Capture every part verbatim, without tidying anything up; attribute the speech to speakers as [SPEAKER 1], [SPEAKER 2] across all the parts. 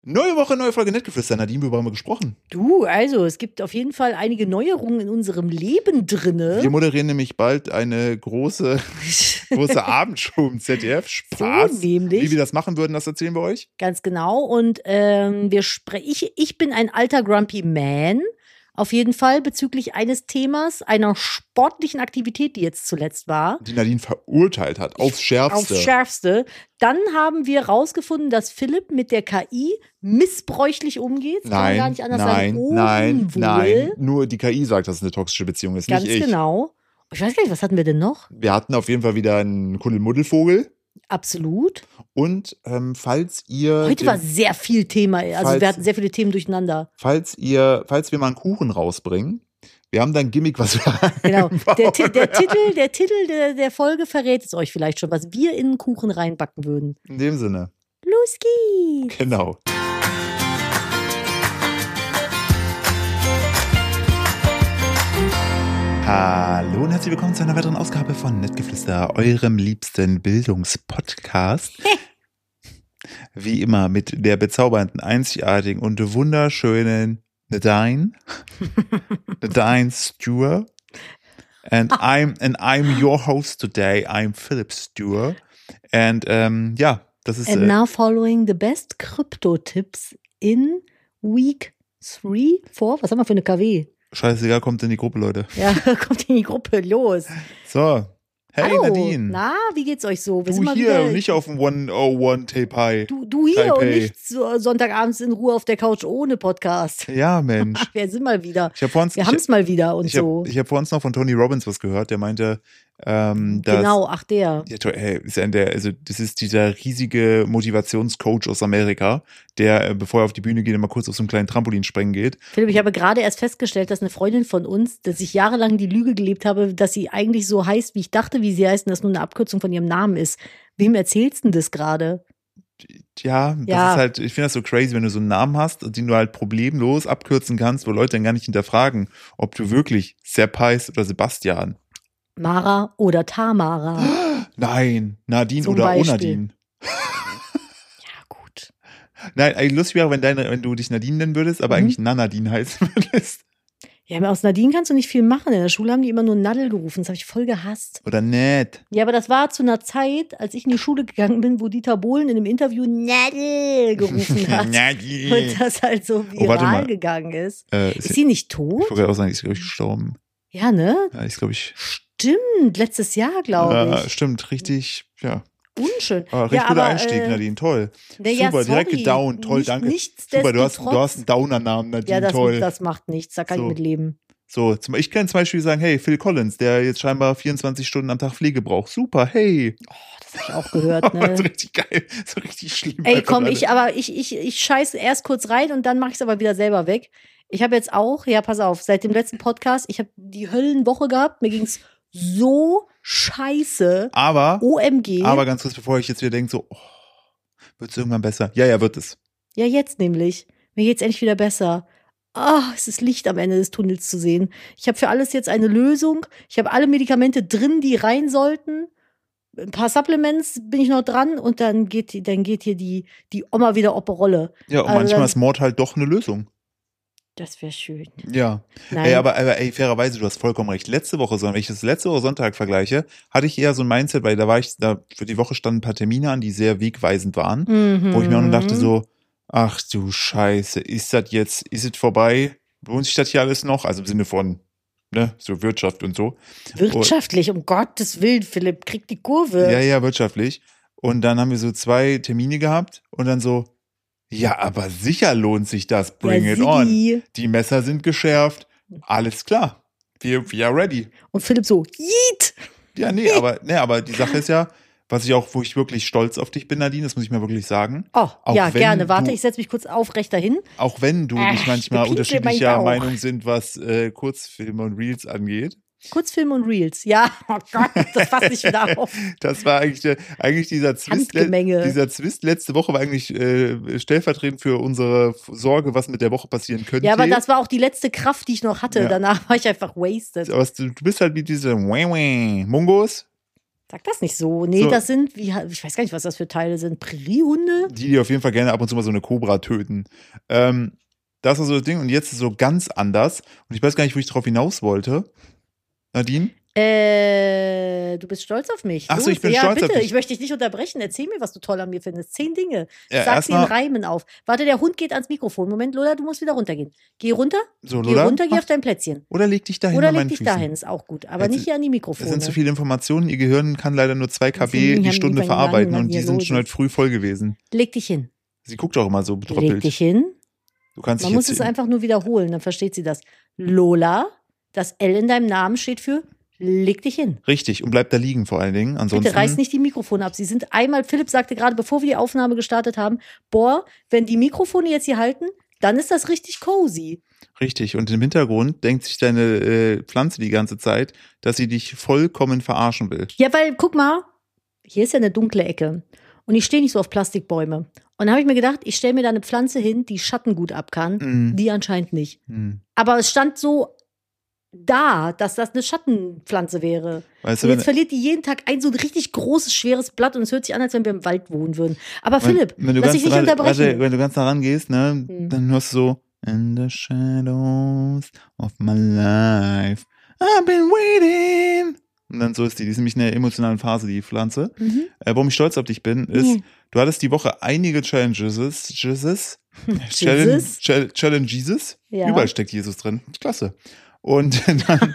[SPEAKER 1] Neue Woche, neue Folge Nettgeflüster. Nadine, worüber haben wir gesprochen?
[SPEAKER 2] Du, also, es gibt auf jeden Fall einige Neuerungen in unserem Leben drinne.
[SPEAKER 1] Wir moderieren nämlich bald eine große, große Abendshow im Z D F. Spaß.
[SPEAKER 2] So nämlich.
[SPEAKER 1] Wie wir das machen würden, das erzählen wir euch.
[SPEAKER 2] Ganz genau. Und ähm, wir spre- ich, ich bin ein alter Grumpy Man. Auf jeden Fall bezüglich eines Themas, einer sportlichen Aktivität, die jetzt zuletzt war.
[SPEAKER 1] Die Nadine verurteilt hat, aufs Schärfste.
[SPEAKER 2] Aufs Schärfste. Dann haben wir rausgefunden, dass Philipp mit der K I missbräuchlich umgeht. Das kann man gar nicht anders
[SPEAKER 1] nein,
[SPEAKER 2] sagen.
[SPEAKER 1] nein,
[SPEAKER 2] Unwohl.
[SPEAKER 1] nein. Nur die K I sagt, dass es eine toxische Beziehung ist,
[SPEAKER 2] Ganz
[SPEAKER 1] nicht ich.
[SPEAKER 2] genau. Ich weiß gar nicht, was hatten wir denn noch?
[SPEAKER 1] Wir hatten auf jeden Fall wieder einen Kuddelmuddelvogel.
[SPEAKER 2] Absolut.
[SPEAKER 1] Und ähm, falls ihr...
[SPEAKER 2] Heute
[SPEAKER 1] den,
[SPEAKER 2] war sehr viel Thema. Also
[SPEAKER 1] falls,
[SPEAKER 2] wir hatten sehr viele Themen durcheinander.
[SPEAKER 1] Falls ihr, falls wir mal einen Kuchen rausbringen, wir haben da ein Gimmick, was wir
[SPEAKER 2] Genau. Der, Ti- der
[SPEAKER 1] werden.
[SPEAKER 2] Titel, der, Titel der, der Folge verrät es euch vielleicht schon, was wir in einen Kuchen reinbacken würden.
[SPEAKER 1] In dem Sinne.
[SPEAKER 2] Los geht's!
[SPEAKER 1] Genau. Hallo und herzlich willkommen zu einer weiteren Ausgabe von Nettgeflüster, eurem liebsten Bildungspodcast. Wie immer mit der bezaubernden, einzigartigen und wunderschönen Nadine, Nadine Stewart. And I'm and I'm your host today. I'm Philip Stewart. And ähm, ja, das ist.
[SPEAKER 2] And
[SPEAKER 1] Äh,
[SPEAKER 2] now following the best Crypto-Tipps in Week three, four, was haben wir für eine K W?
[SPEAKER 1] scheißegal, kommt in die Gruppe, Leute.
[SPEAKER 2] Ja, kommt in die Gruppe, los.
[SPEAKER 1] So. Hey
[SPEAKER 2] Hallo.
[SPEAKER 1] Nadine.
[SPEAKER 2] Na, wie geht's euch so? Wir sind
[SPEAKER 1] Du
[SPEAKER 2] mal
[SPEAKER 1] hier
[SPEAKER 2] wieder,
[SPEAKER 1] und nicht auf dem hundertundeins Taipei.
[SPEAKER 2] du, du hier
[SPEAKER 1] Taipei.
[SPEAKER 2] und nicht so Sonntagabends in Ruhe auf der Couch ohne Podcast.
[SPEAKER 1] Ja, Mensch.
[SPEAKER 2] Wir sind mal wieder.
[SPEAKER 1] Ich habe vor uns,
[SPEAKER 2] Wir
[SPEAKER 1] ich,
[SPEAKER 2] haben es mal wieder und
[SPEAKER 1] ich hab,
[SPEAKER 2] so.
[SPEAKER 1] ich hab vor uns noch von Tony Robbins was gehört, der meinte, ähm, dass,
[SPEAKER 2] Genau, ach der.
[SPEAKER 1] Ja, to- hey, ist ein der, also das ist dieser riesige Motivationscoach aus Amerika, der, äh, bevor er auf die Bühne geht, immer kurz auf so einen kleinen Trampolin springen geht.
[SPEAKER 2] Philipp, ich habe gerade erst festgestellt, dass eine Freundin von uns, dass ich jahrelang die Lüge gelebt habe, dass sie eigentlich so heißt, wie ich dachte, wie sie heißt, und das nur eine Abkürzung von ihrem Namen ist. Wem erzählst du denn das gerade?
[SPEAKER 1] Ja, das
[SPEAKER 2] Ja.
[SPEAKER 1] ist halt, ich finde das so crazy, wenn du so einen Namen hast, den du halt problemlos abkürzen kannst, wo Leute dann gar nicht hinterfragen, ob du wirklich Sepp heißt oder Sebastian.
[SPEAKER 2] Mara oder Tamara?
[SPEAKER 1] Nein, Nadine
[SPEAKER 2] Zum
[SPEAKER 1] oder
[SPEAKER 2] Beispiel.
[SPEAKER 1] Onadine.
[SPEAKER 2] Ja, gut.
[SPEAKER 1] Nein, eigentlich lustig wäre, wenn, deine, wenn du dich Nadine nennen würdest, aber
[SPEAKER 2] Mhm.
[SPEAKER 1] eigentlich Nanadine heißen würdest.
[SPEAKER 2] Ja, aber aus Nadine kannst du nicht viel machen. In der Schule haben die immer nur Nadel gerufen. Das habe ich voll gehasst.
[SPEAKER 1] Oder Ned.
[SPEAKER 2] Ja, aber das war zu einer Zeit, als ich in die Schule gegangen bin, wo Dieter Bohlen in einem Interview Nadel gerufen hat.
[SPEAKER 1] Nadine.
[SPEAKER 2] Und das halt so
[SPEAKER 1] Oh, warte
[SPEAKER 2] viral
[SPEAKER 1] mal.
[SPEAKER 2] gegangen ist.
[SPEAKER 1] Äh,
[SPEAKER 2] Ist
[SPEAKER 1] ist,
[SPEAKER 2] sie nicht
[SPEAKER 1] ich
[SPEAKER 2] tot?
[SPEAKER 1] wollte gerade auch sagen, ist glaube ich gestorben.
[SPEAKER 2] Ja, ne?
[SPEAKER 1] Ja, ist glaube ich.
[SPEAKER 2] Stimmt, letztes Jahr, glaube
[SPEAKER 1] Ja,
[SPEAKER 2] ich.
[SPEAKER 1] stimmt, richtig, ja.
[SPEAKER 2] Unschön.
[SPEAKER 1] Ah, richtig
[SPEAKER 2] ja,
[SPEAKER 1] guter
[SPEAKER 2] aber,
[SPEAKER 1] Einstieg,
[SPEAKER 2] äh,
[SPEAKER 1] Nadine, toll.
[SPEAKER 2] Na ja,
[SPEAKER 1] Super, direkt
[SPEAKER 2] sorry.
[SPEAKER 1] gedownt, toll,
[SPEAKER 2] Nicht-
[SPEAKER 1] danke.
[SPEAKER 2] nichtsdestotrotz-
[SPEAKER 1] Super, du hast, du hast einen Downer-Namen, Nadine,
[SPEAKER 2] Ja, das,
[SPEAKER 1] toll.
[SPEAKER 2] das macht nichts, da kann
[SPEAKER 1] So.
[SPEAKER 2] ich mit leben.
[SPEAKER 1] So, zum, ich kann zum Beispiel sagen, hey, Phil Collins, der jetzt scheinbar vierundzwanzig Stunden am Tag Pflege braucht. Super, hey.
[SPEAKER 2] Das habe ich auch gehört,
[SPEAKER 1] so
[SPEAKER 2] ne?
[SPEAKER 1] richtig geil, so richtig schlimm.
[SPEAKER 2] Ey,
[SPEAKER 1] einfach
[SPEAKER 2] komm,
[SPEAKER 1] alle.
[SPEAKER 2] ich, aber ich, ich, ich scheiße erst kurz rein und dann mache ich es aber wieder selber weg. Ich habe jetzt auch, ja, pass auf, seit dem letzten Podcast, ich habe die Höllenwoche gehabt, mir ging's so scheiße.
[SPEAKER 1] Aber,
[SPEAKER 2] O M G.
[SPEAKER 1] aber ganz kurz, bevor ich jetzt wieder denke, so, oh, wird es irgendwann besser? Ja, ja, wird es.
[SPEAKER 2] Ja, jetzt nämlich. Mir geht's endlich wieder besser. Ah, es ist Licht am Ende des Tunnels zu sehen. Ich habe für alles jetzt eine Lösung. Ich habe alle Medikamente drin, die rein sollten. Ein paar Supplements bin ich noch dran und dann geht, die- dann geht hier die, die Oma wieder op Rolle.
[SPEAKER 1] Ja, und
[SPEAKER 2] Also
[SPEAKER 1] manchmal
[SPEAKER 2] dann-
[SPEAKER 1] ist Mord halt doch eine Lösung.
[SPEAKER 2] Das wäre schön.
[SPEAKER 1] Ja.
[SPEAKER 2] Nein.
[SPEAKER 1] Ey, aber, aber ey, fairerweise, du hast vollkommen recht. Letzte Woche, sondern wenn ich das letzte Woche Sonntag vergleiche, hatte ich eher so ein Mindset, weil da war ich, da für die Woche standen ein paar Termine an, die sehr wegweisend waren,
[SPEAKER 2] Mhm.
[SPEAKER 1] wo ich mir auch nur dachte so, ach du Scheiße, ist das jetzt, ist es vorbei? Lohnt sich das hier alles noch? Also im Sinne von, ne, so Wirtschaft und so.
[SPEAKER 2] Wirtschaftlich, um Gottes Willen, Philipp, krieg die Kurve.
[SPEAKER 1] Ja, ja, wirtschaftlich. Und dann haben wir so zwei Termine gehabt und dann so, ja, aber sicher lohnt sich das. Bring
[SPEAKER 2] Ja,
[SPEAKER 1] it on.
[SPEAKER 2] Sigi.
[SPEAKER 1] Die Messer sind geschärft. Alles klar. Wir, we are ready.
[SPEAKER 2] Und Philipp so, Yeet!
[SPEAKER 1] Ja, nee, aber, nee, aber die Sache ist ja, was ich auch, wo ich wirklich stolz auf dich bin, Nadine, das muss ich mir wirklich sagen.
[SPEAKER 2] Oh,
[SPEAKER 1] Auch
[SPEAKER 2] ja,
[SPEAKER 1] wenn
[SPEAKER 2] gerne. Warte,
[SPEAKER 1] du-
[SPEAKER 2] ich setze mich kurz aufrecht dahin.
[SPEAKER 1] Auch wenn du
[SPEAKER 2] Ach,
[SPEAKER 1] nicht manchmal
[SPEAKER 2] du piekst mir meinen
[SPEAKER 1] unterschiedlicher
[SPEAKER 2] Bauch.
[SPEAKER 1] Meinung sind, was äh, Kurzfilme und Reels angeht.
[SPEAKER 2] Kurzfilm und Reels. Ja, oh Gott, das fasst nicht wieder auf.
[SPEAKER 1] Das war eigentlich, der, eigentlich dieser Zwist,
[SPEAKER 2] Handgemenge.
[SPEAKER 1] dieser Zwist letzte Woche war eigentlich äh, stellvertretend für unsere Sorge, was mit der Woche passieren könnte.
[SPEAKER 2] Ja, aber das war auch die letzte Kraft, die ich noch hatte.
[SPEAKER 1] Ja.
[SPEAKER 2] Danach war ich einfach wasted.
[SPEAKER 1] Aber du, du bist halt wie diese Mungos.
[SPEAKER 2] Sag das nicht so. Nee,
[SPEAKER 1] So.
[SPEAKER 2] das sind, wie, ich weiß gar nicht, was das für Teile sind. Präriehunde?
[SPEAKER 1] Die, die auf jeden Fall gerne ab und zu mal so eine Kobra töten. Ähm, das war so das Ding. Und jetzt ist es so ganz anders. Und ich weiß gar nicht, wo ich drauf hinaus wollte. Nadine?
[SPEAKER 2] Äh, du bist stolz auf mich.
[SPEAKER 1] Ach so,
[SPEAKER 2] Los,
[SPEAKER 1] ich bin
[SPEAKER 2] ja,
[SPEAKER 1] stolz
[SPEAKER 2] bitte,
[SPEAKER 1] auf dich.
[SPEAKER 2] Ich möchte dich nicht unterbrechen. Erzähl mir, was du toll an mir findest. Zehn Dinge.
[SPEAKER 1] Ja,
[SPEAKER 2] Sag sie in
[SPEAKER 1] erstmal-
[SPEAKER 2] Reimen auf. Warte, der Hund geht ans Mikrofon. Moment, Lola, du musst wieder runtergehen. Geh runter,
[SPEAKER 1] So,
[SPEAKER 2] geh
[SPEAKER 1] Lola,
[SPEAKER 2] runter, geh
[SPEAKER 1] mach-
[SPEAKER 2] auf dein Plätzchen.
[SPEAKER 1] Oder leg dich dahin
[SPEAKER 2] Oder
[SPEAKER 1] an
[SPEAKER 2] leg
[SPEAKER 1] meinen
[SPEAKER 2] dich
[SPEAKER 1] Füßen.
[SPEAKER 2] dahin, ist auch gut. Aber
[SPEAKER 1] Jetzt-
[SPEAKER 2] nicht hier an die
[SPEAKER 1] Das
[SPEAKER 2] Mikrofone.
[SPEAKER 1] sind zu viele Informationen. Ihr Gehirn kann leider nur zwei Kilobyte die
[SPEAKER 2] haben
[SPEAKER 1] Stunde
[SPEAKER 2] die
[SPEAKER 1] verarbeiten
[SPEAKER 2] wann
[SPEAKER 1] und die
[SPEAKER 2] hier
[SPEAKER 1] sind
[SPEAKER 2] los
[SPEAKER 1] schon heute
[SPEAKER 2] ist.
[SPEAKER 1] früh voll gewesen.
[SPEAKER 2] Leg dich hin.
[SPEAKER 1] Sie guckt auch immer so
[SPEAKER 2] Leg
[SPEAKER 1] betröppelt.
[SPEAKER 2] dich hin.
[SPEAKER 1] Du kannst
[SPEAKER 2] Man
[SPEAKER 1] dich
[SPEAKER 2] muss
[SPEAKER 1] jetzt
[SPEAKER 2] es einfach nur wiederholen, dann versteht sie das. Lola, das L in deinem Namen steht für leg dich hin.
[SPEAKER 1] richtig und bleib da liegen vor allen Dingen. Ansonsten
[SPEAKER 2] Bitte reiß nicht die Mikrofone ab. Sie sind einmal, Philipp sagte gerade, bevor wir die Aufnahme gestartet haben, boah, wenn die Mikrofone jetzt hier halten, dann ist das richtig cozy.
[SPEAKER 1] richtig. Und im Hintergrund denkt sich deine äh, Pflanze die ganze Zeit, dass sie dich vollkommen verarschen will.
[SPEAKER 2] Ja, weil, guck mal, hier ist ja eine dunkle Ecke. Und ich stehe nicht so auf Plastikbäume. Und dann habe ich mir gedacht, ich stelle mir da eine Pflanze hin, die Schatten gut ab kann.
[SPEAKER 1] Mhm.
[SPEAKER 2] Die anscheinend nicht.
[SPEAKER 1] Hm.
[SPEAKER 2] Aber es stand so da, dass das eine Schattenpflanze wäre.
[SPEAKER 1] Weißt du,
[SPEAKER 2] Und
[SPEAKER 1] wenn,
[SPEAKER 2] jetzt verliert die jeden Tag ein so ein richtig großes, schweres Blatt und es hört sich an, als wenn wir im Wald wohnen würden. Aber Philipp,
[SPEAKER 1] wenn, wenn du
[SPEAKER 2] lass
[SPEAKER 1] ganz
[SPEAKER 2] dich nicht
[SPEAKER 1] nah-
[SPEAKER 2] unterbrechen.
[SPEAKER 1] Warte, wenn du ganz nah rangehst, ne,
[SPEAKER 2] Hm.
[SPEAKER 1] dann hörst du so In the shadows of my life I've been waiting. Und dann so ist die. Die ist nämlich in einer emotionalen Phase, die Pflanze.
[SPEAKER 2] Mhm.
[SPEAKER 1] Äh, warum ich stolz auf dich bin, ist,
[SPEAKER 2] Mhm.
[SPEAKER 1] du hattest die Woche einige Challenges. Jesus, Challenge,
[SPEAKER 2] Jesus?
[SPEAKER 1] Challenge, Challenge Jesus.
[SPEAKER 2] Ja.
[SPEAKER 1] Überall steckt Jesus drin. Klasse. Und dann.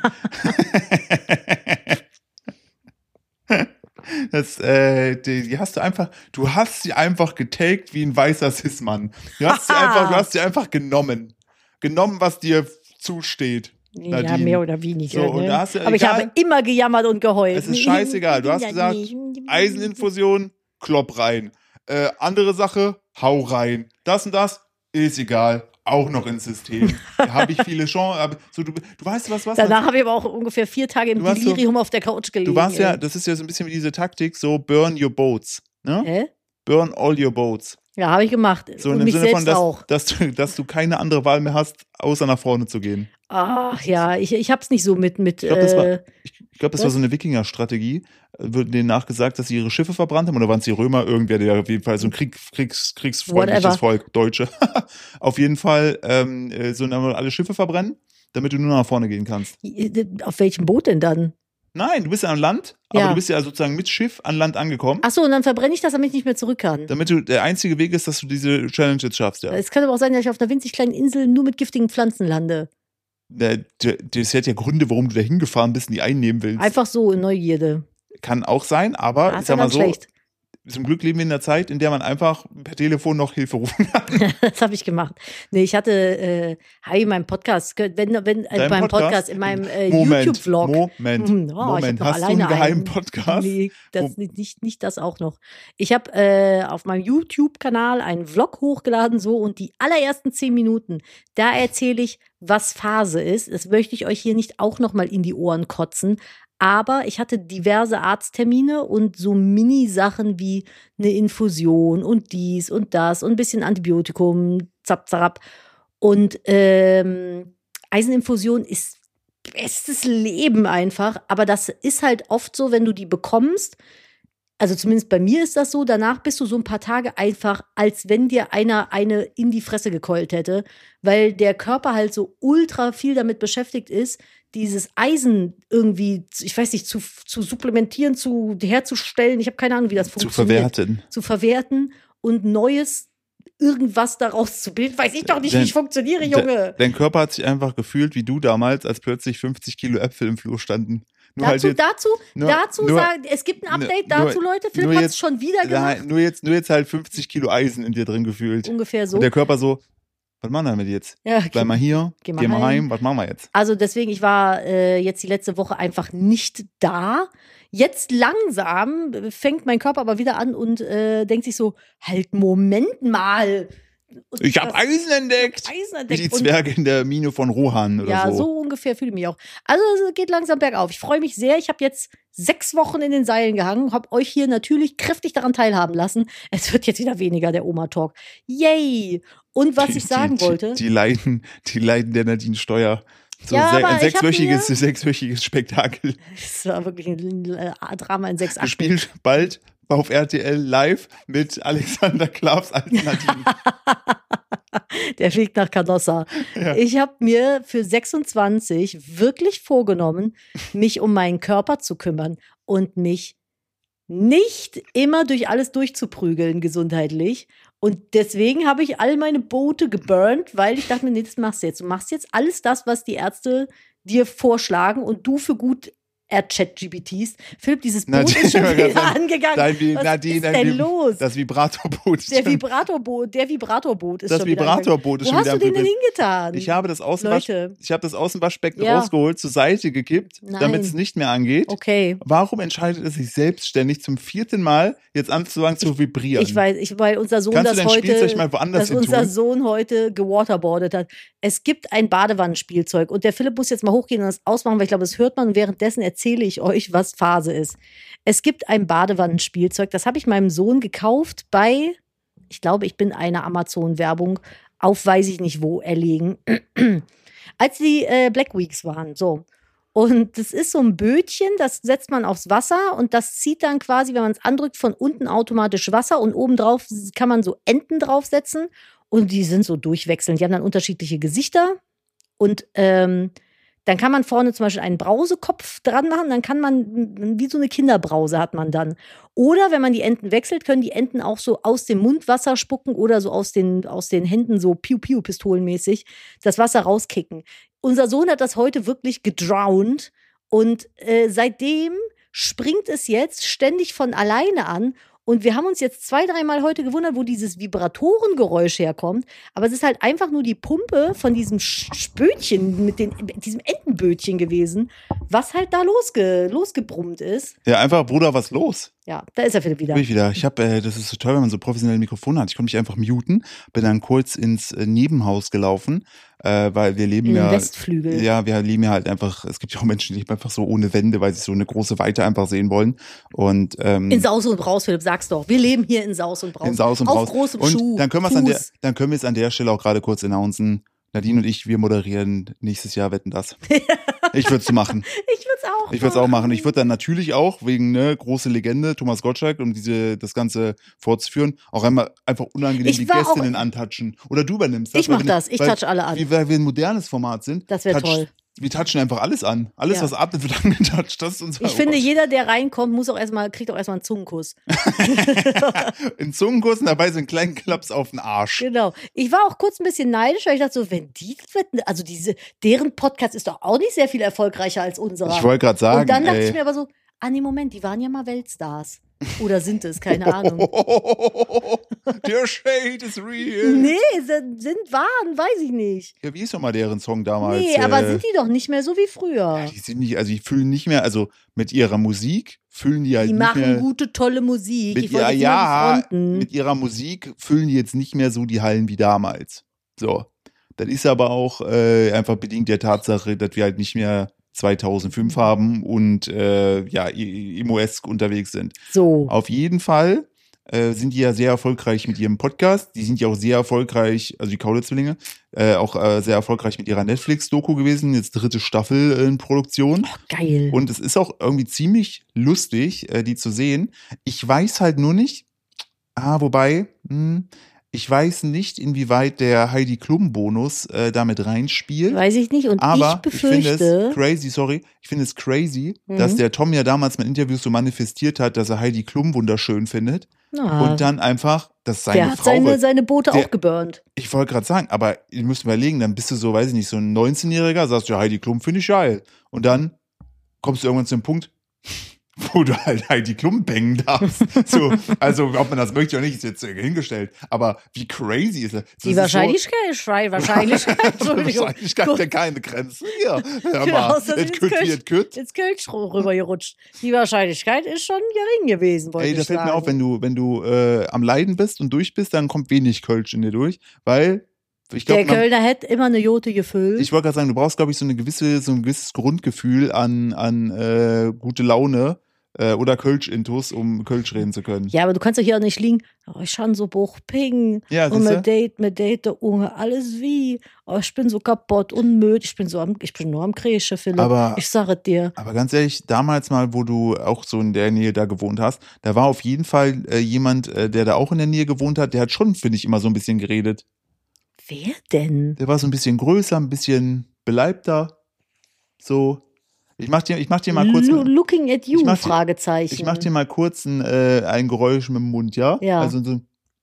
[SPEAKER 1] Das, äh, die, die hast du einfach, du hast sie einfach getaked wie ein weißer Cis-Mann. Du hast sie einfach, du hast sie einfach genommen. Genommen, was dir zusteht.
[SPEAKER 2] Ja,
[SPEAKER 1] Nadine.
[SPEAKER 2] mehr oder weniger.
[SPEAKER 1] So, und
[SPEAKER 2] ne?
[SPEAKER 1] da hast du-
[SPEAKER 2] Aber ich
[SPEAKER 1] egal-
[SPEAKER 2] habe immer gejammert und geheult.
[SPEAKER 1] Es ist scheißegal. Du hast gesagt, Eiseninfusion, klopp rein. Äh, andere Sache, hau rein. Das und das, ist egal. Auch noch ins System. Da habe ich viele Chancen. Aber so, du, du weißt was, was?
[SPEAKER 2] Danach habe ich aber auch ungefähr vier Tage im
[SPEAKER 1] Du warst so-
[SPEAKER 2] Delirium auf der Couch gelegen.
[SPEAKER 1] Du warst ja,
[SPEAKER 2] ey.
[SPEAKER 1] das ist ja so ein bisschen wie diese Taktik, so burn your boats. Ne?
[SPEAKER 2] Hä?
[SPEAKER 1] Burn all your boats.
[SPEAKER 2] Ja, habe ich gemacht.
[SPEAKER 1] So
[SPEAKER 2] und
[SPEAKER 1] in dem
[SPEAKER 2] mich
[SPEAKER 1] Sinne
[SPEAKER 2] selbst
[SPEAKER 1] von, dass,
[SPEAKER 2] auch.
[SPEAKER 1] dass, du, dass du keine andere Wahl mehr hast, außer nach vorne zu gehen.
[SPEAKER 2] Ach ja, ich, ich hab's nicht so mit. mit
[SPEAKER 1] Ich glaube, das, war-
[SPEAKER 2] äh,
[SPEAKER 1] ich glaub, das war
[SPEAKER 2] was?
[SPEAKER 1] so eine Wikinger-Strategie. Wird denen nachgesagt, dass sie ihre Schiffe verbrannt haben, oder waren es die Römer? Irgendwer, der auf jeden Fall so ein Krieg, Kriegs, kriegsfreundliches
[SPEAKER 2] Whatever.
[SPEAKER 1] Volk, Deutsche. Auf jeden Fall ähm, äh, so alle Schiffe verbrennen, damit du nur nach vorne gehen kannst.
[SPEAKER 2] auf welchem Boot denn dann?
[SPEAKER 1] Nein, du bist ja an Land, aber
[SPEAKER 2] Ja.
[SPEAKER 1] du bist ja sozusagen mit Schiff an Land angekommen.
[SPEAKER 2] Ach so, und dann verbrenne ich das, damit ich nicht mehr zurück kann.
[SPEAKER 1] Damit du, der einzige Weg ist, dass du diese Challenge jetzt schaffst, ja.
[SPEAKER 2] Es kann aber auch sein, dass ich auf einer winzig kleinen Insel nur mit giftigen Pflanzen lande.
[SPEAKER 1] Der- der- Das hat ja Gründe, warum du da hingefahren bist und die einnehmen willst.
[SPEAKER 2] Einfach so in Neugierde.
[SPEAKER 1] Kann auch sein, aber
[SPEAKER 2] Ah,
[SPEAKER 1] ich
[SPEAKER 2] ist
[SPEAKER 1] sag
[SPEAKER 2] ja
[SPEAKER 1] mal
[SPEAKER 2] ganz
[SPEAKER 1] so,
[SPEAKER 2] schlecht.
[SPEAKER 1] zum Glück leben wir in einer Zeit, in der man einfach per Telefon noch Hilfe rufen kann.
[SPEAKER 2] Das habe ich gemacht. Nee, ich hatte, äh, hi, in meinem Podcast, wenn, wenn, in
[SPEAKER 1] Dein
[SPEAKER 2] meinem
[SPEAKER 1] Podcast?
[SPEAKER 2] Podcast, in meinem äh,
[SPEAKER 1] Moment,
[SPEAKER 2] YouTube-Vlog.
[SPEAKER 1] Moment,
[SPEAKER 2] Hm, oh, ich
[SPEAKER 1] Moment.
[SPEAKER 2] hab noch
[SPEAKER 1] Hast du
[SPEAKER 2] alleine
[SPEAKER 1] einen geheimen
[SPEAKER 2] einen.
[SPEAKER 1] Podcast?
[SPEAKER 2] Nee, das, nicht, nicht, nicht das auch noch. Ich habe äh, auf meinem YouTube-Kanal einen Vlog hochgeladen, so, und die allerersten zehn Minuten, da erzähle ich, was Phase ist. Das möchte ich euch hier nicht auch noch mal in die Ohren kotzen. Aber ich hatte diverse Arzttermine und so Mini-Sachen wie eine Infusion und dies und das und ein bisschen Antibiotikum, zap, zarab. Und ähm, Eiseninfusion ist bestes Leben einfach. Aber das ist halt oft so, wenn du die bekommst, also zumindest bei mir ist das so, danach bist du so ein paar Tage einfach, als wenn dir einer eine in die Fresse gekeult hätte, weil der Körper halt so ultra viel damit beschäftigt ist, dieses Eisen irgendwie, ich weiß nicht, zu, zu supplementieren, zu herzustellen. Ich habe keine Ahnung, wie das
[SPEAKER 1] Zu
[SPEAKER 2] funktioniert.
[SPEAKER 1] verwerten.
[SPEAKER 2] Zu verwerten und Neues irgendwas daraus zu bilden. Weiß ich doch nicht, wie ich funktioniere, Junge.
[SPEAKER 1] Dein Körper hat sich einfach gefühlt wie du damals, als plötzlich fünfzig Kilo Äpfel im Flur standen. Nur
[SPEAKER 2] Dazu,
[SPEAKER 1] halt jetzt,
[SPEAKER 2] dazu,
[SPEAKER 1] nur-
[SPEAKER 2] dazu
[SPEAKER 1] nur-
[SPEAKER 2] sagen, es gibt ein Update
[SPEAKER 1] nur-
[SPEAKER 2] dazu, Leute. Philipp
[SPEAKER 1] nur
[SPEAKER 2] hat
[SPEAKER 1] jetzt-
[SPEAKER 2] es schon wieder gemacht.
[SPEAKER 1] nein, nur jetzt, nur jetzt halt fünfzig Kilo Eisen in dir drin gefühlt.
[SPEAKER 2] Ungefähr so.
[SPEAKER 1] Und der Körper so, was machen wir damit jetzt?
[SPEAKER 2] Ja,
[SPEAKER 1] Bleib mal hier,
[SPEAKER 2] geh
[SPEAKER 1] geh
[SPEAKER 2] mal
[SPEAKER 1] mal,
[SPEAKER 2] heim.
[SPEAKER 1] heim, was machen wir jetzt?
[SPEAKER 2] Also deswegen, ich war äh, jetzt die letzte Woche einfach nicht da. Jetzt langsam fängt mein Körper aber wieder an und äh, denkt sich so, halt, Moment mal. Und
[SPEAKER 1] Ich habe
[SPEAKER 2] das-
[SPEAKER 1] Eisen entdeckt!
[SPEAKER 2] Eisen
[SPEAKER 1] Wie
[SPEAKER 2] entdeckt.
[SPEAKER 1] die
[SPEAKER 2] Und
[SPEAKER 1] Zwerge in der Mine von Rohan oder
[SPEAKER 2] ja,
[SPEAKER 1] so.
[SPEAKER 2] so ungefähr fühle ich mich auch. Also es geht langsam bergauf. Ich freue mich sehr. Ich habe jetzt sechs Wochen in den Seilen gehangen, habe euch hier natürlich kräftig daran teilhaben lassen. Es wird jetzt wieder weniger, der Oma-Talk. Yay! Und was
[SPEAKER 1] Die-
[SPEAKER 2] ich sagen
[SPEAKER 1] die,
[SPEAKER 2] wollte.
[SPEAKER 1] Die, die Leiden, die Leiden der Nadine Steuer. So
[SPEAKER 2] Ja,
[SPEAKER 1] se-
[SPEAKER 2] aber
[SPEAKER 1] ein
[SPEAKER 2] ich hab
[SPEAKER 1] sechswöchiges, sechswöchiges Spektakel.
[SPEAKER 2] Das war wirklich ein äh, Drama in sechs Akten.
[SPEAKER 1] Gespielt bald auf R T L live mit Alexander Klavs als Nadine.
[SPEAKER 2] Der fliegt nach Canossa.
[SPEAKER 1] Ja.
[SPEAKER 2] Ich habe mir für sechsundzwanzig wirklich vorgenommen, mich um meinen Körper zu kümmern und mich nicht immer durch alles durchzuprügeln gesundheitlich. Und deswegen habe ich all meine Boote geburnt, weil ich dachte mir, nee, das machst du jetzt. Du machst jetzt alles das, was die Ärzte dir vorschlagen und du für gut Chat-G P Ts. Philipp, dieses Boot
[SPEAKER 1] Nadine,
[SPEAKER 2] ist schon
[SPEAKER 1] ich wollte
[SPEAKER 2] wieder
[SPEAKER 1] gerade sagen,
[SPEAKER 2] angegangen.
[SPEAKER 1] Dein,
[SPEAKER 2] Was
[SPEAKER 1] Nadine,
[SPEAKER 2] ist
[SPEAKER 1] dein,
[SPEAKER 2] denn
[SPEAKER 1] Vib-
[SPEAKER 2] los?
[SPEAKER 1] Das Vibratorboot.
[SPEAKER 2] Der Vibratorboot, der Vibratorboot ist
[SPEAKER 1] Das
[SPEAKER 2] schon wieder angegangen.
[SPEAKER 1] Vibratorboot ist
[SPEAKER 2] Wo
[SPEAKER 1] schon
[SPEAKER 2] hast
[SPEAKER 1] wieder
[SPEAKER 2] du den
[SPEAKER 1] am
[SPEAKER 2] denn
[SPEAKER 1] Vibrieren.
[SPEAKER 2] hingetan?
[SPEAKER 1] Ich habe das Außenwasch,
[SPEAKER 2] Leute.
[SPEAKER 1] ich habe das Außenwaschbecken
[SPEAKER 2] Ja.
[SPEAKER 1] rausgeholt, zur Seite gekippt,
[SPEAKER 2] Nein.
[SPEAKER 1] damit es nicht mehr angeht.
[SPEAKER 2] Okay.
[SPEAKER 1] Warum entscheidet es sich selbstständig zum vierten Mal jetzt anzufangen zu vibrieren?
[SPEAKER 2] Ich weiß, ich, weil unser Sohn
[SPEAKER 1] Kannst du
[SPEAKER 2] das
[SPEAKER 1] dein
[SPEAKER 2] heute,
[SPEAKER 1] Spielzeug mal woanders
[SPEAKER 2] dass
[SPEAKER 1] hin
[SPEAKER 2] unser
[SPEAKER 1] tun?
[SPEAKER 2] Sohn heute gewaterboardet hat. Es gibt ein Badewannenspielzeug und der Philipp muss jetzt mal hochgehen und das ausmachen, weil ich glaube, das hört man. Und währenddessen erzähle ich euch, was Phase ist. Es gibt ein Badewannenspielzeug, das habe ich meinem Sohn gekauft bei, ich glaube, ich bin einer Amazon-Werbung auf weiß ich nicht wo erlegen, als die äh, Black Weeks waren. So. Und das ist so ein Bötchen, das setzt man aufs Wasser und das zieht dann quasi, wenn man es andrückt, von unten automatisch Wasser und obendrauf kann man so Enten draufsetzen und die sind so durchwechselnd. Die haben dann unterschiedliche Gesichter und ähm, dann kann man vorne zum Beispiel einen Brausekopf dran machen, dann kann man, wie so eine Kinderbrause hat man dann. Oder wenn man die Enten wechselt, können die Enten auch so aus dem Mund Wasser spucken oder so aus den, aus den Händen so Piu-Piu-Pistolenmäßig das Wasser rauskicken. Unser Sohn hat das heute wirklich gedrownt und äh, seitdem springt es jetzt ständig von alleine an. Und wir haben uns jetzt zwei, dreimal heute gewundert, wo dieses Vibratorengeräusch herkommt. Aber es ist halt einfach nur die Pumpe von diesem Spötchen, mit den, diesem Entenbötchen gewesen, was halt da losge, losgebrummt ist.
[SPEAKER 1] Ja, einfach, Bruder, was los?
[SPEAKER 2] Ja, da ist er Philipp wieder.
[SPEAKER 1] Bin ich wieder. Ich habe, äh, das ist so toll, wenn man so professionelle Mikrofone hat. Ich konnte mich einfach muten, bin dann kurz ins äh, Nebenhaus gelaufen, äh, weil wir leben
[SPEAKER 2] In den
[SPEAKER 1] ja.
[SPEAKER 2] Westflügel.
[SPEAKER 1] Ja, wir leben ja halt einfach. Es gibt ja auch Menschen, die leben einfach so ohne Wände, weil sie so eine große Weite einfach sehen wollen. Und ähm,
[SPEAKER 2] In Saus und Braus, Philipp, sag's doch. Wir leben hier in Saus und Braus.
[SPEAKER 1] in Saus und
[SPEAKER 2] Auf
[SPEAKER 1] Braus.
[SPEAKER 2] großem
[SPEAKER 1] Und
[SPEAKER 2] Schuh.
[SPEAKER 1] dann können wir es an der,
[SPEAKER 2] Fuß.
[SPEAKER 1] dann können wir es an der Stelle auch gerade kurz announcen. Nadine und ich, wir moderieren nächstes Jahr Wetten, das. Ich würde es so machen.
[SPEAKER 2] Ich würd's auch
[SPEAKER 1] Ich würde es auch machen. Ich würde dann natürlich auch wegen ne große Legende Thomas Gottschalk, um diese das Ganze fortzuführen, auch einmal einfach unangenehm
[SPEAKER 2] Ich
[SPEAKER 1] die
[SPEAKER 2] war auch-
[SPEAKER 1] Gästinnen antatschen. Oder du übernimmst das.
[SPEAKER 2] Ich mach
[SPEAKER 1] weil wir-
[SPEAKER 2] das. Ich
[SPEAKER 1] weil-
[SPEAKER 2] touch alle an.
[SPEAKER 1] Wie, weil wir ein modernes Format sind.
[SPEAKER 2] Das wär
[SPEAKER 1] touch-
[SPEAKER 2] toll.
[SPEAKER 1] Wir touchen einfach alles an. Alles,
[SPEAKER 2] Ja.
[SPEAKER 1] was atmet, wird angetatscht. Das ist unser
[SPEAKER 2] Ich finde,
[SPEAKER 1] Ort.
[SPEAKER 2] jeder, der reinkommt, muss auch erstmal, kriegt auch erstmal einen Zungenkuss.
[SPEAKER 1] In Zungenkursen dabei sind kleinen Klaps auf den Arsch.
[SPEAKER 2] Genau. Ich war auch kurz ein bisschen neidisch, weil ich dachte so, wenn die wetten, also diese, deren Podcast ist doch auch nicht sehr viel erfolgreicher als unserer.
[SPEAKER 1] Ich wollte gerade sagen,
[SPEAKER 2] Und dann dachte
[SPEAKER 1] ey.
[SPEAKER 2] ich mir aber so, ah nee, Moment, die waren ja mal Weltstars. Oder sind es, keine Ahnung.
[SPEAKER 1] Der Shade is real.
[SPEAKER 2] Nee, sind, sind waren, weiß ich nicht.
[SPEAKER 1] Ja, wie ist nochmal deren Song damals?
[SPEAKER 2] Nee, aber
[SPEAKER 1] Äh,
[SPEAKER 2] sind die doch nicht mehr so wie früher.
[SPEAKER 1] Die sind nicht, also die fühlen nicht mehr, also mit ihrer Musik fühlen die halt
[SPEAKER 2] Die
[SPEAKER 1] nicht
[SPEAKER 2] machen
[SPEAKER 1] mehr.
[SPEAKER 2] gute, tolle Musik.
[SPEAKER 1] Mit
[SPEAKER 2] Ich wollte
[SPEAKER 1] ihrer,
[SPEAKER 2] jetzt
[SPEAKER 1] ja,
[SPEAKER 2] nur die Fronten.
[SPEAKER 1] mit ihrer Musik füllen die jetzt nicht mehr so die Hallen wie damals. So. Das ist aber auch äh, einfach bedingt der Tatsache, dass wir halt nicht mehr zweitausendfünf haben und äh, ja, emo-esk unterwegs sind.
[SPEAKER 2] So.
[SPEAKER 1] Auf jeden Fall äh, sind die ja sehr erfolgreich mit ihrem Podcast. Die sind ja auch sehr erfolgreich, also die Kaulitz-Zwillinge, äh, auch äh, sehr erfolgreich mit ihrer Netflix-Doku gewesen. Jetzt dritte Staffel äh, in Produktion.
[SPEAKER 2] Geil.
[SPEAKER 1] Und es ist auch irgendwie ziemlich lustig, äh, die zu sehen. Ich weiß halt nur nicht, ah, wobei, hm, ich weiß nicht, inwieweit der Heidi Klum-Bonus äh, damit reinspielt.
[SPEAKER 2] Weiß ich nicht. Und
[SPEAKER 1] Aber
[SPEAKER 2] ich
[SPEAKER 1] ich, finde
[SPEAKER 2] befürchte.
[SPEAKER 1] es crazy, sorry, ich finde es crazy,
[SPEAKER 2] Mhm.
[SPEAKER 1] dass der Tom ja damals mit Interviews so manifestiert hat, dass er Heidi Klum wunderschön findet.
[SPEAKER 2] Ah,
[SPEAKER 1] Und dann einfach, dass seine
[SPEAKER 2] der hat
[SPEAKER 1] Frau
[SPEAKER 2] seine,
[SPEAKER 1] wird.
[SPEAKER 2] seine Boote
[SPEAKER 1] der-
[SPEAKER 2] auch geburnt.
[SPEAKER 1] Ich wollte gerade sagen, aber ihr müsst überlegen, dann bist du so, weiß ich nicht, so ein neunzehnjähriger, sagst du, ja, Heidi Klum finde ich geil. Und dann kommst du irgendwann zu dem Punkt, wo du halt Heidi Klum bangen darfst. So, also, ob man das möchte oder nicht, ist jetzt äh, hingestellt. Aber wie crazy ist das? Das
[SPEAKER 2] Die
[SPEAKER 1] ist
[SPEAKER 2] Wahrscheinlichkeit, Schrei, Wahrscheinlichkeit,
[SPEAKER 1] So,
[SPEAKER 2] Entschuldigung.
[SPEAKER 1] Wahrscheinlichkeit hat ja keine Grenzen hier. Hör
[SPEAKER 2] Genau,
[SPEAKER 1] mal,
[SPEAKER 2] so
[SPEAKER 1] es
[SPEAKER 2] ins
[SPEAKER 1] kütt
[SPEAKER 2] Kölsch.
[SPEAKER 1] wie es kütt.
[SPEAKER 2] Ins Kölsch rübergerutscht. Die Wahrscheinlichkeit ist schon gering gewesen, wollte
[SPEAKER 1] Ey, da
[SPEAKER 2] ich
[SPEAKER 1] fällt
[SPEAKER 2] sagen.
[SPEAKER 1] mir auf, wenn du, wenn du äh, am Leiden bist und durch bist, dann kommt wenig Kölsch in dir durch, weil ich
[SPEAKER 2] Der
[SPEAKER 1] glaube,
[SPEAKER 2] Kölner hätte immer eine Jote gefüllt.
[SPEAKER 1] ich wollte gerade sagen, du brauchst, glaube ich, so eine gewisse, so ein gewisses Grundgefühl an, an äh, gute Laune, Äh, oder Kölsch-Intus, um Kölsch reden zu können.
[SPEAKER 2] Ja, aber du kannst doch hier auch nicht liegen. Oh, ich kann so Buchping.
[SPEAKER 1] Ja,
[SPEAKER 2] und
[SPEAKER 1] siehste?
[SPEAKER 2] mit Date, mit Date, der Unge, alles wie. Oh, ich bin so kaputt und müde. Ich bin so am, ich bin nur am Kresche, Philipp.
[SPEAKER 1] Aber-
[SPEAKER 2] ich sage dir.
[SPEAKER 1] Aber ganz ehrlich, damals mal, wo du auch so in der Nähe da gewohnt hast, da war auf jeden Fall äh, jemand, äh, der da auch in der Nähe gewohnt hat, der hat schon, finde ich, immer so ein bisschen geredet.
[SPEAKER 2] Wer denn?
[SPEAKER 1] Der war so ein bisschen größer, ein bisschen beleibter. So. Ich mach dir, ich mach dir mal kurz.
[SPEAKER 2] Lo- Looking at you,
[SPEAKER 1] Ich mach dir-
[SPEAKER 2] Fragezeichen.
[SPEAKER 1] Ich mach dir mal kurz ein, äh, ein Geräusch mit dem Mund, ja?
[SPEAKER 2] Ja.
[SPEAKER 1] Also so.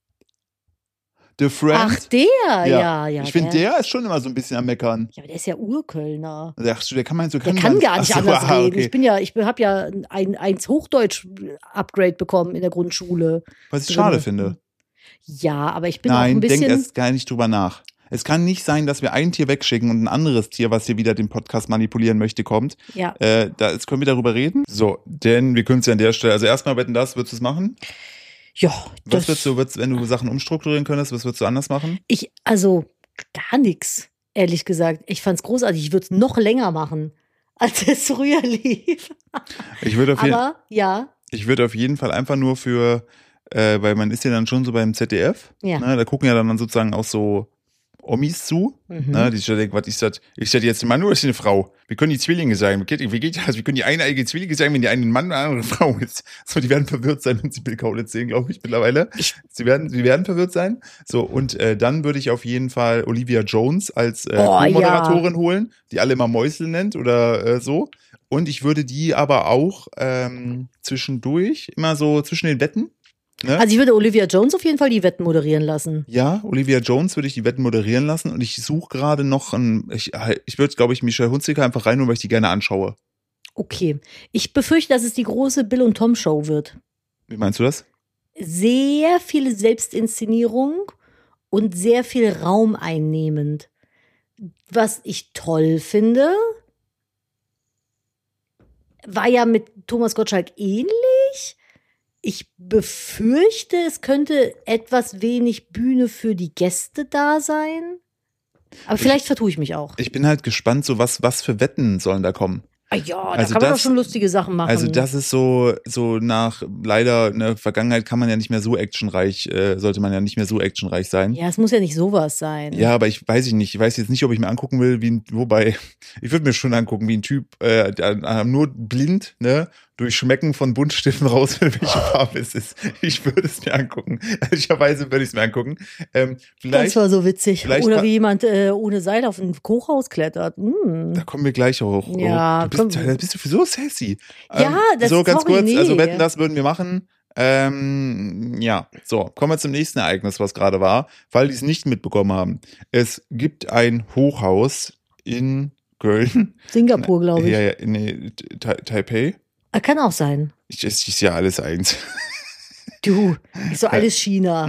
[SPEAKER 1] The Friend.
[SPEAKER 2] Ach, der, ja, ja.
[SPEAKER 1] ich finde, der ist schon immer so ein bisschen am Meckern.
[SPEAKER 2] Ja, aber der ist ja Urkölner.
[SPEAKER 1] Ach so, der kann man so
[SPEAKER 2] Der kann gar nicht
[SPEAKER 1] ach so,
[SPEAKER 2] anders
[SPEAKER 1] ah,
[SPEAKER 2] reden.
[SPEAKER 1] okay.
[SPEAKER 2] Ich bin ja, ich habe ja ein eins Hochdeutsch-Upgrade bekommen in der Grundschule.
[SPEAKER 1] Was ich
[SPEAKER 2] drin.
[SPEAKER 1] schade finde.
[SPEAKER 2] Ja, aber ich bin auch ein
[SPEAKER 1] Nein, denk
[SPEAKER 2] bisschen.
[SPEAKER 1] erst gar nicht drüber nach. Es kann nicht sein, dass wir ein Tier wegschicken und ein anderes Tier, was hier wieder den Podcast manipulieren möchte, kommt.
[SPEAKER 2] Ja.
[SPEAKER 1] Äh, da jetzt können wir darüber reden. So, denn wir können es ja an der Stelle, also erstmal wetten das, würdest du es machen?
[SPEAKER 2] Ja,
[SPEAKER 1] Was
[SPEAKER 2] das,
[SPEAKER 1] würdest du, würdest, wenn du Sachen umstrukturieren könntest, was würdest du anders machen?
[SPEAKER 2] ich, also gar nichts, ehrlich gesagt. Ich fand's großartig. Ich würde es noch länger machen, als es früher lief.
[SPEAKER 1] Ich würde auf, jeden,
[SPEAKER 2] Aber ja,
[SPEAKER 1] ich würde auf jeden Fall einfach nur für, äh, weil man ist ja dann schon so beim Z D F,
[SPEAKER 2] ja.
[SPEAKER 1] ne, da gucken ja dann sozusagen auch so Omis zu,
[SPEAKER 2] Mhm.
[SPEAKER 1] ne, die sich da denken, was ist das? Ist das jetzt ein Mann oder ist das eine Frau? Wir können die Zwillinge sein. Wie geht, wie geht das? Wir können die eineige Zwillinge sein, wenn die eine ein Mann und eine andere Frau ist. So, die werden verwirrt sein, wenn sie Bill Kaulitz sehen, glaube ich, mittlerweile.
[SPEAKER 2] Ich-
[SPEAKER 1] Sie werden, sie werden verwirrt sein. So, und äh, dann würde ich auf jeden Fall Olivia Jones als äh,
[SPEAKER 2] Oh,
[SPEAKER 1] Co-Moderatorin holen, die alle immer Mäusel nennt oder äh, so. Und ich würde die aber auch ähm, zwischendurch, immer so zwischen den Wetten, ne?
[SPEAKER 2] Also ich würde Olivia Jones auf jeden Fall die Wetten moderieren lassen.
[SPEAKER 1] Ja, Olivia Jones würde ich die Wetten moderieren lassen und ich suche gerade noch ein, ich, ich würde, glaube ich, Michelle Hunziker einfach reinholen, weil ich die gerne anschaue.
[SPEAKER 2] Okay. Ich befürchte, dass es die große Bill und Tom Show wird.
[SPEAKER 1] Wie meinst du das?
[SPEAKER 2] Sehr viele Selbstinszenierung und sehr viel Raum einnehmend. Was ich toll finde, war ja mit Thomas Gottschalk ähnlich. Ich befürchte, es könnte etwas wenig Bühne für die Gäste da sein. Aber vielleicht vertue ich mich auch.
[SPEAKER 1] Ich bin halt gespannt, so was, was für Wetten sollen da kommen.
[SPEAKER 2] Ah ja,
[SPEAKER 1] Also
[SPEAKER 2] da kann man
[SPEAKER 1] das-
[SPEAKER 2] doch schon lustige Sachen machen.
[SPEAKER 1] Also das ist so, so nach, leider in der Vergangenheit kann man ja nicht mehr so actionreich, äh, sollte man ja nicht mehr so actionreich sein.
[SPEAKER 2] ja, es muss ja nicht sowas sein.
[SPEAKER 1] Ja, aber ich weiß ich nicht. Ich weiß jetzt nicht, ob ich mir angucken will, wie ein, wobei, ich würde mir schon angucken, wie ein Typ, äh, der, äh, nur blind, ne, durch Schmecken von Buntstiften raus will, welche Farbe es ist. Ich würde es mir angucken. Ehrlicherweise würde ich es mir angucken. Ähm,
[SPEAKER 2] Das
[SPEAKER 1] vielleicht,
[SPEAKER 2] war so witzig.
[SPEAKER 1] vielleicht
[SPEAKER 2] Oder
[SPEAKER 1] war-
[SPEAKER 2] wie jemand äh, ohne Seil auf ein Hochhaus klettert. Mm.
[SPEAKER 1] da kommen wir gleich hoch.
[SPEAKER 2] Ja,
[SPEAKER 1] oh, du bist,
[SPEAKER 2] komm.
[SPEAKER 1] da bist du so sassy.
[SPEAKER 2] Ja, das-
[SPEAKER 1] So ganz
[SPEAKER 2] sorry,
[SPEAKER 1] kurz,
[SPEAKER 2] nee.
[SPEAKER 1] also wetten, das würden wir machen. Ähm, ja, so, kommen wir zum nächsten Ereignis, was gerade war, weil die es nicht mitbekommen haben. Es gibt ein Hochhaus in Köln.
[SPEAKER 2] Singapur, glaube ich.
[SPEAKER 1] Ja, ja, nee, Ta Taipei.
[SPEAKER 2] Ah, kann auch sein.
[SPEAKER 1] Ich, es ist ja alles eins.
[SPEAKER 2] Du, ist so alles China.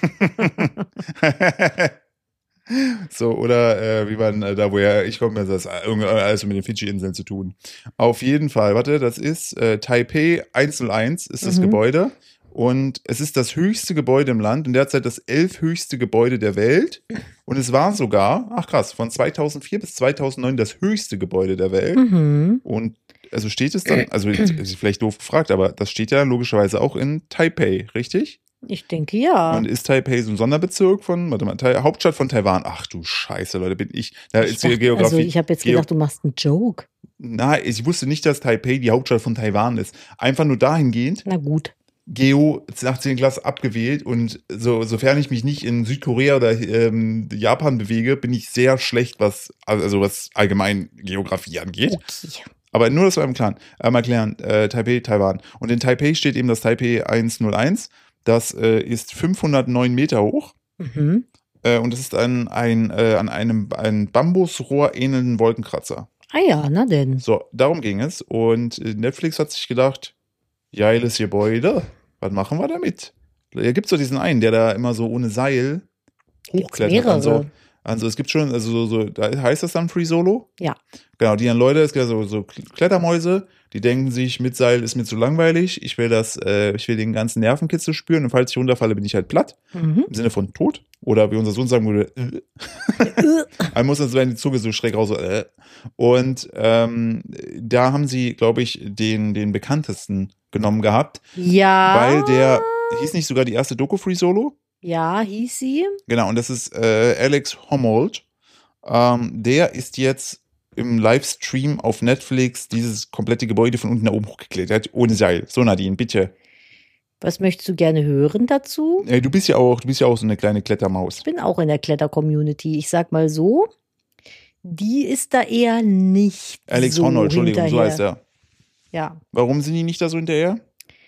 [SPEAKER 1] So, oder äh, wie man äh, da, wo er, ich komme, das hat alles mit den Fidschi-Inseln zu tun. Auf jeden Fall, warte, das ist äh, Taipei hunderteins ist das
[SPEAKER 2] Mhm.
[SPEAKER 1] Gebäude und es ist das höchste Gebäude im Land und derzeit das elf höchste Gebäude der Welt und es war sogar, ach krass, von zweitausendvier bis zweitausendneun das höchste Gebäude der Welt
[SPEAKER 2] Mhm.
[SPEAKER 1] und also steht es dann, also ist vielleicht doof gefragt, aber das steht ja logischerweise auch in Taipei, richtig?
[SPEAKER 2] Ich denke ja.
[SPEAKER 1] Und ist Taipei so ein Sonderbezirk von, warte mal, Tai- Hauptstadt von Taiwan. Ach du Scheiße, Leute, bin ich. Da
[SPEAKER 2] ich
[SPEAKER 1] ist die
[SPEAKER 2] dachte,
[SPEAKER 1] Geografie.
[SPEAKER 2] also ich habe jetzt
[SPEAKER 1] Geo-
[SPEAKER 2] gedacht, du machst einen Joke.
[SPEAKER 1] Na, ich wusste nicht, dass Taipei die Hauptstadt von Taiwan ist. Einfach nur dahingehend,
[SPEAKER 2] Na gut.
[SPEAKER 1] Geo nach zehnten Klasse abgewählt und so, sofern ich mich nicht in Südkorea oder ähm, Japan bewege, bin ich sehr schlecht, was, also was allgemein Geografie angeht.
[SPEAKER 2] Okay.
[SPEAKER 1] Aber nur, dass wir im Klaren ähm, erklären, äh, Taipei, Taiwan. Und in Taipei steht eben das Taipei hunderteins. Das äh, ist fünfhundertneun Meter hoch.
[SPEAKER 2] Mhm.
[SPEAKER 1] Äh, und es ist ein, ein, äh, an einem ein Bambusrohr ähnelnden Wolkenkratzer.
[SPEAKER 2] Ah ja, na denn.
[SPEAKER 1] So, darum ging es. Und äh, Netflix hat sich gedacht, geiles Gebäude, was machen wir damit? Da gibt es so diesen einen, der da immer so ohne Seil
[SPEAKER 2] Gibt's
[SPEAKER 1] hochklettert. An so,
[SPEAKER 2] mehrere.
[SPEAKER 1] Also es gibt schon, also so, so da heißt das dann Free Solo?
[SPEAKER 2] Ja.
[SPEAKER 1] Genau, die dann Leute, es gibt so, so Klettermäuse, die denken sich, mit Seil ist mir zu langweilig, ich will das, äh, ich will den ganzen Nervenkitzel spüren und falls ich runterfalle, bin ich halt platt.
[SPEAKER 2] Mhm.
[SPEAKER 1] Im Sinne von tot. Oder wie unser Sohn sagen würde, äh. Man muss dann so in die Zunge so schräg raus, so, äh. Und ähm, da haben sie, glaube ich, den, den bekanntesten genommen gehabt.
[SPEAKER 2] Ja.
[SPEAKER 1] Weil der, hieß nicht sogar die erste Doku Free Solo?
[SPEAKER 2] Ja, hieß sie.
[SPEAKER 1] Genau, und das ist äh, Alex Honnold. Ähm, der ist jetzt im Livestream auf Netflix dieses komplette Gebäude von unten nach oben hochgeklettert, ohne Seil. So, Nadine, bitte.
[SPEAKER 2] Was möchtest du gerne hören dazu?
[SPEAKER 1] Ey, du bist ja auch, du bist ja auch so eine kleine Klettermaus.
[SPEAKER 2] Ich bin auch in der Kletter-Community. Ich sag mal so, die ist da eher nicht
[SPEAKER 1] Alex
[SPEAKER 2] so
[SPEAKER 1] Honnold, Entschuldigung,
[SPEAKER 2] hinterher.
[SPEAKER 1] so heißt er.
[SPEAKER 2] Ja.
[SPEAKER 1] Warum sind die nicht da so hinterher?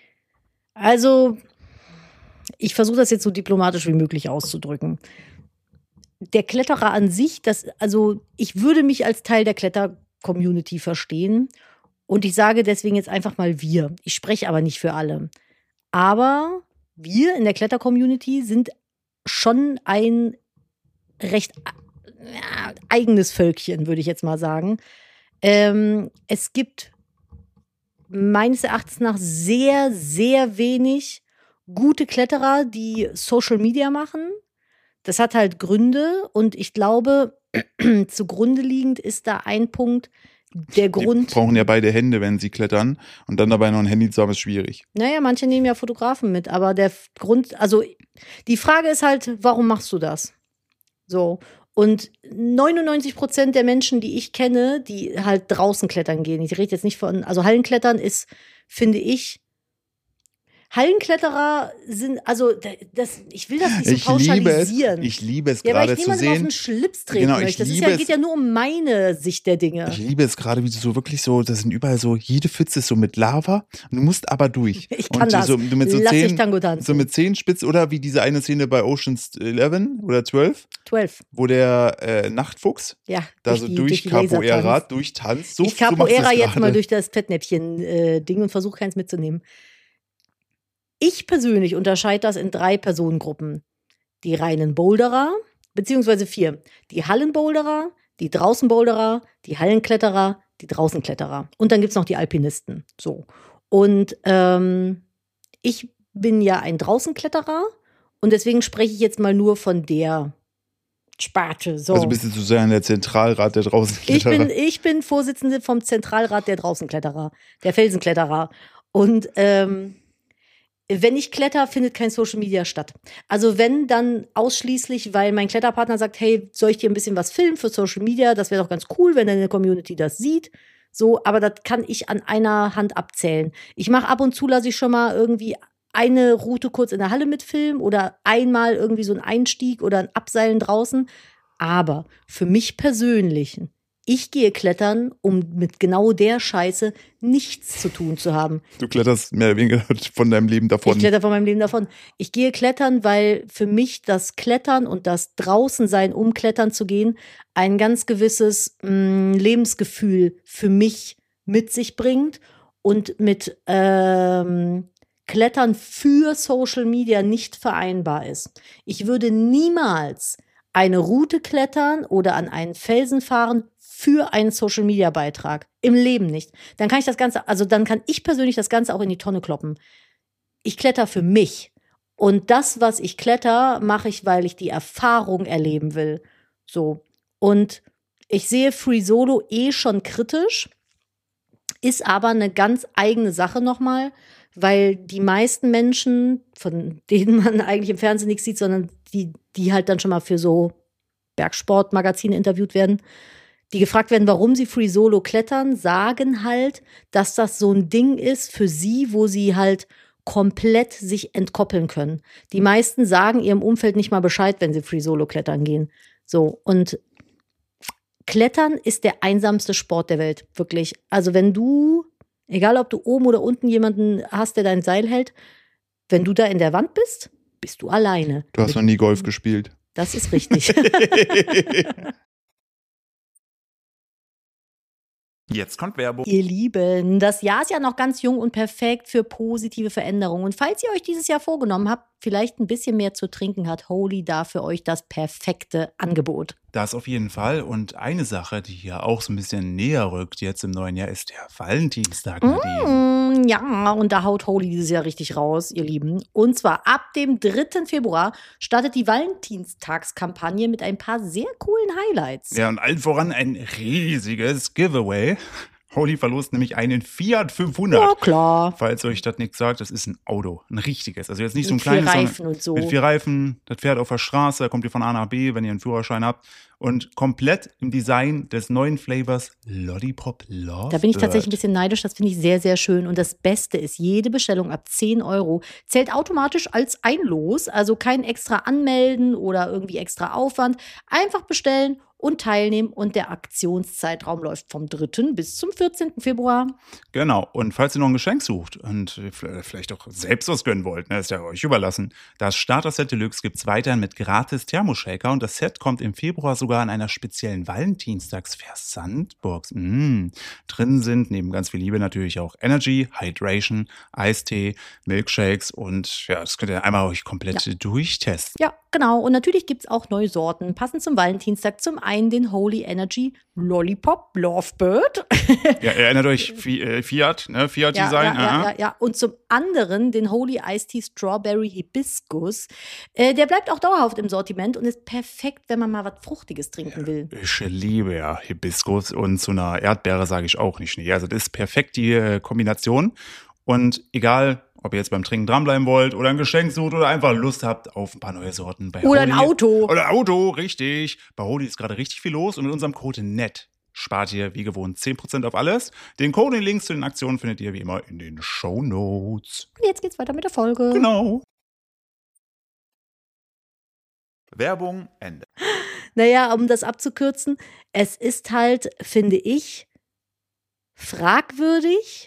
[SPEAKER 2] Also, ich versuche das jetzt so diplomatisch wie möglich auszudrücken. Der Kletterer an sich, das, also ich würde mich als Teil der Kletter-Community verstehen. Und ich sage deswegen jetzt einfach mal wir. Ich spreche aber nicht für alle. Aber wir in der Kletter-Community sind schon ein recht ja, eigenes Völkchen, würde ich jetzt mal sagen. Ähm, es gibt meines Erachtens nach sehr, sehr wenig gute Kletterer, die Social Media machen. Das hat halt Gründe und ich glaube, zugrunde liegend ist da ein Punkt, der Grund.
[SPEAKER 1] Die brauchen ja beide Hände, wenn sie klettern und dann dabei noch ein Handy zu haben, ist schwierig.
[SPEAKER 2] Naja, manche nehmen ja Fotografen mit, aber der Grund, also die Frage ist halt, warum machst du das? So. Und neunundneunzig Prozent der Menschen, die ich kenne, die halt draußen klettern gehen, ich rede jetzt nicht von, also Hallenklettern ist, finde ich, Hallenkletterer sind, also das, ich will das nicht so
[SPEAKER 1] ich
[SPEAKER 2] pauschalisieren.
[SPEAKER 1] Liebe es, ich liebe es
[SPEAKER 2] ja,
[SPEAKER 1] gerade
[SPEAKER 2] weil ich
[SPEAKER 1] zu
[SPEAKER 2] niemandem auf
[SPEAKER 1] sehen.
[SPEAKER 2] den Schlips treten
[SPEAKER 1] Genau, ich
[SPEAKER 2] möchte. Das ist
[SPEAKER 1] liebe
[SPEAKER 2] ja,
[SPEAKER 1] es-
[SPEAKER 2] geht ja nur um meine Sicht der Dinge.
[SPEAKER 1] Ich liebe es gerade, wie du so wirklich so, das sind überall so, jede Pfütze ist so mit Lava und du musst aber durch.
[SPEAKER 2] Ich kann
[SPEAKER 1] und
[SPEAKER 2] das.
[SPEAKER 1] So, du mit so
[SPEAKER 2] Lass dich
[SPEAKER 1] zehn,
[SPEAKER 2] Tango tanzen.
[SPEAKER 1] so mit zehn Spitz oder wie diese eine Szene bei Ocean's elf oder zwölf,
[SPEAKER 2] zwölf.
[SPEAKER 1] wo der äh, Nachtfuchs
[SPEAKER 2] Ja,
[SPEAKER 1] da so
[SPEAKER 2] die-
[SPEAKER 1] durch
[SPEAKER 2] die Laser
[SPEAKER 1] Capoeira
[SPEAKER 2] tanzt.
[SPEAKER 1] durchtanzt. So,
[SPEAKER 2] Ich
[SPEAKER 1] so machst du
[SPEAKER 2] Capoeira
[SPEAKER 1] das
[SPEAKER 2] jetzt
[SPEAKER 1] gerade.
[SPEAKER 2] mal durch das Fettnäpfchen-Ding und versuche keins mitzunehmen. Ich persönlich unterscheide das in drei Personengruppen. Die reinen Boulderer, beziehungsweise vier. Die Hallenboulderer, die Draußenboulderer, die Hallenkletterer, die Draußenkletterer. Und dann gibt es noch die Alpinisten. So. Und ähm, ich bin ja ein Draußenkletterer und deswegen spreche ich jetzt mal nur von der Sparte. So.
[SPEAKER 1] Also bist du sozusagen der Zentralrat der draußen
[SPEAKER 2] Ich bin, ich bin Vorsitzende vom Zentralrat der Draußenkletterer, der Felsenkletterer. Und ähm, wenn ich kletter, findet kein Social Media statt. Also wenn, dann ausschließlich, weil mein Kletterpartner sagt, hey, soll ich dir ein bisschen was filmen für Social Media? Das wäre doch ganz cool, wenn deine Community das sieht. So, aber das kann ich an einer Hand abzählen. Ich mache ab und zu, lasse ich schon mal irgendwie eine Route kurz in der Halle mitfilmen oder einmal irgendwie so ein Einstieg oder ein Abseilen draußen. Aber für mich persönlich, ich gehe klettern, um mit genau der Scheiße nichts zu tun zu haben.
[SPEAKER 1] Du kletterst mehr oder weniger von deinem Leben davon.
[SPEAKER 2] Ich kletter von meinem Leben davon. Ich gehe klettern, weil für mich das Klettern und das Draußensein, um klettern zu gehen, ein ganz gewisses mh, Lebensgefühl für mich mit sich bringt und mit ähm, Klettern für Social Media nicht vereinbar ist. Ich würde niemals eine Route klettern oder an einen Felsen fahren für einen Social-Media-Beitrag. Im Leben nicht. Dann kann ich das Ganze, also dann kann ich persönlich das Ganze auch in die Tonne kloppen. Ich kletter für mich. Und das, was ich kletter, mache ich, weil ich die Erfahrung erleben will. So. Und ich sehe Free Solo eh schon kritisch, ist aber eine ganz eigene Sache nochmal, weil die meisten Menschen, von denen man eigentlich im Fernsehen nichts sieht, sondern die, die halt dann schon mal für so Bergsportmagazine interviewt werden, die gefragt werden, warum sie Free Solo klettern, sagen halt, dass das so ein Ding ist für sie, wo sie halt komplett sich entkoppeln können. Die meisten sagen ihrem Umfeld nicht mal Bescheid, wenn sie Free Solo klettern gehen. So, und Klettern ist der einsamste Sport der Welt, wirklich. Also wenn du, egal ob du oben oder unten jemanden hast, der dein Seil hält, wenn du da in der Wand bist, bist du alleine.
[SPEAKER 1] Du hast noch nie Golf gespielt.
[SPEAKER 2] Das ist richtig.
[SPEAKER 1] Jetzt kommt Werbung.
[SPEAKER 2] Ihr Lieben, das Jahr ist ja noch ganz jung und perfekt für positive Veränderungen. Und falls ihr euch dieses Jahr vorgenommen habt, vielleicht ein bisschen mehr zu trinken, hat Holy da für euch das perfekte Angebot.
[SPEAKER 1] Das auf jeden Fall. Und eine Sache, die hier auch so ein bisschen näher rückt jetzt im neuen Jahr, ist der Valentinstag, Nadine.
[SPEAKER 2] Mm, ja, und da haut Holy dieses Jahr richtig raus, ihr Lieben. Und zwar ab dem dritten Februar startet die Valentinstagskampagne mit ein paar sehr coolen Highlights.
[SPEAKER 1] Ja, und allen voran ein riesiges Giveaway. Holy verlost nämlich einen Fiat fünfhundert.
[SPEAKER 2] Ja, klar.
[SPEAKER 1] Falls euch das nichts sagt, das ist ein Auto, ein richtiges. Also jetzt nicht
[SPEAKER 2] Mit
[SPEAKER 1] so ein kleines,
[SPEAKER 2] vier Reifen und so.
[SPEAKER 1] Mit vier Reifen, das fährt auf der Straße, da kommt ihr von A nach B, wenn ihr einen Führerschein habt. Und komplett im Design des neuen Flavors Lollipop Lovebird.
[SPEAKER 2] Da bin ich tatsächlich ein bisschen neidisch, das finde ich sehr, sehr schön. Und das Beste ist, jede Bestellung ab zehn Euro zählt automatisch als ein Los. Also kein extra Anmelden oder irgendwie extra Aufwand. Einfach bestellen und teilnehmen. Und der Aktionszeitraum läuft vom dritten bis zum vierzehnten Februar.
[SPEAKER 1] Genau. Und falls ihr noch ein Geschenk sucht und vielleicht auch selbst was gönnen wollt, ne, ist ja euch überlassen. Das Starter-Set Deluxe gibt es weiterhin mit gratis Thermoshaker. Und das Set kommt im Februar sogar in einer speziellen Valentinstags-Versandbox. Mm. Drin sind neben ganz viel Liebe natürlich auch Energy, Hydration, Eistee, Milkshakes und ja, das könnt ihr einmal euch komplett ja. durchtesten.
[SPEAKER 2] Ja, genau. Und natürlich gibt es auch neue Sorten. Passend zum Valentinstag zum einen den Holy Energy Lollipop Lovebird.
[SPEAKER 1] Ja, erinnert euch Fiat, ne? Fiat-Design.
[SPEAKER 2] Ja, ja, ja, ja. Und zum anderen den Holy Iced Tea Strawberry Hibiscus. Äh, der bleibt auch dauerhaft im Sortiment und ist perfekt, wenn man mal was Fruchtiges trinken will.
[SPEAKER 1] Ich liebe ja Hibiskus und zu einer Erdbeere sage ich auch nicht nee. Also das ist perfekt die äh, Kombination. Und egal, ob ihr jetzt beim Trinken dranbleiben wollt oder ein Geschenk sucht oder einfach Lust habt auf ein paar neue Sorten. Bei
[SPEAKER 2] oder
[SPEAKER 1] Holy,
[SPEAKER 2] ein Auto.
[SPEAKER 1] Oder ein Auto, richtig. Bei Holy ist gerade richtig viel los und mit unserem Code N E T spart ihr wie gewohnt zehn Prozent auf alles. Den Code und den Links zu den Aktionen findet ihr wie immer in den Shownotes.
[SPEAKER 2] Und jetzt geht's weiter mit der Folge.
[SPEAKER 1] Genau. Werbung, Ende.
[SPEAKER 2] Naja, um das abzukürzen, es ist halt, finde ich, fragwürdig.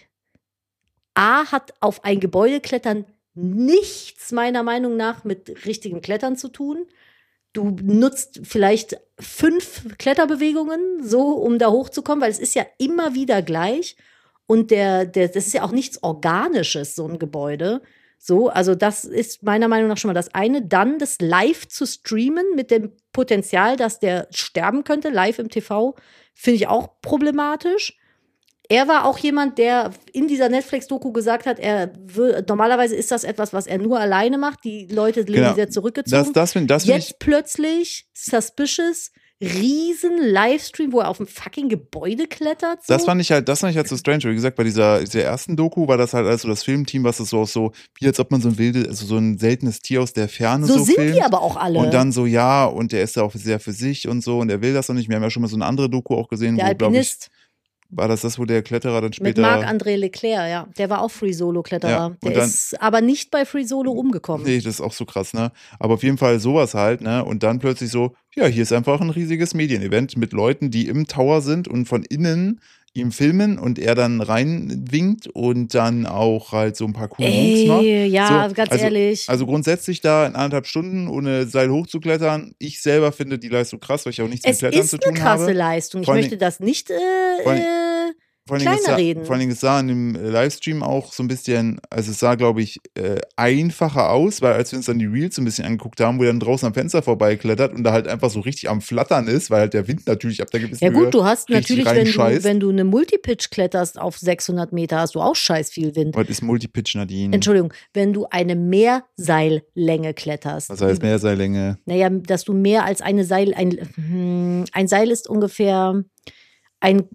[SPEAKER 2] A, hat auf ein Gebäude klettern nichts meiner Meinung nach mit richtigem Klettern zu tun. Du nutzt vielleicht fünf Kletterbewegungen, so um da hochzukommen, weil es ist ja immer wieder gleich. Und der, der, das ist ja auch nichts Organisches, so ein Gebäude. So, also das ist meiner Meinung nach schon mal das eine. Dann das live zu streamen mit dem Potenzial, dass der sterben könnte, live im T V, finde ich auch problematisch. Er war auch jemand, der in dieser Netflix-Doku gesagt hat, er will, normalerweise ist das etwas, was er nur alleine macht. Die Leute leben
[SPEAKER 1] genau.
[SPEAKER 2] sehr zurückgezogen.
[SPEAKER 1] Das, das find, das
[SPEAKER 2] Jetzt
[SPEAKER 1] ich
[SPEAKER 2] plötzlich suspicious, riesen Livestream, wo er auf ein fucking Gebäude klettert. So.
[SPEAKER 1] Das fand ich halt, das fand ich halt so strange. Wie gesagt, bei dieser, dieser ersten Doku war das halt also das Filmteam, was es so so, wie als ob man so ein wilde, also so ein seltenes Tier aus der Ferne so,
[SPEAKER 2] so sind
[SPEAKER 1] filmt.
[SPEAKER 2] die aber auch alle.
[SPEAKER 1] Und dann so, ja, und der ist ja auch sehr für sich und so und er will das noch nicht. Wir haben ja schon mal so eine andere Doku auch gesehen,
[SPEAKER 2] der
[SPEAKER 1] wo, glaube ich,
[SPEAKER 2] Alpinist.
[SPEAKER 1] war das das, wo der Kletterer dann später...
[SPEAKER 2] Mit Marc-André Leclerc, ja. Der war auch Free-Solo-Kletterer.
[SPEAKER 1] Ja,
[SPEAKER 2] der
[SPEAKER 1] dann,
[SPEAKER 2] ist aber nicht bei Free-Solo umgekommen.
[SPEAKER 1] Nee, das ist auch so krass, ne? Aber auf jeden Fall sowas halt, ne? Und dann plötzlich so, ja, hier ist einfach ein riesiges Medienevent mit Leuten, die im Tower sind und von innen ihm filmen und er dann reinwinkt und dann auch halt so ein paar coole Moves macht.
[SPEAKER 2] Ey, ja,
[SPEAKER 1] so,
[SPEAKER 2] ganz
[SPEAKER 1] also,
[SPEAKER 2] ehrlich.
[SPEAKER 1] Also grundsätzlich da in anderthalb Stunden ohne Seil hochzuklettern. Ich selber finde die Leistung krass, weil ich auch nichts
[SPEAKER 2] es
[SPEAKER 1] mit Klettern zu tun habe.
[SPEAKER 2] Es ist eine krasse Leistung. Ich
[SPEAKER 1] Vor
[SPEAKER 2] möchte
[SPEAKER 1] allem,
[SPEAKER 2] das nicht äh,
[SPEAKER 1] vor allem,
[SPEAKER 2] äh,
[SPEAKER 1] Vor allen, Dingen,
[SPEAKER 2] kleiner
[SPEAKER 1] sah,
[SPEAKER 2] reden.
[SPEAKER 1] vor allen Dingen, es sah in dem Livestream auch so ein bisschen, also es sah, glaube ich, äh, einfacher aus, weil als wir uns dann die Reels so ein bisschen angeguckt haben, wo er dann draußen am Fenster vorbeiklettert und da halt einfach so richtig am Flattern ist, weil halt der Wind natürlich ab der gewissen
[SPEAKER 2] Ja
[SPEAKER 1] Höhe
[SPEAKER 2] gut, du hast natürlich, wenn du,
[SPEAKER 1] reinscheißt.
[SPEAKER 2] wenn du eine Multipitch kletterst auf sechshundert Meter, hast du auch scheiß viel Wind.
[SPEAKER 1] Was ist Multipitch, Nadine?
[SPEAKER 2] Entschuldigung, wenn du eine Mehrseillänge kletterst.
[SPEAKER 1] Was heißt Mehrseillänge?
[SPEAKER 2] Naja, dass du mehr als eine Seil, ein, ein Seil ist ungefähr ein...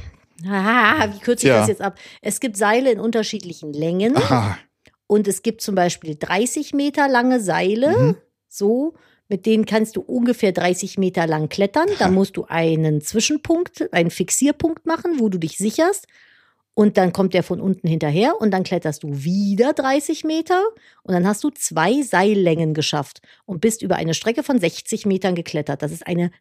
[SPEAKER 2] Ah, wie kürze ich
[SPEAKER 1] Tja.
[SPEAKER 2] das jetzt ab? Es gibt Seile in unterschiedlichen Längen.
[SPEAKER 1] Aha.
[SPEAKER 2] Und es gibt zum Beispiel dreißig Meter lange Seile.
[SPEAKER 1] Mhm.
[SPEAKER 2] So, mit denen kannst du ungefähr dreißig Meter lang klettern. Da musst du einen Zwischenpunkt, einen Fixierpunkt machen, wo du dich sicherst. Und dann kommt der von unten hinterher und dann kletterst du wieder dreißig Meter und dann hast du zwei Seillängen geschafft und bist über eine Strecke von sechzig Metern geklettert. Das ist eine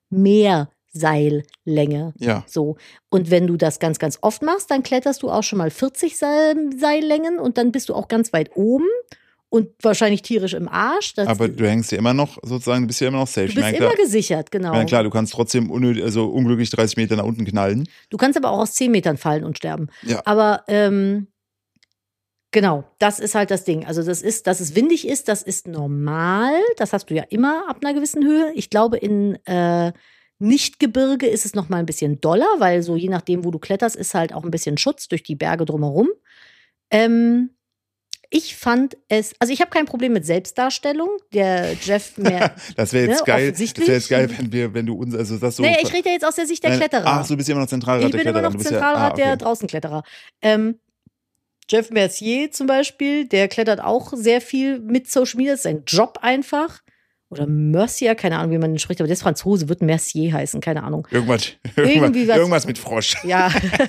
[SPEAKER 2] Mehrseillänge.
[SPEAKER 1] Ja.
[SPEAKER 2] So. Und wenn du das ganz, ganz oft machst, dann kletterst du auch schon mal vierzig Seillängen und dann bist du auch ganz weit oben und wahrscheinlich tierisch im Arsch. Das
[SPEAKER 1] Aber du hängst ja immer noch, sozusagen, du bist ja immer noch safe.
[SPEAKER 2] Du bist
[SPEAKER 1] ich mein,
[SPEAKER 2] immer
[SPEAKER 1] klar,
[SPEAKER 2] gesichert, genau.
[SPEAKER 1] Ja klar, du kannst trotzdem unnötig, also unglücklich dreißig Meter nach unten knallen.
[SPEAKER 2] Du kannst aber auch aus zehn Metern fallen und sterben.
[SPEAKER 1] Ja.
[SPEAKER 2] Aber ähm, Genau, das ist halt das Ding. Also das ist, dass es windig ist, das ist normal. Das hast du ja immer ab einer gewissen Höhe. Ich glaube, in äh, Nichtgebirge ist es noch mal ein bisschen doller, weil so je nachdem, wo du kletterst, ist halt auch ein bisschen Schutz durch die Berge drumherum. Ähm, ich fand es, also ich habe kein Problem mit Selbstdarstellung. Der Jeff mehr.
[SPEAKER 1] Das wäre jetzt
[SPEAKER 2] ne,
[SPEAKER 1] geil. Das
[SPEAKER 2] offensichtlich.
[SPEAKER 1] wäre jetzt geil, wenn wir, wenn du uns, also das so.
[SPEAKER 2] Nee, ich rede ja jetzt aus der Sicht der
[SPEAKER 1] Nein,
[SPEAKER 2] Kletterer.
[SPEAKER 1] Ach, so bist du immer noch Zentralrat
[SPEAKER 2] ich
[SPEAKER 1] der
[SPEAKER 2] bin
[SPEAKER 1] Kletterer.
[SPEAKER 2] immer noch
[SPEAKER 1] Du bist
[SPEAKER 2] Zentralrat
[SPEAKER 1] ja, ah, okay.
[SPEAKER 2] der Draußenkletterer. Ähm, Jeff Mercier zum Beispiel, der klettert auch sehr viel mit Social Media. Das ist sein Job einfach. Oder Mercier, keine Ahnung, wie man den spricht, aber der ist Franzose, wird Mercier heißen, keine Ahnung.
[SPEAKER 1] Irgendwas,
[SPEAKER 2] Irgendwie
[SPEAKER 1] irgendwas,
[SPEAKER 2] was-
[SPEAKER 1] irgendwas mit Frosch.
[SPEAKER 2] Ja.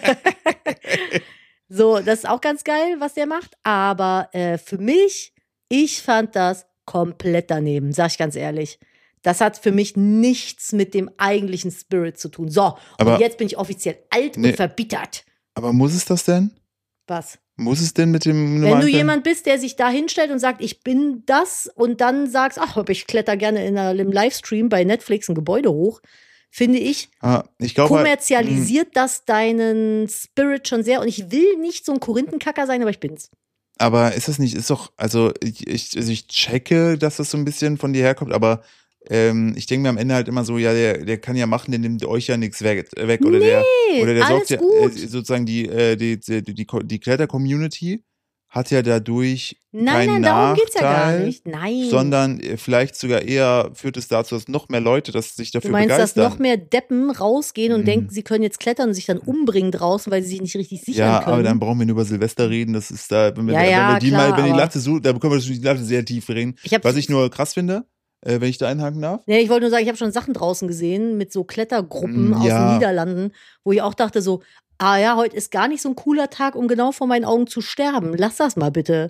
[SPEAKER 2] So, das ist auch ganz geil, was der macht. Aber äh, für mich, ich fand das komplett daneben, sag ich ganz ehrlich. Das hat für mich nichts mit dem eigentlichen Spirit zu tun. So,
[SPEAKER 1] Aber-
[SPEAKER 2] und jetzt bin ich offiziell alt
[SPEAKER 1] Nee.
[SPEAKER 2] und verbittert.
[SPEAKER 1] Aber muss es das denn?
[SPEAKER 2] Was?
[SPEAKER 1] Muss es denn mit dem
[SPEAKER 2] Wenn
[SPEAKER 1] normalen
[SPEAKER 2] du
[SPEAKER 1] Fan-
[SPEAKER 2] jemand bist, der sich da hinstellt und sagt, ich bin das und dann sagst, ach, aber ich kletter gerne in einer, im Livestream bei Netflix ein Gebäude hoch, finde ich,
[SPEAKER 1] Ah, ich glaube,
[SPEAKER 2] kommerzialisiert das deinen Spirit schon sehr. Und ich will nicht so ein Korinthenkacker sein, aber ich bin's.
[SPEAKER 1] aber ist das nicht, ist doch, also ich, ich, also ich checke, dass das so ein bisschen von dir herkommt, aber ähm, ich denke mir am Ende halt immer so, ja, der, der kann ja machen, der nimmt euch ja nichts weg, weg oder der, oder der
[SPEAKER 2] alles
[SPEAKER 1] sorgt ja,
[SPEAKER 2] gut.
[SPEAKER 1] äh, sozusagen die, äh, die, die, die, die, die Kletter-Community hat ja dadurch
[SPEAKER 2] Nein,
[SPEAKER 1] keinen
[SPEAKER 2] nein, darum geht's ja gar
[SPEAKER 1] Nachteil,
[SPEAKER 2] nicht. Nein.
[SPEAKER 1] sondern äh, vielleicht sogar eher führt es dazu, dass noch mehr Leute, dass sich
[SPEAKER 2] du
[SPEAKER 1] dafür
[SPEAKER 2] meinst, dass
[SPEAKER 1] begeistern.
[SPEAKER 2] noch mehr Deppen rausgehen und
[SPEAKER 1] Mhm.
[SPEAKER 2] denken, sie können jetzt klettern und sich dann umbringen draußen, weil sie sich nicht richtig sichern
[SPEAKER 1] Ja,
[SPEAKER 2] können.
[SPEAKER 1] aber dann brauchen wir nur über Silvester reden. Das ist da, wenn wir,
[SPEAKER 2] Ja,
[SPEAKER 1] wenn
[SPEAKER 2] ja,
[SPEAKER 1] wir die
[SPEAKER 2] klar,
[SPEAKER 1] mal, wenn die
[SPEAKER 2] aber-
[SPEAKER 1] Latte so, da können wir die Latte sehr tief reden.
[SPEAKER 2] Ich hab-
[SPEAKER 1] Was ich nur krass finde, äh, wenn ich da einhaken darf.
[SPEAKER 2] Nee, ich wollte nur sagen, ich habe schon Sachen draußen gesehen mit so Klettergruppen
[SPEAKER 1] Mm,
[SPEAKER 2] aus
[SPEAKER 1] ja.
[SPEAKER 2] den Niederlanden, wo ich auch dachte so, ah ja, heute ist gar nicht so ein cooler Tag, um genau vor meinen Augen zu sterben. Lass das mal bitte.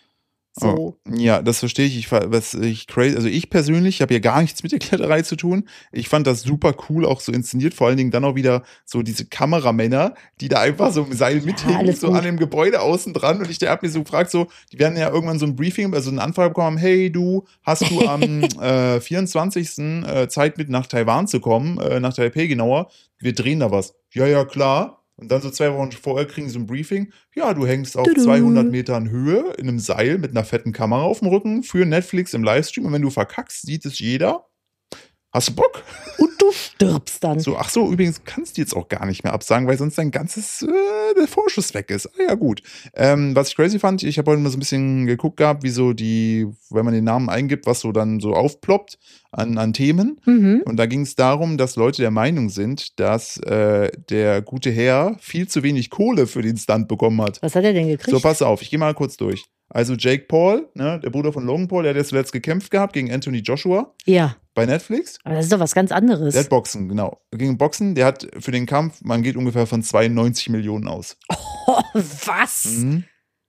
[SPEAKER 2] So.
[SPEAKER 1] Oh, ja, das verstehe ich. Ich fa- was ich crazy, also ich persönlich habe ja gar nichts mit der Kletterei zu tun. Ich fand das super cool, auch so inszeniert. Vor allen Dingen dann auch wieder so diese Kameramänner, die da einfach so im Seil mithängen,
[SPEAKER 2] alles
[SPEAKER 1] so
[SPEAKER 2] gut.
[SPEAKER 1] an dem Gebäude außen dran. Und ich der hab mir so gefragt, so, die werden ja irgendwann so ein Briefing, also eine Anfrage bekommen, hey du, hast du am äh, vierundzwanzigsten Äh, Zeit mit nach Taiwan zu kommen, äh, nach Taipei genauer. Wir drehen da was. Ja, ja, klar. Und dann so zwei Wochen vorher kriegen sie ein Briefing. Ja, du hängst auf
[SPEAKER 2] Tudu.
[SPEAKER 1] zweihundert Metern Höhe in einem Seil mit einer fetten Kamera auf dem Rücken für Netflix im Livestream. Und wenn du verkackst, sieht es jeder. Hast du Bock?
[SPEAKER 2] Und du stirbst dann.
[SPEAKER 1] So, ach so, übrigens kannst du jetzt auch gar nicht mehr absagen, weil sonst dein ganzes äh, der Vorschuss weg ist. Ah ja, gut. Ähm, was ich crazy fand, ich habe heute mal so ein bisschen geguckt gehabt, wie so die, wenn man den Namen eingibt, was so dann so aufploppt an, an Themen.
[SPEAKER 2] Mhm.
[SPEAKER 1] Und da ging es darum, dass Leute der Meinung sind, dass äh, der gute Herr viel zu wenig Kohle für den Stunt bekommen hat.
[SPEAKER 2] Was hat er denn gekriegt?
[SPEAKER 1] So, pass auf, ich gehe mal kurz durch. Also Jake Paul, ne, der Bruder von Logan Paul, der hat jetzt zuletzt gekämpft gehabt gegen Anthony Joshua
[SPEAKER 2] Ja,
[SPEAKER 1] bei Netflix.
[SPEAKER 2] aber das ist doch was ganz anderes.
[SPEAKER 1] Der hat Boxen, genau. Gegen Boxen, der hat für den Kampf, man geht ungefähr von zweiundneunzig Millionen aus.
[SPEAKER 2] Oh, was?
[SPEAKER 1] Mhm.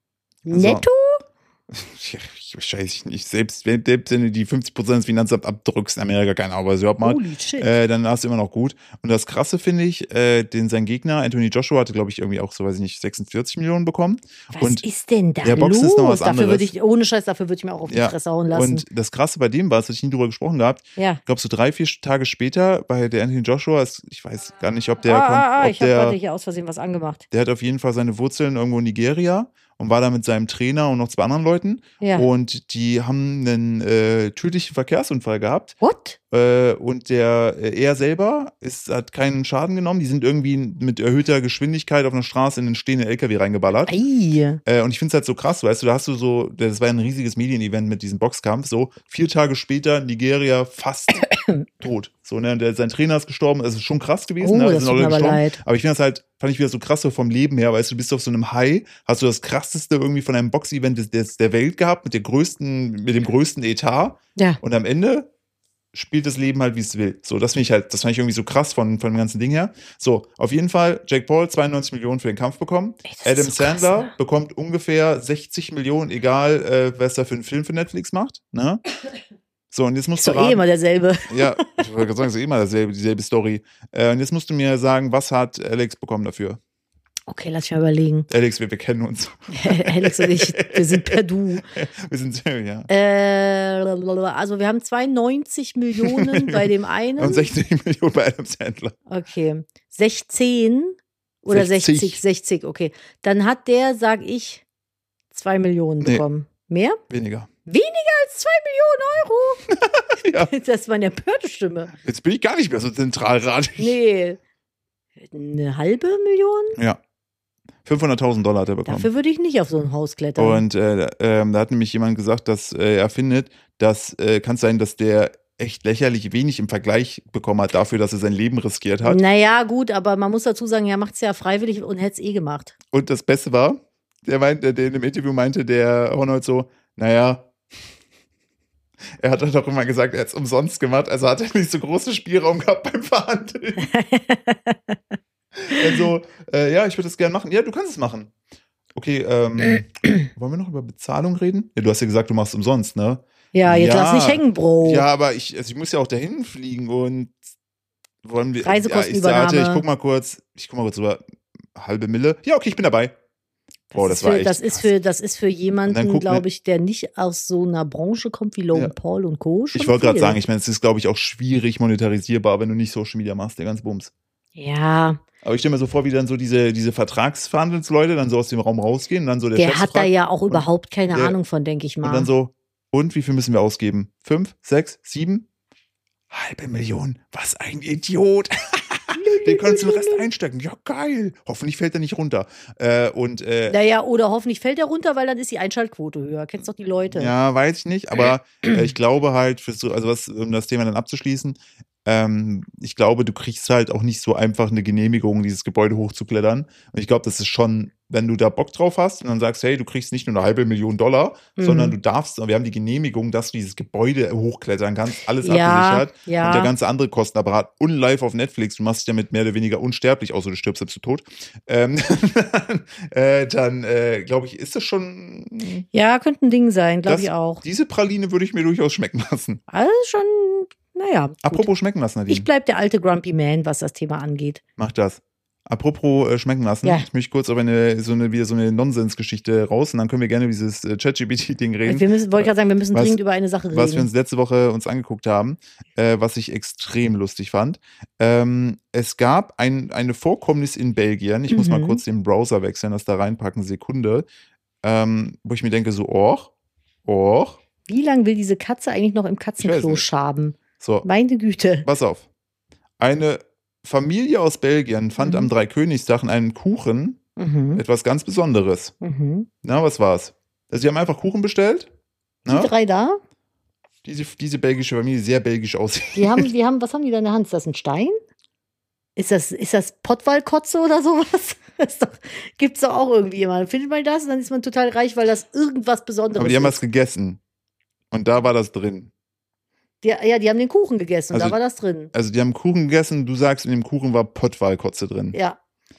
[SPEAKER 2] Netto?
[SPEAKER 1] Ich, ich weiß nicht, selbst wenn, selbst wenn du die fünfzig Prozent des Finanzamts abdrückst in Amerika, keine Ahnung, was überhaupt mal,
[SPEAKER 2] Holy shit.
[SPEAKER 1] äh, dann hast du immer noch gut. Und das Krasse finde ich, äh, den sein Gegner, Anthony Joshua, hatte, glaube ich, irgendwie auch so, weiß ich nicht, sexundvierzig Millionen bekommen.
[SPEAKER 2] was
[SPEAKER 1] und
[SPEAKER 2] ist denn da
[SPEAKER 1] der Boxen
[SPEAKER 2] los?
[SPEAKER 1] ist noch was
[SPEAKER 2] dafür
[SPEAKER 1] anderes.
[SPEAKER 2] würde ich, ohne Scheiß, dafür würde ich mir auch auf die
[SPEAKER 1] Ja,
[SPEAKER 2] Fresse hauen lassen.
[SPEAKER 1] Und das Krasse bei dem war, das hatte ich nie drüber gesprochen gehabt,
[SPEAKER 2] ja.
[SPEAKER 1] ich glaube so drei, vier Tage später bei der Anthony Joshua, ist, ich weiß gar nicht, ob der
[SPEAKER 2] ah,
[SPEAKER 1] kommt,
[SPEAKER 2] ah, ah,
[SPEAKER 1] ob
[SPEAKER 2] ich habe
[SPEAKER 1] der,
[SPEAKER 2] gerade hier aus Versehen was angemacht.
[SPEAKER 1] der hat auf jeden Fall seine Wurzeln irgendwo in Nigeria und war da mit seinem Trainer und noch zwei anderen Leuten.
[SPEAKER 2] Ja.
[SPEAKER 1] Und die haben einen äh, tödlichen Verkehrsunfall gehabt.
[SPEAKER 2] What?
[SPEAKER 1] Äh, und der äh, er selber ist, hat keinen Schaden genommen. Die sind irgendwie mit erhöhter Geschwindigkeit auf einer Straße in den stehenden L K W reingeballert.
[SPEAKER 2] Ei.
[SPEAKER 1] Äh, und ich finde es halt so krass, weißt du, da hast du so, das war ein riesiges Medienevent mit diesem Boxkampf, so vier Tage später Nigeria fast tot. So, ne, der, sein Trainer ist gestorben, das ist schon krass gewesen,
[SPEAKER 2] Oh,
[SPEAKER 1] ne?
[SPEAKER 2] das
[SPEAKER 1] sind
[SPEAKER 2] tut
[SPEAKER 1] alle
[SPEAKER 2] mir aber
[SPEAKER 1] gestorben.
[SPEAKER 2] leid.
[SPEAKER 1] Aber ich finde das halt, fand ich wieder so krass so vom Leben her, weißt du, du bist auf so einem High, hast du das krasseste irgendwie von einem Boxevent des, des, der Welt gehabt, mit der größten, mit dem größten Etat
[SPEAKER 2] Ja.
[SPEAKER 1] und am Ende spielt das Leben halt, wie es will. So, das finde ich halt, das fand ich irgendwie so krass von, von dem ganzen Ding her. So, auf jeden Fall, Jake Paul, zweiundneunzig Millionen für den Kampf bekommen.
[SPEAKER 2] Ey, das
[SPEAKER 1] Adam
[SPEAKER 2] ist so krass,
[SPEAKER 1] Sandler
[SPEAKER 2] ne?
[SPEAKER 1] bekommt ungefähr sechzig Millionen, egal äh, was er für einen Film für Netflix macht. Ne? So, und jetzt musst
[SPEAKER 2] Ist
[SPEAKER 1] du
[SPEAKER 2] doch eh
[SPEAKER 1] raten-
[SPEAKER 2] immer derselbe.
[SPEAKER 1] Ja, ich wollte gerade sagen, es ist eh immer dasselbe, dieselbe Story. Äh, und jetzt musst du mir sagen, was hat Alex bekommen dafür?
[SPEAKER 2] Okay, lass mich mal überlegen.
[SPEAKER 1] Alex, wir, wir kennen uns.
[SPEAKER 2] Alex und ich, wir sind per Du.
[SPEAKER 1] Wir sind, ja.
[SPEAKER 2] Äh, also wir haben zweiundneunzig Millionen bei dem einen.
[SPEAKER 1] Und sechzig Millionen bei Adam Sandler.
[SPEAKER 2] Okay. sechzehn oder
[SPEAKER 1] sechzig.
[SPEAKER 2] sechzig? sechzig, okay. Dann hat der, sag ich, Zwei Millionen
[SPEAKER 1] Nee.
[SPEAKER 2] bekommen. Mehr?
[SPEAKER 1] Weniger.
[SPEAKER 2] Weniger als zwei Millionen Euro?
[SPEAKER 1] Ja.
[SPEAKER 2] Das ist meine Empörte-Stimme.
[SPEAKER 1] Jetzt bin ich gar nicht mehr so zentralratig.
[SPEAKER 2] Nee. Eine halbe Million?
[SPEAKER 1] Ja. fünfhunderttausend Dollar hat er bekommen.
[SPEAKER 2] Dafür würde ich nicht auf so ein Haus klettern.
[SPEAKER 1] Und äh, ähm, da hat nämlich jemand gesagt, dass äh, er findet, dass äh, kann es sein, dass der echt lächerlich wenig im Vergleich bekommen hat dafür, dass er sein Leben riskiert hat.
[SPEAKER 2] Naja, gut, aber man muss dazu sagen, er macht es ja freiwillig und hätte es eh gemacht.
[SPEAKER 1] Und das Beste war, der meinte, der in dem Interview meinte, der Ronald so, naja, er hat doch immer gesagt, er hat es umsonst gemacht, also hat er nicht so großen Spielraum gehabt beim Verhandeln. Also, äh, ja, ich würde das gerne machen. Ja, du kannst es machen. Okay, ähm, wollen wir noch über Bezahlung reden? Ja, du hast ja gesagt, du machst umsonst, ne?
[SPEAKER 2] Ja, jetzt
[SPEAKER 1] Ja.
[SPEAKER 2] lass nicht hängen, Bro.
[SPEAKER 1] Ja, aber ich, also ich muss ja auch dahin fliegen und wollen wir.
[SPEAKER 2] Reisekostenübernahme.
[SPEAKER 1] Ja, ich sagte, ich guck mal kurz, ich guck mal kurz über halbe Mille. Ja, okay, ich bin dabei. Boah, das,
[SPEAKER 2] ist
[SPEAKER 1] war
[SPEAKER 2] für,
[SPEAKER 1] echt
[SPEAKER 2] das ist
[SPEAKER 1] krass.
[SPEAKER 2] für Das ist für
[SPEAKER 1] Und dann
[SPEAKER 2] jemanden,
[SPEAKER 1] guck
[SPEAKER 2] glaube
[SPEAKER 1] mir-
[SPEAKER 2] ich, der nicht aus so einer Branche kommt wie Logan
[SPEAKER 1] Ja.
[SPEAKER 2] Paul und Co. schon
[SPEAKER 1] Ich wollte gerade
[SPEAKER 2] viel.
[SPEAKER 1] sagen, ich meine, es ist, glaube ich, auch schwierig monetarisierbar, wenn du nicht Social Media machst, der ganze Bums.
[SPEAKER 2] Ja,
[SPEAKER 1] Aber ich stelle mir so vor, wie dann so diese, diese Vertragsverhandelsleute dann so aus dem Raum rausgehen und dann so der,
[SPEAKER 2] der
[SPEAKER 1] Chef
[SPEAKER 2] hat
[SPEAKER 1] so fragt,
[SPEAKER 2] da ja auch überhaupt keine
[SPEAKER 1] der-
[SPEAKER 2] Ahnung von, denke ich mal.
[SPEAKER 1] und dann so, und wie viel müssen wir ausgeben? Fünf, sechs, sieben? Halbe Million. Was ein Idiot. Wir können den Rest einstecken. Ja, geil. Hoffentlich fällt er nicht runter. Äh, und äh,
[SPEAKER 2] Naja, oder hoffentlich fällt er runter, weil dann ist die Einschaltquote höher. Kennst doch die Leute.
[SPEAKER 1] ja, weiß ich nicht, aber äh, ich glaube halt, für so, also was, um das Thema dann abzuschließen, ähm, ich glaube, du kriegst halt auch nicht so einfach eine Genehmigung, dieses Gebäude hochzuklettern. Und ich glaube, das ist schon, wenn du da Bock drauf hast und dann sagst, hey, du kriegst nicht nur eine halbe Million Dollar,
[SPEAKER 2] Mhm.
[SPEAKER 1] sondern du darfst, wir haben die Genehmigung, dass du dieses Gebäude hochklettern kannst, alles
[SPEAKER 2] Ja,
[SPEAKER 1] abgesichert.
[SPEAKER 2] ja.
[SPEAKER 1] Und der ganze andere Kostenapparat und live auf Netflix, du machst dich damit mehr oder weniger unsterblich, außer du stirbst selbst zu tot. Ähm, äh, dann, äh, glaube ich, ist das schon.
[SPEAKER 2] Ja, könnte ein Ding sein, glaube
[SPEAKER 1] Das-
[SPEAKER 2] ich auch.
[SPEAKER 1] Diese Praline würde ich mir durchaus schmecken lassen.
[SPEAKER 2] Also schon, naja. Gut.
[SPEAKER 1] Apropos schmecken lassen, Nadine.
[SPEAKER 2] Ich bleib der alte Grumpy Man, was das Thema angeht.
[SPEAKER 1] Mach das. Apropos äh, schmecken lassen,
[SPEAKER 2] Ja.
[SPEAKER 1] ich möchte kurz auf eine, so eine, wieder so eine Nonsensgeschichte raus und dann können wir gerne über dieses äh, ChatGPT-Ding reden.
[SPEAKER 2] Wir müssen, wollte gerade sagen, wir müssen
[SPEAKER 1] Was-
[SPEAKER 2] dringend über eine Sache reden.
[SPEAKER 1] Was wir uns letzte Woche uns angeguckt haben, äh, was ich extrem lustig fand. Ähm, es gab ein, eine Vorkommnis in Belgien, ich muss mal
[SPEAKER 2] Mhm.
[SPEAKER 1] kurz den Browser wechseln, das da reinpacken, Sekunde, ähm, wo ich mir denke, so, och, och,
[SPEAKER 2] Wie lange will diese Katze eigentlich noch im
[SPEAKER 1] Ich weiß
[SPEAKER 2] Katzenklo
[SPEAKER 1] nicht.
[SPEAKER 2] schaben?
[SPEAKER 1] so,
[SPEAKER 2] Meine Güte.
[SPEAKER 1] pass auf. Eine Familie aus Belgien fand
[SPEAKER 2] Mhm.
[SPEAKER 1] am Dreikönigstag in einem Kuchen
[SPEAKER 2] Mhm.
[SPEAKER 1] etwas ganz Besonderes.
[SPEAKER 2] Mhm.
[SPEAKER 1] Na, was war's? Also, sie haben einfach Kuchen bestellt.
[SPEAKER 2] Die
[SPEAKER 1] Na?
[SPEAKER 2] drei da,
[SPEAKER 1] Diese, diese belgische Familie, sehr belgisch aussieht.
[SPEAKER 2] die haben, die haben, was haben die da in der Hand? Ist das ein Stein? Ist das, ist das Pottwalkotze oder sowas? Das ist doch, gibt's doch auch irgendwie immer. Findet man das und dann ist man total reich, weil das irgendwas Besonderes
[SPEAKER 1] Aber die haben was
[SPEAKER 2] ist.
[SPEAKER 1] gegessen. Und da war das drin.
[SPEAKER 2] Die, ja, die haben den Kuchen gegessen und
[SPEAKER 1] Also-
[SPEAKER 2] da war das drin.
[SPEAKER 1] Also, die haben Kuchen gegessen, du sagst, in dem Kuchen war Pottwalkotze drin.
[SPEAKER 2] Ja.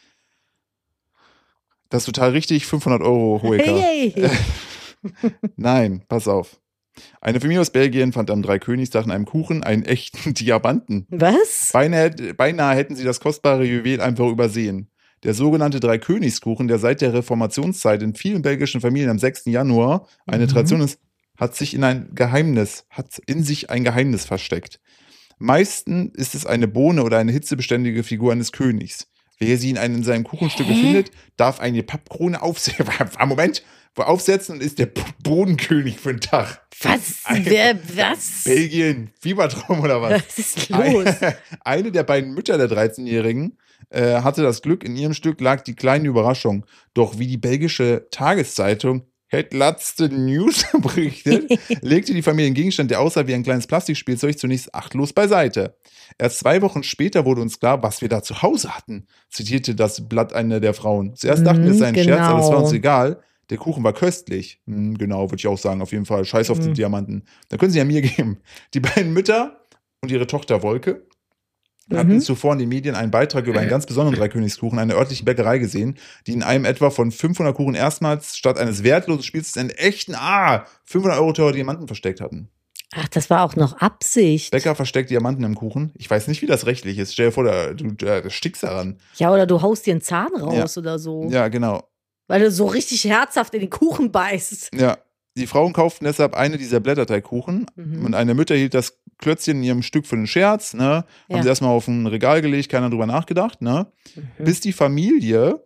[SPEAKER 1] Das ist total richtig, fünfhundert Euro Hoeker.
[SPEAKER 2] Hey, hey.
[SPEAKER 1] Nein, pass auf. Eine Familie aus Belgien fand am Dreikönigstag in einem Kuchen einen echten Diamanten.
[SPEAKER 2] Was?
[SPEAKER 1] Beinahe, beinahe hätten sie das kostbare Juwel einfach übersehen. Der sogenannte Dreikönigskuchen, der seit der Reformationszeit in vielen belgischen Familien am sechsten Januar eine
[SPEAKER 2] Mhm.
[SPEAKER 1] Tradition ist, hat sich in ein Geheimnis, hat in sich ein Geheimnis versteckt. Meistens ist es eine Bohne oder eine hitzebeständige Figur eines Königs. Wer sie in einem in seinem Kuchenstück
[SPEAKER 2] Hä?
[SPEAKER 1] findet, darf eine Pappkrone aufsetzen. Moment, aufsetzen und ist der Bodenkönig für den Tag.
[SPEAKER 2] Was?
[SPEAKER 1] Ein-
[SPEAKER 2] Wer, was?
[SPEAKER 1] Belgien, Fiebertraum oder was?
[SPEAKER 2] Was ist los?
[SPEAKER 1] Eine, eine der beiden Mütter der dreizehnjährigen äh, hatte das Glück, in ihrem Stück lag die kleine Überraschung. Doch wie die belgische Tageszeitung Het Laatste News berichtet, legte die Familie den Gegenstand, der aussah wie ein kleines Plastikspielzeug, zunächst achtlos beiseite. Erst zwei Wochen später wurde uns klar, was wir da zu Hause hatten, zitierte das Blatt einer der Frauen. Zuerst dachten wir, es sei ein
[SPEAKER 2] Mhm,
[SPEAKER 1] Scherz, aber es war uns
[SPEAKER 2] genau.
[SPEAKER 1] egal. Der Kuchen war köstlich. Hm, genau, würde ich auch sagen, auf jeden Fall. Scheiß auf die
[SPEAKER 2] Mhm.
[SPEAKER 1] Diamanten. Da können sie ja mir geben. Die beiden Mütter und ihre Tochter Wolke hatten
[SPEAKER 2] Mhm.
[SPEAKER 1] zuvor in den Medien einen Beitrag über einen ganz besonderen Dreikönigskuchen einer örtlichen Bäckerei gesehen, die in einem etwa von fünfhundert Kuchen erstmals statt eines wertlosen Spiels einen echten, ah, fünfhundert Euro teure Diamanten versteckt hatten.
[SPEAKER 2] Ach, das war auch noch Absicht.
[SPEAKER 1] Bäcker versteckt Diamanten im Kuchen. Ich weiß nicht, wie das rechtlich ist. Stell dir vor, da, du da stickst daran.
[SPEAKER 2] Ja, oder du haust dir einen Zahn raus oder so.
[SPEAKER 1] Ja, genau.
[SPEAKER 2] Weil du so richtig herzhaft in den Kuchen beißt.
[SPEAKER 1] Ja. Die Frauen kauften deshalb eine dieser Blätterteigkuchen
[SPEAKER 2] Mhm.
[SPEAKER 1] und eine Mutter hielt das Klötzchen in ihrem Stück für den Scherz, ne?
[SPEAKER 2] Ja.
[SPEAKER 1] Haben sie erstmal auf ein Regal gelegt, keiner drüber nachgedacht, ne?
[SPEAKER 2] Mhm.
[SPEAKER 1] Bis die Familie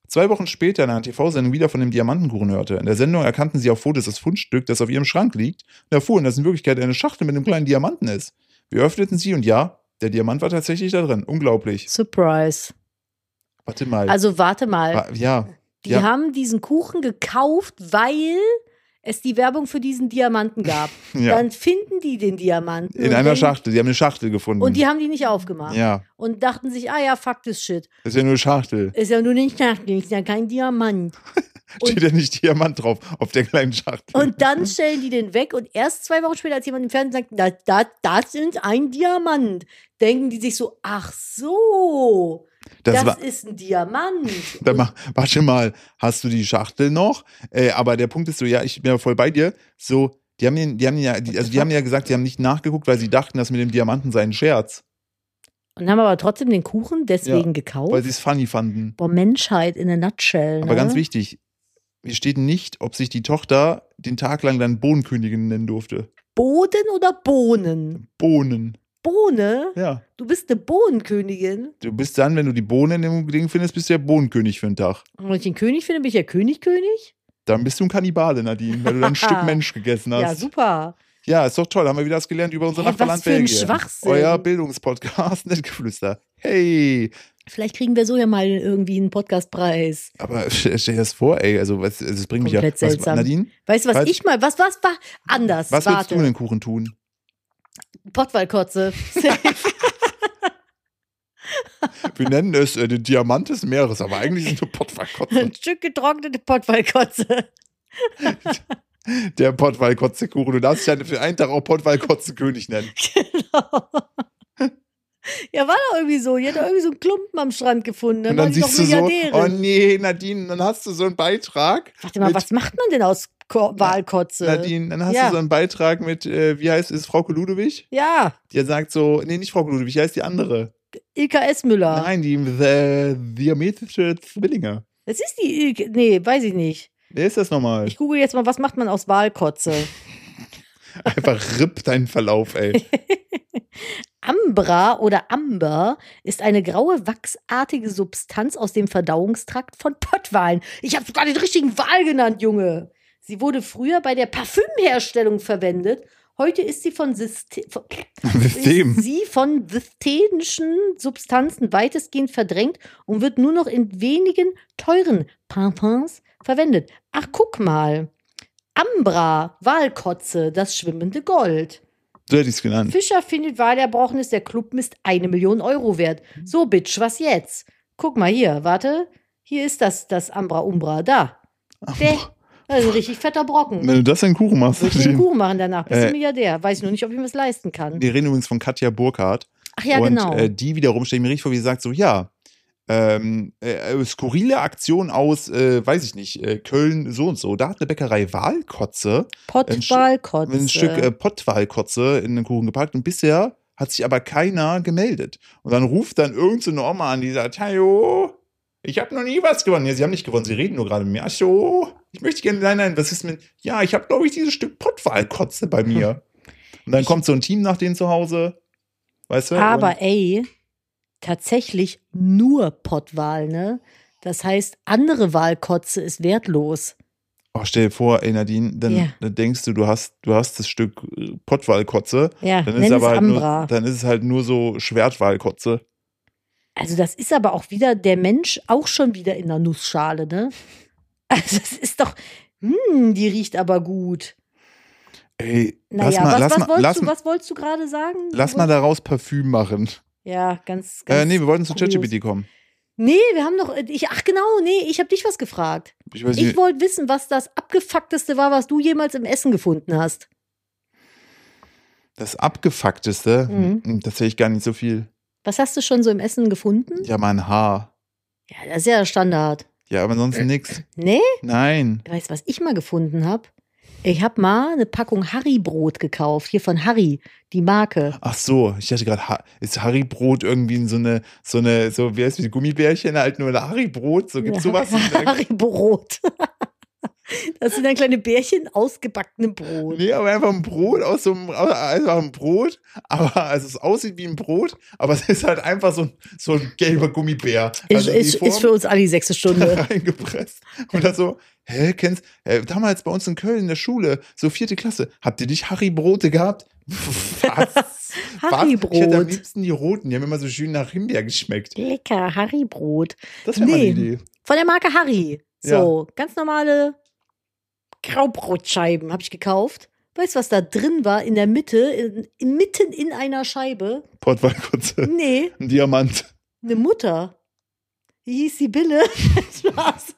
[SPEAKER 1] zwei Wochen später in einer T V-Sendung wieder von dem Diamantenkuchen hörte. In der Sendung erkannten sie auf Fotos das Fundstück, das auf ihrem Schrank liegt, und erfuhren, dass in Wirklichkeit eine Schachtel mit einem kleinen Diamanten ist. Wir öffneten sie und ja, der Diamant war tatsächlich da drin. Unglaublich.
[SPEAKER 2] Surprise.
[SPEAKER 1] Warte mal.
[SPEAKER 2] Also warte mal.
[SPEAKER 1] Wa- ja.
[SPEAKER 2] Die
[SPEAKER 1] ja.
[SPEAKER 2] haben diesen Kuchen gekauft, weil es die Werbung für diesen Diamanten gab.
[SPEAKER 1] Ja.
[SPEAKER 2] Dann finden die den Diamanten.
[SPEAKER 1] In
[SPEAKER 2] und
[SPEAKER 1] einer
[SPEAKER 2] denken-
[SPEAKER 1] Schachtel. Die haben eine Schachtel gefunden.
[SPEAKER 2] Und die haben die nicht aufgemacht.
[SPEAKER 1] ja,
[SPEAKER 2] Und dachten sich, ah ja, fuck this shit.
[SPEAKER 1] das ist ja nur eine Schachtel.
[SPEAKER 2] Ist ja nur nicht Schachtel, ist ja kein Diamant.
[SPEAKER 1] Steht ja nicht Diamant drauf auf der kleinen Schachtel.
[SPEAKER 2] Und dann stellen die den weg und erst zwei Wochen später, als jemand im Fernsehen sagt, das, das, das ist ein Diamant, denken die sich so, ach so,
[SPEAKER 1] das,
[SPEAKER 2] das,
[SPEAKER 1] war,
[SPEAKER 2] ist ein Diamant.
[SPEAKER 1] dann mach, warte mal, hast du die Schachtel noch? Äh, aber der Punkt ist so, ja, ich bin ja voll bei dir. So, die haben, den, die haben ja, die, also die haben ja gesagt, die haben nicht nachgeguckt, weil sie dachten, dass mit dem Diamanten sei ein Scherz.
[SPEAKER 2] Und haben aber trotzdem den Kuchen deswegen
[SPEAKER 1] Ja,
[SPEAKER 2] gekauft.
[SPEAKER 1] Weil sie es funny fanden.
[SPEAKER 2] Boah, Menschheit in a nutshell.
[SPEAKER 1] Aber
[SPEAKER 2] ne?
[SPEAKER 1] ganz wichtig, hier steht nicht, ob sich die Tochter den Tag lang dann Bohnenkönigin nennen durfte.
[SPEAKER 2] Boden oder Bohnen?
[SPEAKER 1] Bohnen.
[SPEAKER 2] Bohne?
[SPEAKER 1] Ja.
[SPEAKER 2] Du bist eine Bohnenkönigin.
[SPEAKER 1] Du bist dann, wenn du die Bohnen im Ding findest, bist du ja Bohnenkönig für den Tag.
[SPEAKER 2] Und wenn ich den König finde, bin ich ja König-König?
[SPEAKER 1] Dann bist du ein Kannibale, Nadine, weil du dann ein Stück Mensch gegessen hast.
[SPEAKER 2] Ja, super.
[SPEAKER 1] Ja, ist doch toll. Haben wir wieder was gelernt über unser
[SPEAKER 2] Hä,
[SPEAKER 1] Nachbarland
[SPEAKER 2] was für ein
[SPEAKER 1] Belgien.
[SPEAKER 2] Schwachsinn.
[SPEAKER 1] Euer Bildungspodcast, Nettgeflüster. Hey.
[SPEAKER 2] Vielleicht kriegen wir so ja mal irgendwie einen Podcastpreis.
[SPEAKER 1] Aber stell stell dir das vor, ey. Also, was, also das bringt mich ja.
[SPEAKER 2] Komplett
[SPEAKER 1] Was,
[SPEAKER 2] seltsam.
[SPEAKER 1] Nadine,
[SPEAKER 2] Weißt du, was
[SPEAKER 1] Was-
[SPEAKER 2] ich mal, was, was war anders?
[SPEAKER 1] was würdest
[SPEAKER 2] Warte.
[SPEAKER 1] du in den Kuchen tun?
[SPEAKER 2] Pottwaldkotze.
[SPEAKER 1] Wir nennen es äh, den Diamant des Meeres, aber eigentlich ist es nur Pottwalkotze.
[SPEAKER 2] Ein Stück getrocknete Pottwaldkotze.
[SPEAKER 1] Der Pottwalkotze-Kuchen. Du darfst dich ja für einen Tag auch Pottwalkotze-König nennen.
[SPEAKER 2] Genau. Ja, war doch irgendwie so. Die hat doch irgendwie so einen Klumpen am Strand gefunden. Dann,
[SPEAKER 1] Und dann
[SPEAKER 2] war die doch
[SPEAKER 1] siehst du so,
[SPEAKER 2] Milliardärin.
[SPEAKER 1] oh nee, Nadine, dann hast du so einen Beitrag.
[SPEAKER 2] Warte mal,
[SPEAKER 1] mit-
[SPEAKER 2] was macht man denn aus Ko Walkotze?
[SPEAKER 1] Nadine, dann hast
[SPEAKER 2] Ja.
[SPEAKER 1] du so einen Beitrag mit, äh, wie heißt es, Frau Ludewig?
[SPEAKER 2] Ja,
[SPEAKER 1] Die sagt so, nee, nicht Frau Ludewig, wie heißt die andere?
[SPEAKER 2] I K S Müller.
[SPEAKER 1] Nein, die the, diametrische Zwillinge.
[SPEAKER 2] Das ist die, I- nee, weiß ich nicht.
[SPEAKER 1] Wer ist das nochmal?
[SPEAKER 2] Ich google jetzt mal, was macht man aus Walkotze?
[SPEAKER 1] Einfach ripp deinen Verlauf, ey.
[SPEAKER 2] Ambra oder Amber ist eine graue, wachsartige Substanz aus dem Verdauungstrakt von Pottwalen. Ich habe sogar den richtigen Wal genannt, Junge. Sie wurde früher bei der Parfümherstellung verwendet. Heute ist sie von, Syste von,
[SPEAKER 1] System.
[SPEAKER 2] ist sie von systemischen Substanzen weitestgehend verdrängt und wird nur noch in wenigen teuren Parfums verwendet. Ach, guck mal. Ambra, Walkotze, das schwimmende Gold.
[SPEAKER 1] So hätte ich es genannt.
[SPEAKER 2] Fischer findet Walerbrochenes, der Club ist eine Million Euro wert. So, Bitch, was jetzt? Guck mal hier, warte. Hier ist das, das Ambra Umbra, da. Der, das ist ein richtig fetter Brocken.
[SPEAKER 1] Wenn du das in den Kuchen machst,
[SPEAKER 2] Soll ich den Kuchen machen danach? Bist
[SPEAKER 1] Äh,
[SPEAKER 2] du Milliardär? Weiß ich nur nicht, ob ich mir das leisten kann.
[SPEAKER 1] wir reden übrigens von Katja Burkhardt.
[SPEAKER 2] Ach ja,
[SPEAKER 1] und
[SPEAKER 2] genau.
[SPEAKER 1] äh, die wiederum stelle ich mir richtig vor, wie sie sagt, so, ja, ähm, äh, skurrile Aktion aus, äh, weiß ich nicht, äh, Köln so und so. Da hat eine Bäckerei Walkotze
[SPEAKER 2] Pottwalkotze.
[SPEAKER 1] ein Stück äh, Pottwalkotze in den Kuchen gepackt und bisher hat sich aber keiner gemeldet. Und dann ruft dann irgendeine Oma an, die sagt, hallo, ich habe noch nie was gewonnen. Ja, sie haben nicht gewonnen, sie reden nur gerade mit mir. Ach so, ich möchte gerne, nein, nein, was ist mit, ja, ich habe, glaube ich, dieses Stück Pottwalkotze bei mir. Und dann kommt so ein Team nach denen zu Hause, weißt du?
[SPEAKER 2] Aber
[SPEAKER 1] und,
[SPEAKER 2] ey, tatsächlich nur Pottwal, ne? Das heißt, andere Walkotze ist wertlos.
[SPEAKER 1] oh, stell dir vor, ey Nadine, dann,
[SPEAKER 2] Ja.
[SPEAKER 1] dann denkst du, du hast, du hast das Stück äh, Pottwalkotze,
[SPEAKER 2] Ja,
[SPEAKER 1] dann ist
[SPEAKER 2] nenn
[SPEAKER 1] es
[SPEAKER 2] es
[SPEAKER 1] aber halt
[SPEAKER 2] Ambra.
[SPEAKER 1] nur, dann ist es halt nur so Schwertwalkotze.
[SPEAKER 2] Also das ist aber auch wieder der Mensch auch schon wieder in der Nussschale, ne? Also es ist doch, hm, die riecht aber gut.
[SPEAKER 1] Ey,
[SPEAKER 2] Naja,
[SPEAKER 1] lass mal,
[SPEAKER 2] was,
[SPEAKER 1] lass
[SPEAKER 2] was,
[SPEAKER 1] mal,
[SPEAKER 2] wolltest,
[SPEAKER 1] lass,
[SPEAKER 2] du,
[SPEAKER 1] mal-
[SPEAKER 2] was wolltest du gerade sagen?
[SPEAKER 1] lass
[SPEAKER 2] Du
[SPEAKER 1] mal
[SPEAKER 2] wolltest-
[SPEAKER 1] daraus Parfüm machen.
[SPEAKER 2] Ja, ganz, ganz
[SPEAKER 1] Äh, nee, wir wollten zu
[SPEAKER 2] kurios.
[SPEAKER 1] ChatGPT kommen.
[SPEAKER 2] Nee, wir haben noch, ich, ach genau, nee, ich habe dich was gefragt.
[SPEAKER 1] Ich weiß
[SPEAKER 2] Ich
[SPEAKER 1] nicht,
[SPEAKER 2] wollte wissen, was das abgefuckteste war, was du jemals im Essen gefunden hast.
[SPEAKER 1] das Abgefuckteste,
[SPEAKER 2] Mhm.
[SPEAKER 1] das sehe ich gar nicht so viel.
[SPEAKER 2] Was hast du schon so im Essen gefunden?
[SPEAKER 1] Ja, mein Haar.
[SPEAKER 2] Ja, das ist ja Standard.
[SPEAKER 1] Ja, aber ansonsten nix.
[SPEAKER 2] Nee?
[SPEAKER 1] Nein.
[SPEAKER 2] Weißt du, was ich mal gefunden habe? Ich habe mal eine Packung Harry-Brot gekauft, hier von Harry, die Marke.
[SPEAKER 1] Ach so, ich dachte gerade, Ha- ist Harry-Brot irgendwie so eine, so eine, so, wie heißt die Gummibärchen, halt nur ein Harry-Brot? So, gibt's sowas?
[SPEAKER 2] Harry-Brot. Das sind dann kleine Bärchen aus gebackenem Brot.
[SPEAKER 1] Nee, aber einfach ein Brot aus so einem, einfach ein Brot, aber also es aussieht wie ein Brot, aber es ist halt einfach so ein, so ein gelber Gummibär. Also
[SPEAKER 2] ist, ist, ist für uns alle die sechste Stunde.
[SPEAKER 1] Reingepresst. Und dann so, hä, kennst, äh, damals bei uns in Köln in der Schule, so vierte Klasse, habt ihr nicht Harry-Brote gehabt? Was?
[SPEAKER 2] Harry-Brot.
[SPEAKER 1] Ich hätte am liebsten die roten, die haben immer so schön nach Himbeer geschmeckt.
[SPEAKER 2] Lecker, Harry-Brot.
[SPEAKER 1] Das wäre
[SPEAKER 2] Nee.
[SPEAKER 1] mal die Idee.
[SPEAKER 2] Von der Marke Harry. So, ganz normale Graubrotscheiben habe ich gekauft. Weißt du, was da drin war? In der Mitte, in, in, mitten in einer Scheibe.
[SPEAKER 1] Portweinkotze.
[SPEAKER 2] Nee,
[SPEAKER 1] Ein Diamant.
[SPEAKER 2] eine Mutter. Die hieß Sibylle. Spaß.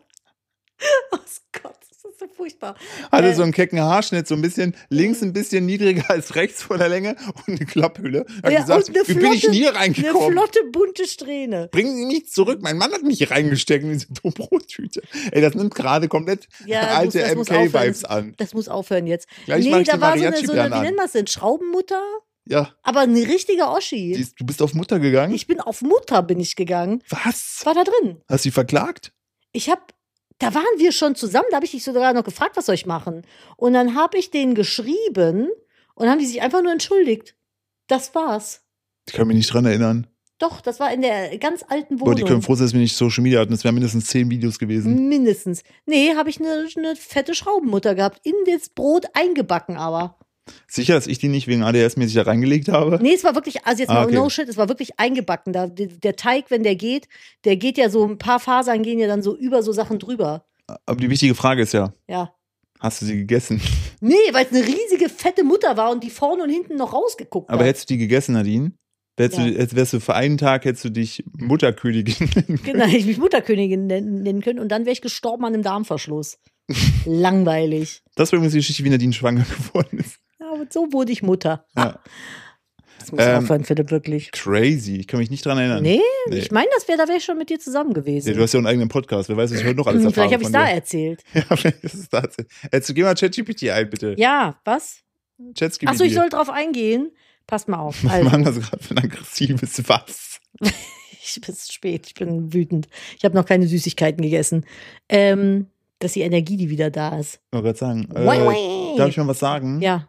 [SPEAKER 2] Oh Gott, das ist so furchtbar.
[SPEAKER 1] Hatte
[SPEAKER 2] Äh,
[SPEAKER 1] so einen kecken Haarschnitt, so ein bisschen links ein bisschen niedriger als rechts von der Länge und eine Klapphülle. Hat
[SPEAKER 2] Ja,
[SPEAKER 1] gesagt,
[SPEAKER 2] und eine
[SPEAKER 1] wie bin ich denn hier
[SPEAKER 2] Eine
[SPEAKER 1] reingekommen?
[SPEAKER 2] flotte, bunte Strähne.
[SPEAKER 1] Bringen Sie mich zurück. Mein Mann hat mich hier reingesteckt in diese Brottüte. Ey, das nimmt gerade komplett
[SPEAKER 2] Ja,
[SPEAKER 1] alte
[SPEAKER 2] muss- das
[SPEAKER 1] M
[SPEAKER 2] muss aufhören.
[SPEAKER 1] K-Vibes an.
[SPEAKER 2] Das muss aufhören jetzt.
[SPEAKER 1] Gleich
[SPEAKER 2] nee,
[SPEAKER 1] mach ich
[SPEAKER 2] da
[SPEAKER 1] die
[SPEAKER 2] war so eine, so eine,
[SPEAKER 1] Mariachi-Bären
[SPEAKER 2] wie
[SPEAKER 1] an.
[SPEAKER 2] nennt man das denn? Schraubenmutter?
[SPEAKER 1] Ja,
[SPEAKER 2] Aber eine richtige Oschi.
[SPEAKER 1] siehst, du bist auf Mutter gegangen?
[SPEAKER 2] Ich bin auf Mutter bin ich gegangen.
[SPEAKER 1] Was?
[SPEAKER 2] War da drin.
[SPEAKER 1] Hast du sie verklagt?
[SPEAKER 2] Ich hab, da waren wir schon zusammen, da habe ich dich sogar noch gefragt, was soll ich machen? Und dann habe ich denen geschrieben und haben die sich einfach nur entschuldigt. Das war's.
[SPEAKER 1] Ich kann mich nicht dran erinnern.
[SPEAKER 2] Doch, das war in der ganz alten
[SPEAKER 1] Boah,
[SPEAKER 2] Wohnung.
[SPEAKER 1] die können froh sein, dass wir nicht Social Media hatten. Das wären mindestens zehn Videos gewesen.
[SPEAKER 2] Mindestens. Nee, habe ich eine, eine fette Schraubenmutter gehabt. In das Brot eingebacken aber.
[SPEAKER 1] Sicher, dass ich die nicht wegen A D S-mäßig da reingelegt habe?
[SPEAKER 2] Nee, es war wirklich, also jetzt
[SPEAKER 1] Ah,
[SPEAKER 2] mal
[SPEAKER 1] okay.
[SPEAKER 2] no shit, es war wirklich eingebacken. Da, der, der Teig, wenn der geht, der geht ja so, ein paar Fasern gehen ja dann so über so Sachen drüber.
[SPEAKER 1] Aber die wichtige Frage ist ja,
[SPEAKER 2] Ja.
[SPEAKER 1] hast du sie gegessen?
[SPEAKER 2] Nee, weil es eine riesige, fette Mutter war und die vorne und hinten noch rausgeguckt
[SPEAKER 1] Aber
[SPEAKER 2] hat.
[SPEAKER 1] hättest du die gegessen, Nadine? Wärst,
[SPEAKER 2] Ja.
[SPEAKER 1] du, jetzt wärst du für einen Tag, hättest du dich Mutterkönigin nennen können.
[SPEAKER 2] Genau, hätte ich mich Mutterkönigin nennen, nennen können und dann wäre ich gestorben an einem Darmverschluss. Langweilig.
[SPEAKER 1] Das war übrigens die Geschichte, wie Nadine schwanger geworden ist.
[SPEAKER 2] Ja, aber so wurde ich Mutter.
[SPEAKER 1] Ja.
[SPEAKER 2] Das muss
[SPEAKER 1] Ähm,
[SPEAKER 2] aufhören, Philipp, wirklich.
[SPEAKER 1] Crazy, ich kann mich nicht dran erinnern.
[SPEAKER 2] Nee,
[SPEAKER 1] Nee.
[SPEAKER 2] ich meine, das wäre, da wäre ich schon mit dir zusammen gewesen.
[SPEAKER 1] Ja, du hast ja einen eigenen Podcast, wer weiß, was ich heute noch alles
[SPEAKER 2] Hm,
[SPEAKER 1] erfahre
[SPEAKER 2] vielleicht habe ich es
[SPEAKER 1] von
[SPEAKER 2] da
[SPEAKER 1] dir.
[SPEAKER 2] erzählt.
[SPEAKER 1] Ja, vielleicht ist es da. Jetzt geh mal ChatGPT ein, bitte.
[SPEAKER 2] Ja, was?
[SPEAKER 1] ChatGPT.
[SPEAKER 2] Achso, ich soll drauf eingehen. Passt mal auf.
[SPEAKER 1] Was
[SPEAKER 2] Also,
[SPEAKER 1] machen das gerade für ein aggressives Was?
[SPEAKER 2] ich bin spät, ich bin wütend. Ich habe noch keine Süßigkeiten gegessen. Ähm, das ist die Energie, die wieder da ist.
[SPEAKER 1] Ich wollte gerade sagen,
[SPEAKER 2] Wai,
[SPEAKER 1] äh,
[SPEAKER 2] wai.
[SPEAKER 1] darf ich mal was sagen?
[SPEAKER 2] Ja.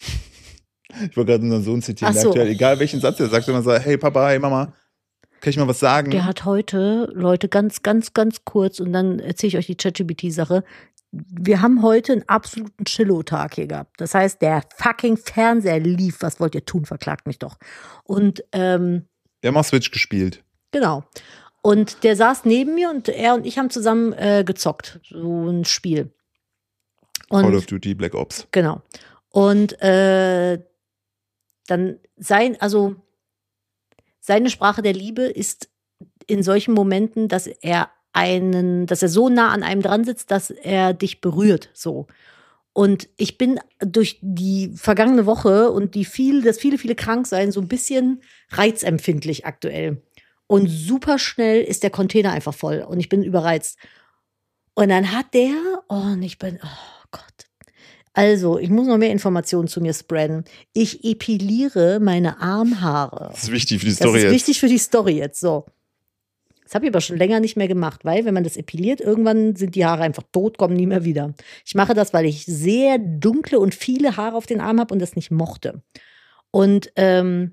[SPEAKER 1] Ich wollte gerade unseren Sohn zitieren.
[SPEAKER 2] Ach
[SPEAKER 1] Der
[SPEAKER 2] so.
[SPEAKER 1] aktuell, egal welchen Satz er sagt, immer so, hey Papa, hey Mama, kann ich mal was sagen?
[SPEAKER 2] Der hat heute, Leute, ganz, ganz, ganz kurz und dann erzähle ich euch die ChatGPT-Sache. Wir haben heute einen absoluten Chillo-Tag hier gehabt. Das heißt, der fucking Fernseher lief. Was wollt ihr tun? Verklagt mich doch. Und, ähm,
[SPEAKER 1] Wir haben auch Switch gespielt.
[SPEAKER 2] genau. Und der saß neben mir und er und ich haben zusammen äh, gezockt. So ein Spiel. Und
[SPEAKER 1] Call of Duty, Black Ops.
[SPEAKER 2] Genau. Und äh, dann sein, also seine Sprache der Liebe ist in solchen Momenten, dass er einen, dass er so nah an einem dran sitzt, dass er dich berührt, so. Und ich bin durch die vergangene Woche und die viel, das viele, viele Kranksein so ein bisschen reizempfindlich aktuell. Und super schnell ist der Container einfach voll und ich bin überreizt. Und dann hat der, oh, und ich bin, oh Gott. Also, ich muss noch mehr Informationen zu mir spreaden. Ich epiliere meine Armhaare.
[SPEAKER 1] Das ist wichtig für die
[SPEAKER 2] Das
[SPEAKER 1] Story
[SPEAKER 2] ist
[SPEAKER 1] jetzt.
[SPEAKER 2] wichtig für die Story jetzt, so. Das habe ich aber schon länger nicht mehr gemacht, weil wenn man das epiliert, irgendwann sind die Haare einfach tot, kommen nie mehr wieder. Ich mache das, weil ich sehr dunkle und viele Haare auf den Armen habe und das nicht mochte. Und ähm,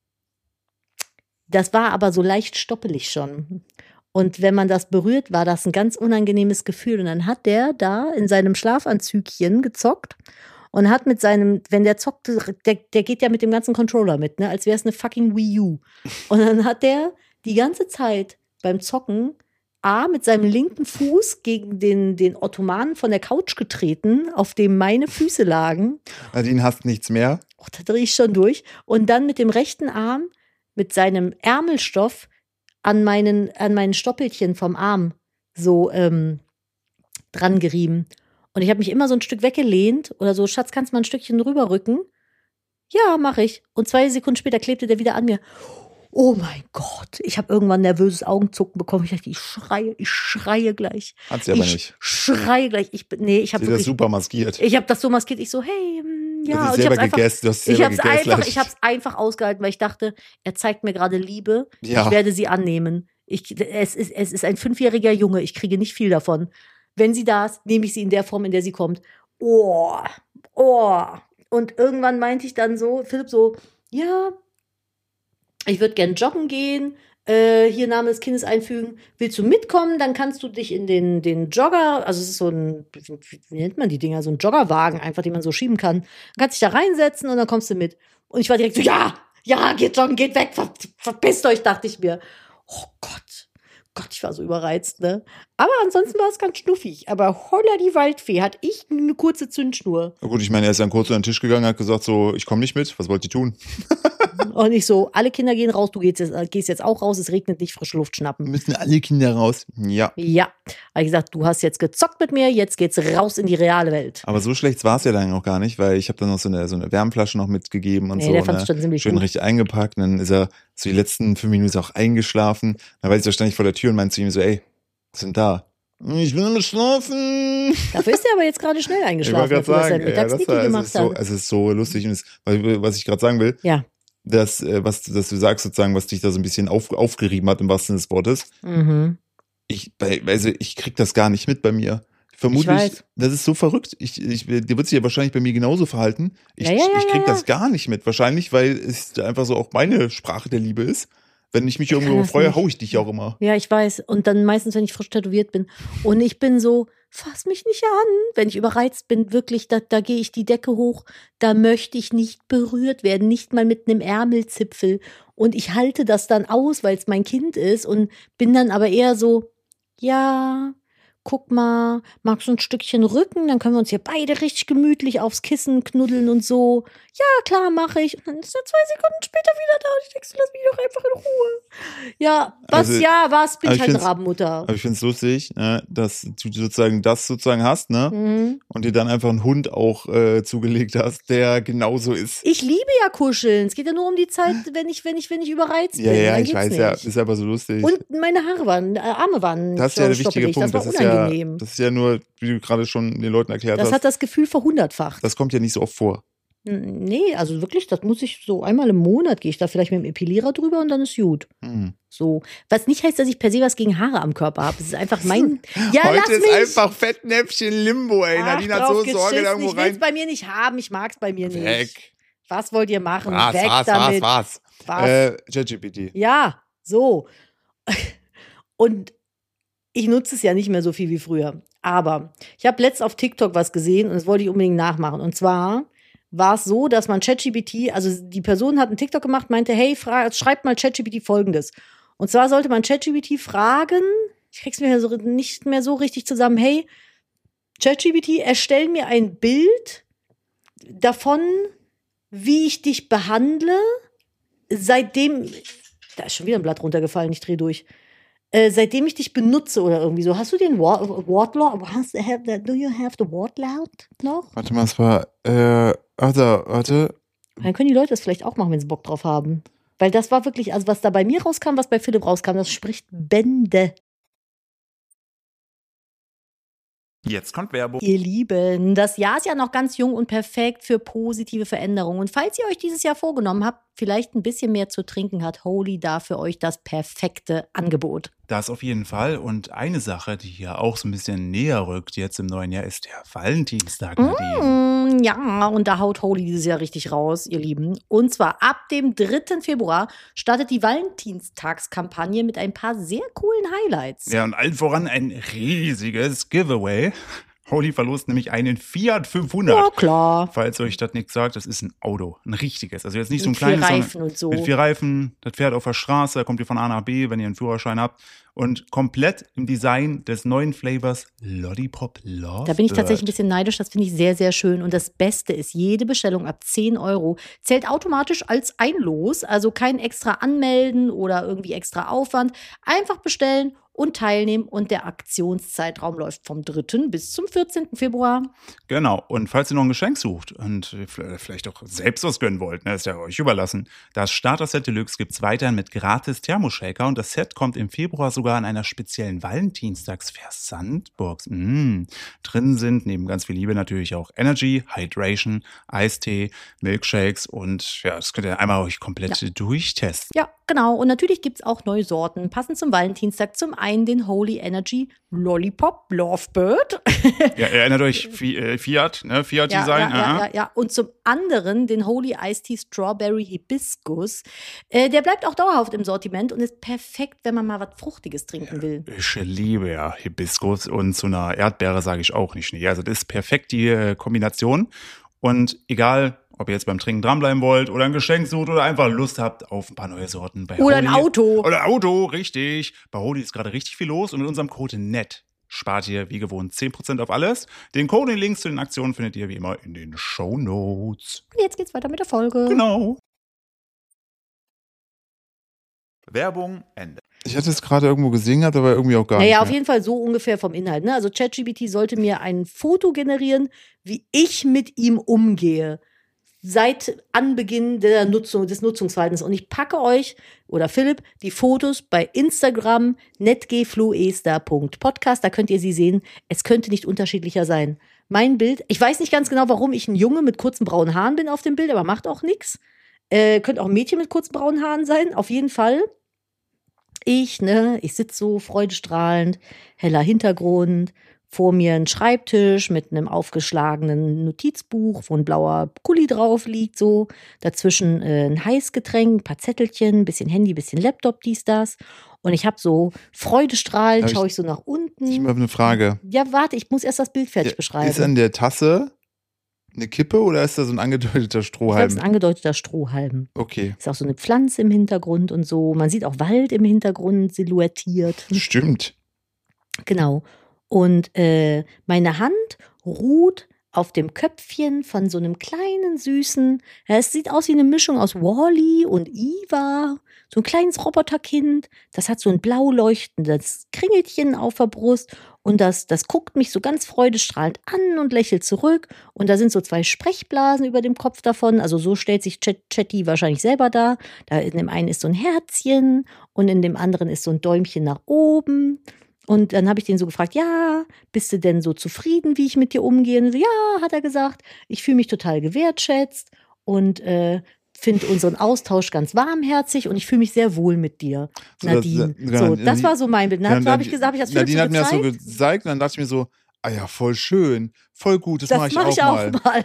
[SPEAKER 2] das war aber so leicht stoppelig schon. Und wenn man das berührt, war das ein ganz unangenehmes Gefühl. Und dann hat der da in seinem Schlafanzügchen gezockt und hat mit seinem, wenn der zockt, der, der geht ja mit dem ganzen Controller mit, ne, als wäre es eine fucking Wii U. Und dann hat der die ganze Zeit beim Zocken A mit seinem linken Fuß gegen den, den Ottomanen von der Couch getreten, auf dem meine Füße lagen.
[SPEAKER 1] Nadine hasst nichts mehr.
[SPEAKER 2] Oh, da drehe ich schon durch. Und dann mit dem rechten Arm, mit seinem Ärmelstoff an meinen, an meinen Stoppelchen vom Arm so ähm, dran gerieben. Und ich habe mich immer so ein Stück weggelehnt oder so, Schatz, kannst du mal ein Stückchen rüberrücken? Ja, mache ich. Und zwei Sekunden später klebte der wieder an mir. Oh mein Gott, ich habe irgendwann nervöses Augenzucken bekommen. Ich dachte, ich schreie, ich schreie gleich.
[SPEAKER 1] Hat sie aber
[SPEAKER 2] ich
[SPEAKER 1] nicht.
[SPEAKER 2] schreie gleich. Ich, bin- nee, ich habe
[SPEAKER 1] Sie hat das
[SPEAKER 2] wirklich,
[SPEAKER 1] super maskiert.
[SPEAKER 2] ich habe das so maskiert. Ich so, hey, mm,
[SPEAKER 1] Du
[SPEAKER 2] ja.
[SPEAKER 1] hast
[SPEAKER 2] Und
[SPEAKER 1] es
[SPEAKER 2] ich
[SPEAKER 1] selber
[SPEAKER 2] hab's einfach,
[SPEAKER 1] gegessen. Du hast es
[SPEAKER 2] ich
[SPEAKER 1] selber
[SPEAKER 2] habe es einfach,
[SPEAKER 1] gegessen.
[SPEAKER 2] ich habe es einfach ausgehalten, weil ich dachte, er zeigt mir gerade Liebe.
[SPEAKER 1] Ja.
[SPEAKER 2] Ich werde sie annehmen. Ich, es, ist, es ist ein fünfjähriger Junge. Ich kriege nicht viel davon. wenn sie da ist, nehme ich sie in der Form, in der sie kommt. Oh, oh. Und irgendwann meinte ich dann so, Philipp so, ja, ich würde gern joggen gehen, äh, hier Name des Kindes einfügen. Willst du mitkommen? Dann kannst du dich in den, den Jogger, also es ist so ein, wie, wie nennt man die Dinger, so ein Joggerwagen einfach, den man so schieben kann. Dann kannst dich da reinsetzen und dann kommst du mit. Und ich war direkt so, ja, ja, geht joggen, geht weg, ver, verpisst euch, dachte ich mir. Oh Gott. Gott, ich war so überreizt, ne? Aber ansonsten war es ganz schnuffig. Aber holla die Waldfee, hatte ich eine kurze Zündschnur.
[SPEAKER 1] Na gut, ich meine, er ist dann kurz an den Tisch gegangen, hat gesagt so, ich komme nicht mit, was wollt ihr tun?
[SPEAKER 2] Und ich so, alle Kinder gehen raus, du gehst jetzt, gehst jetzt auch raus, es regnet nicht, frische Luft schnappen.
[SPEAKER 1] Müssen alle Kinder raus? Ja.
[SPEAKER 2] Ja. Habe ich gesagt, du hast jetzt gezockt mit mir, jetzt geht's raus in die reale Welt.
[SPEAKER 1] Aber so schlecht war es ja dann auch gar nicht, weil ich habe dann noch so eine, so eine Wärmflasche noch mitgegeben und
[SPEAKER 2] Nee,
[SPEAKER 1] so.
[SPEAKER 2] der fand's
[SPEAKER 1] ne?
[SPEAKER 2] schon ziemlich
[SPEAKER 1] Schön
[SPEAKER 2] gut.
[SPEAKER 1] richtig eingepackt. Und dann ist er so die letzten fünf Minuten ist er auch eingeschlafen. Dann war ich so ständig vor der Tür und meinte zu ihm so, ey, was sind da? Ich will nur schlafen.
[SPEAKER 2] Dafür ist er aber jetzt gerade schnell eingeschlafen,
[SPEAKER 1] Ich wollte
[SPEAKER 2] dafür, dass
[SPEAKER 1] gerade
[SPEAKER 2] er
[SPEAKER 1] sagen, ja, das
[SPEAKER 2] Mittagsnicki
[SPEAKER 1] war, es,
[SPEAKER 2] gemacht
[SPEAKER 1] ist so,
[SPEAKER 2] hat.
[SPEAKER 1] es ist so lustig und es, was ich gerade sagen will,
[SPEAKER 2] Ja.
[SPEAKER 1] dass, äh, was, dass du sagst sozusagen, was dich da so ein bisschen auf, aufgerieben hat im wahrsten Sinne des Wortes.
[SPEAKER 2] Mhm.
[SPEAKER 1] Ich, bei- also ich krieg das gar nicht mit bei mir. Vermutlich,
[SPEAKER 2] weiß.
[SPEAKER 1] das ist so verrückt. Ich, ich, der wird sich ja wahrscheinlich bei mir genauso verhalten. Ich,
[SPEAKER 2] Ja, ja, ja,
[SPEAKER 1] ich krieg
[SPEAKER 2] ja, ja.
[SPEAKER 1] das gar nicht mit. Wahrscheinlich, weil es einfach so auch meine Sprache der Liebe ist. Wenn ich mich
[SPEAKER 2] Ich kann
[SPEAKER 1] irgendwo
[SPEAKER 2] das
[SPEAKER 1] freue,
[SPEAKER 2] nicht.
[SPEAKER 1] hau ich dich auch immer.
[SPEAKER 2] Ja, ich weiß. Und dann meistens, wenn ich frisch tätowiert bin. Und ich bin so, fass mich nicht an. Wenn ich überreizt bin, wirklich, da, da gehe ich die Decke hoch. Da möchte ich nicht berührt werden. Nicht mal mit einem Ärmelzipfel. Und ich halte das dann aus, weil es mein Kind ist. Und bin dann aber eher so, ja, guck mal, magst du ein Stückchen Rücken? Dann können wir uns hier beide richtig gemütlich aufs Kissen knuddeln und so. Ja, klar, mache ich. Und dann ist er zwei Sekunden später wieder da und ich denke, so, lass mich doch einfach in Ruhe. Ja, was,
[SPEAKER 1] Also,
[SPEAKER 2] ja, was, bin
[SPEAKER 1] aber
[SPEAKER 2] ich
[SPEAKER 1] ich
[SPEAKER 2] halt eine
[SPEAKER 1] find's-
[SPEAKER 2] Rabenmutter.
[SPEAKER 1] Aber ich find's lustig, ne, dass du sozusagen das sozusagen hast, ne?
[SPEAKER 2] Mhm.
[SPEAKER 1] Und dir dann einfach einen Hund auch äh, zugelegt hast, der genauso ist.
[SPEAKER 2] Ich liebe ja Kuscheln. Es geht ja nur um die Zeit, wenn ich, wenn ich, wenn ich überreizt
[SPEAKER 1] Ja,
[SPEAKER 2] bin.
[SPEAKER 1] ja,
[SPEAKER 2] Dann
[SPEAKER 1] ich
[SPEAKER 2] geht's
[SPEAKER 1] weiß
[SPEAKER 2] nicht.
[SPEAKER 1] ja, ist aber so lustig.
[SPEAKER 2] Und meine Haare waren, äh, Arme waren
[SPEAKER 1] das ist ja der wichtige
[SPEAKER 2] stoppelig.
[SPEAKER 1] Punkt.
[SPEAKER 2] Das
[SPEAKER 1] Das
[SPEAKER 2] war
[SPEAKER 1] ist ja,
[SPEAKER 2] unangenehm.
[SPEAKER 1] das ist ja nur, wie du gerade schon den Leuten erklärt
[SPEAKER 2] Das
[SPEAKER 1] hast,
[SPEAKER 2] hat das Gefühl verhundertfacht.
[SPEAKER 1] das kommt ja nicht so oft vor.
[SPEAKER 2] Nee, also wirklich, das muss ich so einmal im Monat gehe ich da vielleicht mit dem Epilierer drüber und dann ist gut.
[SPEAKER 1] Hm.
[SPEAKER 2] So. Was nicht heißt, dass ich per se was gegen Haare am Körper habe. Es ist einfach mein. Ja,
[SPEAKER 1] Heute
[SPEAKER 2] lass
[SPEAKER 1] ist
[SPEAKER 2] mich.
[SPEAKER 1] einfach Fettnäpfchen Limbo, ey.
[SPEAKER 2] Ach,
[SPEAKER 1] Nadine hat
[SPEAKER 2] drauf
[SPEAKER 1] so Sorge
[SPEAKER 2] geschissen.
[SPEAKER 1] da irgendwo
[SPEAKER 2] Ich will es
[SPEAKER 1] rein.
[SPEAKER 2] bei mir nicht haben. Ich mag es bei mir nicht.
[SPEAKER 1] Weg.
[SPEAKER 2] Was wollt ihr machen?
[SPEAKER 1] Was,
[SPEAKER 2] Weg
[SPEAKER 1] was,
[SPEAKER 2] damit.
[SPEAKER 1] was, was?
[SPEAKER 2] Was?
[SPEAKER 1] Äh, ChatGPT.
[SPEAKER 2] Ja, so. Und ich nutze es ja nicht mehr so viel wie früher. Aber ich habe letzt auf TikTok was gesehen und das wollte ich unbedingt nachmachen. Und zwar war es so, dass man ChatGPT, also die Person hat einen TikTok gemacht, meinte, hey, fra- schreibt mal ChatGPT Folgendes. Und zwar sollte man ChatGPT fragen, ich krieg's mir so, nicht mehr so richtig zusammen, hey, ChatGPT, erstell mir ein Bild davon, wie ich dich behandle, seitdem, da ist schon wieder ein Blatt runtergefallen, ich drehe durch. Äh, seitdem ich dich benutze oder irgendwie so. Hast du den Wortlaut? Do you have the Wortlaut noch?
[SPEAKER 1] Warte mal, es war, äh, warte, warte.
[SPEAKER 2] Dann können die Leute das vielleicht auch machen, wenn sie Bock drauf haben. Weil das war wirklich, also was da bei mir rauskam, was bei Philipp rauskam, das spricht Bände.
[SPEAKER 1] Jetzt kommt Werbung.
[SPEAKER 2] Ihr Lieben, das Jahr ist ja noch ganz jung und perfekt für positive Veränderungen. Und falls ihr euch dieses Jahr vorgenommen habt, vielleicht ein bisschen mehr zu trinken, hat Holy da für euch das perfekte Angebot.
[SPEAKER 3] Das auf jeden Fall. Und eine Sache, die hier auch so ein bisschen näher rückt jetzt im neuen Jahr, ist der Valentinstag, Nadine.
[SPEAKER 2] Mm, ja, und da haut Holy dieses Jahr richtig raus, ihr Lieben. Und zwar ab dem dritten Februar startet die Valentinstagskampagne mit ein paar sehr coolen Highlights.
[SPEAKER 3] Ja, und allen voran ein riesiges Giveaway. Holy verlost nämlich einen Fiat fünfhundert.
[SPEAKER 2] Ja, klar.
[SPEAKER 3] Falls euch das nichts sagt, das ist ein Auto, ein richtiges. Also jetzt nicht so ein
[SPEAKER 2] Mit vier
[SPEAKER 3] kleines,
[SPEAKER 2] Reifen
[SPEAKER 3] sondern
[SPEAKER 2] und so.
[SPEAKER 3] mit vier Reifen. Das fährt auf der Straße, da kommt ihr von A nach B, wenn ihr einen Führerschein habt. Und komplett im Design des neuen Flavors Lollipop Love.
[SPEAKER 2] Da bin ich tatsächlich ein bisschen neidisch, das finde ich sehr, sehr schön. Und das Beste ist, jede Bestellung ab zehn Euro zählt automatisch als ein Los. Also kein extra Anmelden oder irgendwie extra Aufwand. Einfach bestellen und teilnehmen. Und der Aktionszeitraum läuft vom dritten bis zum vierzehnten Februar.
[SPEAKER 3] Genau. Und falls ihr noch ein Geschenk sucht und vielleicht auch selbst was gönnen wollt, ne, ist ja euch überlassen. Das Starter-Set Deluxe gibt es weiterhin mit gratis Thermoshaker. Und das Set kommt im Februar sogar in einer speziellen Valentinstags-Versandbox. Mm. Drin sind neben ganz viel Liebe natürlich auch Energy, Hydration, Eistee, Milkshakes und ja, das könnt ihr einmal euch komplett
[SPEAKER 2] Ja.
[SPEAKER 3] durchtesten.
[SPEAKER 2] Ja, genau. Und natürlich gibt es auch neue Sorten, passend zum Valentinstag. Zum einen einen den Holy Energy Lollipop Lovebird.
[SPEAKER 3] Ja, erinnert euch Fiat, ne? Fiat-Design.
[SPEAKER 2] Ja, ja, ja, ja, ja. Und zum anderen den Holy Iced Tea Strawberry Hibiscus. Äh, der bleibt auch dauerhaft im Sortiment und ist perfekt, wenn man mal was Fruchtiges trinken will.
[SPEAKER 3] Ich liebe ja Hibiscus und zu einer Erdbeere sage ich auch nicht nee. Also das ist perfekt die äh, Kombination. Und egal, ob ihr jetzt beim Trinken dranbleiben wollt oder ein Geschenk sucht oder einfach Lust habt auf ein paar neue Sorten. Bei
[SPEAKER 2] Oder
[SPEAKER 3] Holy,
[SPEAKER 2] ein Auto.
[SPEAKER 3] Oder Auto, richtig. Bei Holy ist gerade richtig viel los und mit unserem Code N E T spart ihr wie gewohnt zehn Prozent auf alles. Den Code und den Links zu den Aktionen findet ihr wie immer in den Shownotes.
[SPEAKER 2] Und jetzt geht's weiter mit der Folge.
[SPEAKER 3] Genau.
[SPEAKER 1] Werbung, Ende. Ich hatte es gerade irgendwo gesehen, hat aber irgendwie auch gar
[SPEAKER 2] Naja,
[SPEAKER 1] nicht
[SPEAKER 2] auf jeden Fall so ungefähr vom Inhalt. Ne? Also ChatGPT sollte mir ein Foto generieren, wie ich mit ihm umgehe. Seit Anbeginn der Nutzung, des Nutzungsverhaltens. Und ich packe euch, oder Philipp, die Fotos bei Instagram netgefluester punkt podcast. Da könnt ihr sie sehen. Es könnte nicht unterschiedlicher sein. Mein Bild, ich weiß nicht ganz genau, warum ich ein Junge mit kurzen braunen Haaren bin auf dem Bild, aber macht auch nichts. Äh, könnte auch ein Mädchen mit kurzen braunen Haaren sein. Auf jeden Fall. Ich, ne, ich sitze so freudestrahlend, heller Hintergrund, vor mir ein Schreibtisch mit einem aufgeschlagenen Notizbuch, wo ein blauer Kuli drauf liegt, so. Dazwischen äh, ein Heißgetränk, ein paar Zettelchen, ein bisschen Handy, ein bisschen Laptop, dies, das. Und ich habe so freudestrahlend, schaue ich so nach unten.
[SPEAKER 1] Ich habe eine Frage.
[SPEAKER 2] Ja, warte, ich muss erst das Bild fertig
[SPEAKER 1] Ja,
[SPEAKER 2] beschreiben.
[SPEAKER 1] ist an der Tasse eine Kippe oder ist da so ein angedeuteter
[SPEAKER 2] Ich glaube,
[SPEAKER 1] Strohhalm?
[SPEAKER 2] es ist ein angedeuteter Strohhalm.
[SPEAKER 1] Okay.
[SPEAKER 2] Ist auch so eine Pflanze im Hintergrund und so. Man sieht auch Wald im Hintergrund silhouettiert.
[SPEAKER 1] Stimmt.
[SPEAKER 2] Genau. Und äh, meine Hand ruht auf dem Köpfchen von so einem kleinen, süßen, ja, es sieht aus wie eine Mischung aus Wall-E und Eva, so ein kleines Roboterkind, das hat so ein blau leuchtendes Kringelchen auf der Brust und das, das guckt mich so ganz freudestrahlend an und lächelt zurück und da sind so zwei Sprechblasen über dem Kopf davon, also so stellt sich Chat- Chatty wahrscheinlich selber dar, da in dem einen ist so ein Herzchen und in dem anderen ist so ein Däumchen nach oben. Und dann habe ich den so gefragt, ja, bist du denn so zufrieden, wie ich mit dir umgehe? Und so, ja, hat er gesagt, ich fühle mich total gewertschätzt und äh, finde unseren Austausch ganz warmherzig und ich fühle mich sehr wohl mit dir,
[SPEAKER 1] So,
[SPEAKER 2] Nadine.
[SPEAKER 1] das-
[SPEAKER 2] So,
[SPEAKER 1] ja,
[SPEAKER 2] das war so mein Bild. Dann
[SPEAKER 1] Ja,
[SPEAKER 2] habe ich gesagt, habe ich das Philipp
[SPEAKER 1] Nadine hat mir das so
[SPEAKER 2] gezeigt?
[SPEAKER 1] gezeigt und dann dachte ich mir so, ah ja, voll schön, voll gut, das,
[SPEAKER 2] Das
[SPEAKER 1] mache ich,
[SPEAKER 2] mache
[SPEAKER 1] auch
[SPEAKER 2] ich auch
[SPEAKER 1] mal.
[SPEAKER 2] mal.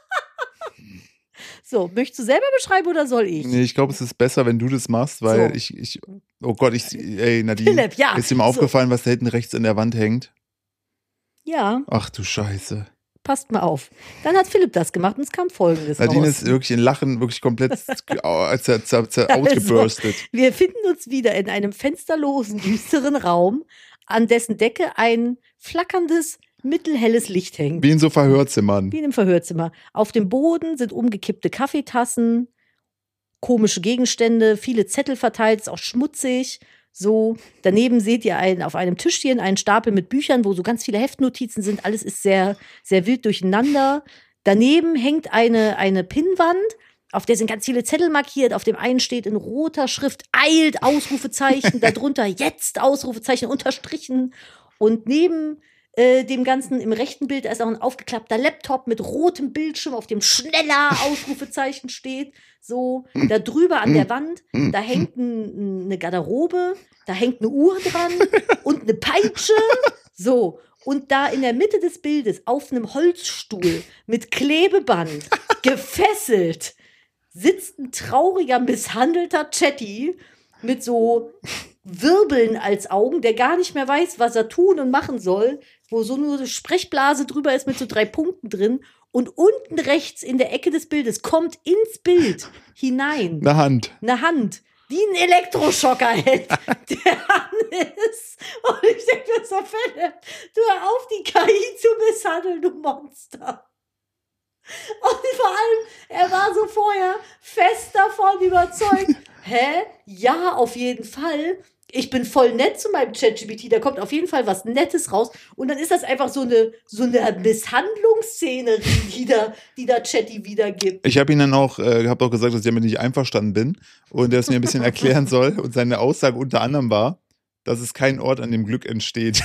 [SPEAKER 2] So, möchtest du selber beschreiben oder soll ich?
[SPEAKER 1] Nee, ich glaube, es ist besser, wenn du das machst, weil
[SPEAKER 2] So.
[SPEAKER 1] ich, ich, oh Gott, ich, ey, Nadine,
[SPEAKER 2] Philipp, ja.
[SPEAKER 1] ist dir mal
[SPEAKER 2] So.
[SPEAKER 1] aufgefallen, was da hinten rechts an der Wand hängt?
[SPEAKER 2] Ja,
[SPEAKER 1] Ach du Scheiße.
[SPEAKER 2] passt mal auf. Dann hat Philipp das gemacht und es kam Folgendes
[SPEAKER 1] Nadine
[SPEAKER 2] raus.
[SPEAKER 1] ist wirklich in Lachen wirklich komplett als zer, zer, zer,
[SPEAKER 2] Also,
[SPEAKER 1] ausgebürstet.
[SPEAKER 2] Wir finden uns wieder in einem fensterlosen, düsteren Raum, an dessen Decke ein flackerndes, mittelhelles Licht hängt.
[SPEAKER 1] Wie in so Verhörzimmern.
[SPEAKER 2] Wie in einem Verhörzimmer. Auf dem Boden sind umgekippte Kaffeetassen, komische Gegenstände, viele Zettel verteilt, ist auch schmutzig. So, daneben seht ihr einen, auf einem Tischchen einen Stapel mit Büchern, wo so ganz viele Heftnotizen sind. Alles ist sehr, sehr wild durcheinander. Daneben hängt eine, eine Pinnwand, auf der sind ganz viele Zettel markiert. Auf dem einen steht in roter Schrift eilt, Ausrufezeichen, darunter jetzt, Ausrufezeichen, unterstrichen. Und neben äh, dem Ganzen im rechten Bild, da ist auch ein aufgeklappter Laptop mit rotem Bildschirm, auf dem schneller Ausrufezeichen steht. So, da drüber an der Wand, da hängt ein, eine Garderobe, da hängt eine Uhr dran und eine Peitsche. So, und da in der Mitte des Bildes auf einem Holzstuhl mit Klebeband gefesselt sitzt ein trauriger, misshandelter Chatty mit so Wirbeln als Augen, der gar nicht mehr weiß, was er tun und machen soll, wo so nur eine Sprechblase drüber ist mit so drei Punkten drin. Und unten rechts in der Ecke des Bildes kommt ins Bild hinein
[SPEAKER 1] Eine Hand.
[SPEAKER 2] eine Hand, die einen Elektroschocker hält, der an ist. Und ich denke mir so, Philipp, du hör auf, die K I zu misshandeln, du Monster. Und vor allem, er war so vorher fest davon überzeugt, hä? Ja, auf jeden Fall. Ich bin voll nett zu meinem ChatGPT, da kommt auf jeden Fall was Nettes raus. Und dann ist das einfach so eine, so eine Misshandlungsszenerie, die da, die da Chatty wiedergibt.
[SPEAKER 1] Ich habe ihn dann auch, äh, habe auch gesagt, dass ich damit nicht einverstanden bin und er es mir ein bisschen erklären soll. Und seine Aussage unter anderem war, dass es kein Ort, an dem Glück entsteht.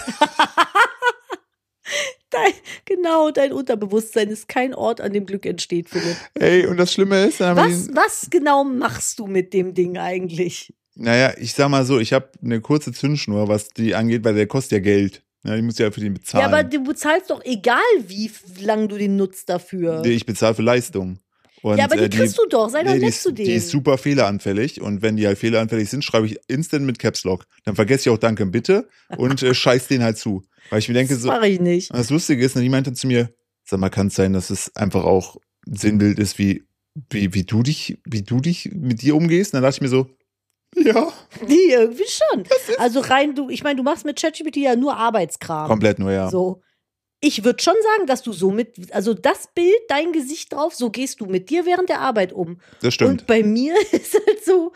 [SPEAKER 2] Dein, genau, dein Unterbewusstsein ist kein Ort, an dem Glück entsteht, Philipp.
[SPEAKER 1] Ey, und das Schlimme ist, dann haben wir
[SPEAKER 2] Was,
[SPEAKER 1] ihn,
[SPEAKER 2] was genau machst du mit dem Ding eigentlich?
[SPEAKER 1] Naja, ich sag mal so, ich habe eine kurze Zündschnur, was die angeht, weil der kostet ja Geld. Ja, ich muss ja für den bezahlen.
[SPEAKER 2] Ja, aber du bezahlst doch egal, wie lange du den nutzt dafür.
[SPEAKER 1] Nee, ich bezahle für Leistung. Und,
[SPEAKER 2] ja, aber die,
[SPEAKER 1] äh, die
[SPEAKER 2] kriegst du doch, sei doch
[SPEAKER 1] nee, die
[SPEAKER 2] nett
[SPEAKER 1] ist,
[SPEAKER 2] zu denen.
[SPEAKER 1] Die ist super fehleranfällig und wenn die halt fehleranfällig sind, schreibe ich instant mit Caps Lock. Dann vergesse ich auch Danke und Bitte und äh, scheiß denen halt zu. Weil ich mir denke
[SPEAKER 2] das
[SPEAKER 1] so,
[SPEAKER 2] mache ich nicht.
[SPEAKER 1] das Lustige ist, die meinte zu mir, sag mal, kann es sein, dass es einfach auch Sinnbild ist, wie, wie, wie du dich, wie du dich mit dir umgehst? Und dann dachte ich mir so, ja.
[SPEAKER 2] Die irgendwie schon. Also rein, du, ich meine, du machst mit ChatGPT ja nur Arbeitskram.
[SPEAKER 1] Komplett nur, ja.
[SPEAKER 2] So. Ich würde schon sagen, dass du so mit, also das Bild, dein Gesicht drauf, so gehst du mit dir während der Arbeit um.
[SPEAKER 1] Das stimmt.
[SPEAKER 2] Und bei mir ist halt so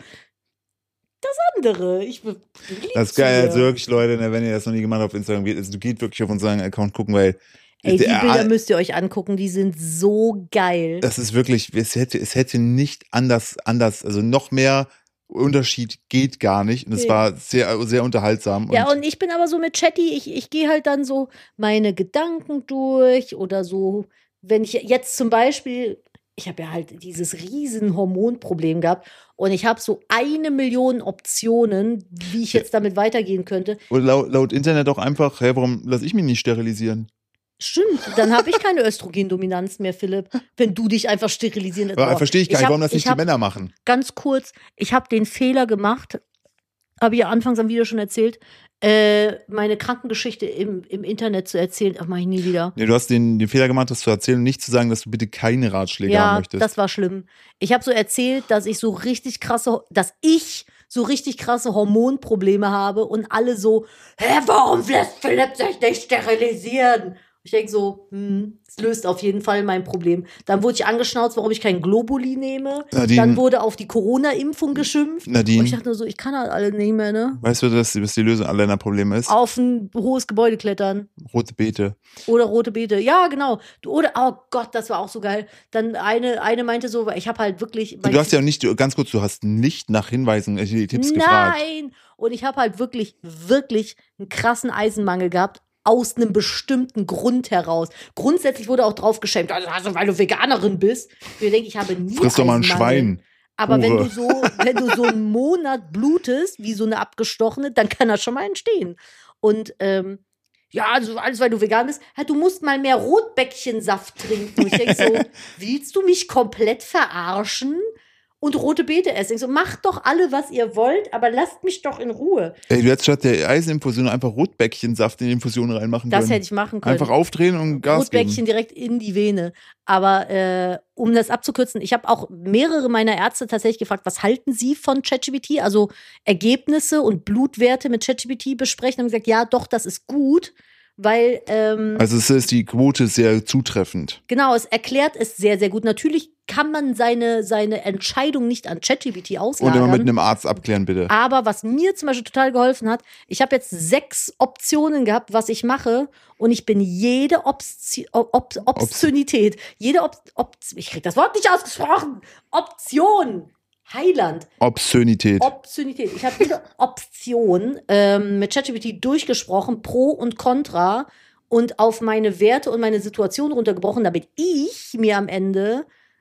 [SPEAKER 2] das andere. Ich bin lieb
[SPEAKER 1] Das ist
[SPEAKER 2] zu
[SPEAKER 1] geil,
[SPEAKER 2] dir.
[SPEAKER 1] also wirklich, Leute, ne, wenn ihr das noch nie gemacht habt auf Instagram, geht, also du geht wirklich auf unseren Account gucken, weil
[SPEAKER 2] Ey, die
[SPEAKER 1] der-
[SPEAKER 2] Bilder müsst ihr euch angucken, die sind so geil.
[SPEAKER 1] das ist wirklich, es hätte, es hätte nicht anders, anders, also noch mehr Unterschied geht gar nicht. Und es
[SPEAKER 2] Nee.
[SPEAKER 1] war sehr, sehr unterhaltsam.
[SPEAKER 2] Ja, und ich bin aber so mit Chatty, ich, ich gehe halt dann so meine Gedanken durch oder so, wenn ich jetzt zum Beispiel, ich habe ja halt dieses riesen Hormonproblem gehabt und ich habe so eine Million Optionen, wie ich jetzt damit weitergehen könnte.
[SPEAKER 1] Und laut, laut Internet auch einfach, hä, warum lasse ich mich nicht sterilisieren?
[SPEAKER 2] Stimmt, dann habe ich keine Östrogendominanz mehr, Philipp, wenn du dich einfach sterilisieren lässt.
[SPEAKER 1] Aber
[SPEAKER 2] Boah,
[SPEAKER 1] verstehe ich gar nicht,
[SPEAKER 2] hab-
[SPEAKER 1] warum das nicht
[SPEAKER 2] ich
[SPEAKER 1] die
[SPEAKER 2] hab-
[SPEAKER 1] Männer machen.
[SPEAKER 2] Ganz kurz, ich habe den Fehler gemacht, habe ich ja anfangs am Video schon erzählt, äh, meine Krankengeschichte im, im Internet zu erzählen, das mache ich nie wieder.
[SPEAKER 1] Nee, du hast den, den Fehler gemacht, das zu erzählen und nicht zu sagen, dass du bitte keine Ratschläge haben
[SPEAKER 2] Ja,
[SPEAKER 1] möchtest.
[SPEAKER 2] das war schlimm. Ich habe so erzählt, dass ich so richtig krasse, dass ich so richtig krasse Hormonprobleme habe und alle so, hä, warum lässt Philipp sich nicht sterilisieren? Ich denke so, hm, es löst auf jeden Fall mein Problem. Dann wurde ich angeschnauzt, warum ich kein Globuli nehme.
[SPEAKER 1] Nadine.
[SPEAKER 2] Dann wurde auf die Corona-Impfung geschimpft.
[SPEAKER 1] Nadine.
[SPEAKER 2] Und ich dachte nur so, ich kann halt alle nicht mehr, ne?
[SPEAKER 1] Weißt du, dass, was die Lösung aller deiner Probleme ist?
[SPEAKER 2] Auf ein hohes Gebäude klettern.
[SPEAKER 1] Rote Beete.
[SPEAKER 2] Oder rote Beete. Ja, genau. Du- Oder, oh Gott, das war auch so geil. Dann eine, eine meinte so, ich habe halt wirklich.
[SPEAKER 1] Du hast ja auch nicht, du- ganz kurz, du hast nicht nach Hinweisen, äh, die Tipps gefragt.
[SPEAKER 2] Nein! Und ich habe halt wirklich, wirklich einen krassen Eisenmangel gehabt. Aus einem bestimmten Grund heraus. Grundsätzlich wurde auch drauf geschämt, also weil du Veganerin bist. Und ich denke, ich habe nie
[SPEAKER 1] Friss doch mal ein
[SPEAKER 2] Eisenmangel.
[SPEAKER 1] Schwein.
[SPEAKER 2] Aber wenn
[SPEAKER 1] Hure.
[SPEAKER 2] du so, wenn du so einen Monat blutest, wie so eine abgestochene, dann kann das schon mal entstehen. Und ähm, ja, also alles, weil du vegan bist, ja, du musst mal mehr Rotbäckchensaft trinken. Und ich denke so, willst du mich komplett verarschen? Und rote Beete essen. Ich so, macht doch alle, was ihr wollt, aber lasst mich doch in Ruhe.
[SPEAKER 1] Ey, du hättest statt der Eiseninfusion einfach Rotbäckchensaft in die Infusion reinmachen
[SPEAKER 2] Das
[SPEAKER 1] können.
[SPEAKER 2] hätte ich machen können.
[SPEAKER 1] Einfach aufdrehen und Gas
[SPEAKER 2] Rotbäckchen
[SPEAKER 1] geben.
[SPEAKER 2] direkt in die Vene. Aber äh, um das abzukürzen, ich habe auch mehrere meiner Ärzte tatsächlich gefragt, was halten sie von ChatGPT? Also Ergebnisse und Blutwerte mit ChatGPT besprechen. Und haben gesagt, ja, doch, das ist gut, weil ähm,
[SPEAKER 1] Also es ist die Quote sehr zutreffend.
[SPEAKER 2] genau, es erklärt es sehr, sehr gut. Natürlich kann man seine, seine Entscheidung nicht an ChatGPT
[SPEAKER 1] Und
[SPEAKER 2] auslagern.
[SPEAKER 1] immer mit einem Arzt abklären, bitte.
[SPEAKER 2] Aber was mir zum Beispiel total geholfen hat, ich habe jetzt sechs Optionen gehabt, was ich mache, und ich bin jede Obszi Ob Ob Obszönität, jede Ob Ob ich krieg das Wort nicht ausgesprochen, Option, Heiland,
[SPEAKER 1] Obszönität.
[SPEAKER 2] Obszönität. Ich habe jede Option ähm, mit ChatGPT durchgesprochen, Pro und Contra, und auf meine Werte und meine Situation runtergebrochen, damit ich mir am Ende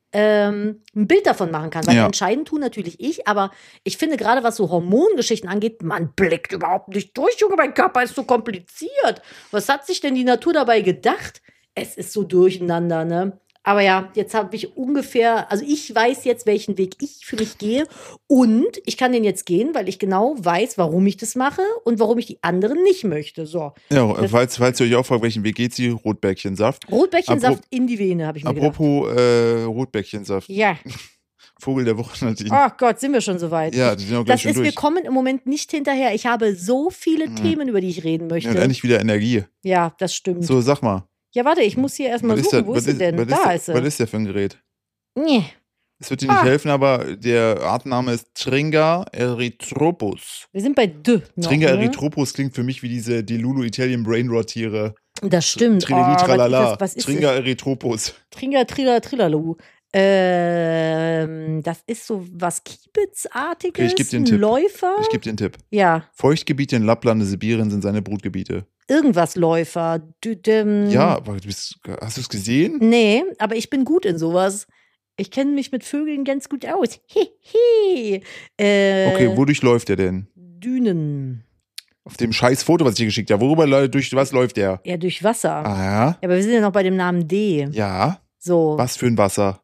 [SPEAKER 2] ähm, ein Bild davon machen kann. Weil
[SPEAKER 1] Ja.
[SPEAKER 2] entscheiden tun natürlich ich, aber ich finde gerade, was so Hormongeschichten angeht, man blickt überhaupt nicht durch, Junge, mein Körper ist so kompliziert. Was hat sich denn die Natur dabei gedacht? Es ist so durcheinander, ne? Aber ja, jetzt habe ich ungefähr, also ich weiß jetzt, welchen Weg ich für mich gehe, und ich kann den jetzt gehen, weil ich genau weiß, warum ich das mache und warum ich die anderen nicht möchte. So,
[SPEAKER 1] Ja, falls, falls ihr euch auch fragt, welchen Weg geht sie, Rotbäckchensaft.
[SPEAKER 2] Rotbäckchensaft
[SPEAKER 1] Apro-
[SPEAKER 2] in die Vene, habe ich mir gedacht.
[SPEAKER 1] Apropos äh, Rotbäckchensaft.
[SPEAKER 2] Ja,
[SPEAKER 1] Vogel der Woche natürlich.
[SPEAKER 2] oh Gott, sind wir schon so weit.
[SPEAKER 1] Ja, die sind auch gleich
[SPEAKER 2] Das
[SPEAKER 1] schon
[SPEAKER 2] ist, wir
[SPEAKER 1] durch.
[SPEAKER 2] kommen im Moment nicht hinterher. Ich habe so viele
[SPEAKER 1] Mhm.
[SPEAKER 2] Themen, über die ich reden
[SPEAKER 1] Ja,
[SPEAKER 2] möchte.
[SPEAKER 1] und endlich wieder Energie.
[SPEAKER 2] Ja, das stimmt.
[SPEAKER 1] So, sag mal.
[SPEAKER 2] Ja, warte, ich muss hier erstmal suchen.
[SPEAKER 1] das-
[SPEAKER 2] Wo ist sie denn?
[SPEAKER 1] was
[SPEAKER 2] Da
[SPEAKER 1] ist,
[SPEAKER 2] ist sie.
[SPEAKER 1] was ist der für ein Gerät?
[SPEAKER 2] Nee.
[SPEAKER 1] Es wird dir nicht
[SPEAKER 2] Ah.
[SPEAKER 1] helfen, aber der Artenname ist Tringa erythropus.
[SPEAKER 2] Wir sind bei D. Noch,
[SPEAKER 1] Tringa
[SPEAKER 2] ne?
[SPEAKER 1] erythropus klingt für mich wie diese Delulu Italian Brainrot-Tiere.
[SPEAKER 2] Das stimmt.
[SPEAKER 1] Trilili,
[SPEAKER 2] Oh,
[SPEAKER 1] tralala.
[SPEAKER 2] was, was ist
[SPEAKER 1] Tringa
[SPEAKER 2] das?
[SPEAKER 1] erythropus.
[SPEAKER 2] Tringa, Trilla, Trillalu. Ähm, das ist so was Kiebitzartiges.
[SPEAKER 1] Okay, ich geb dir einen
[SPEAKER 2] ein
[SPEAKER 1] Tipp.
[SPEAKER 2] Läufer.
[SPEAKER 1] Ich gebe dir einen Tipp.
[SPEAKER 2] Ja,
[SPEAKER 1] Feuchtgebiete in Lappland und Sibirien sind seine Brutgebiete.
[SPEAKER 2] irgendwas Läufer. Du, dim,
[SPEAKER 1] Ja, aber du bist, hast du es gesehen?
[SPEAKER 2] Nee, aber ich bin gut in sowas. Ich kenne mich mit Vögeln ganz gut aus. Hehe. Äh,
[SPEAKER 1] Okay, wodurch läuft der denn?
[SPEAKER 2] Dünen.
[SPEAKER 1] Auf dem scheiß Foto, was ich dir geschickt habe. Worüber, läu- durch was läuft der?
[SPEAKER 2] Ja, durch Wasser.
[SPEAKER 1] Ah, ja?
[SPEAKER 2] Ja, aber wir sind ja noch bei dem Namen D.
[SPEAKER 1] Ja.
[SPEAKER 2] So.
[SPEAKER 1] Was für ein Wasser?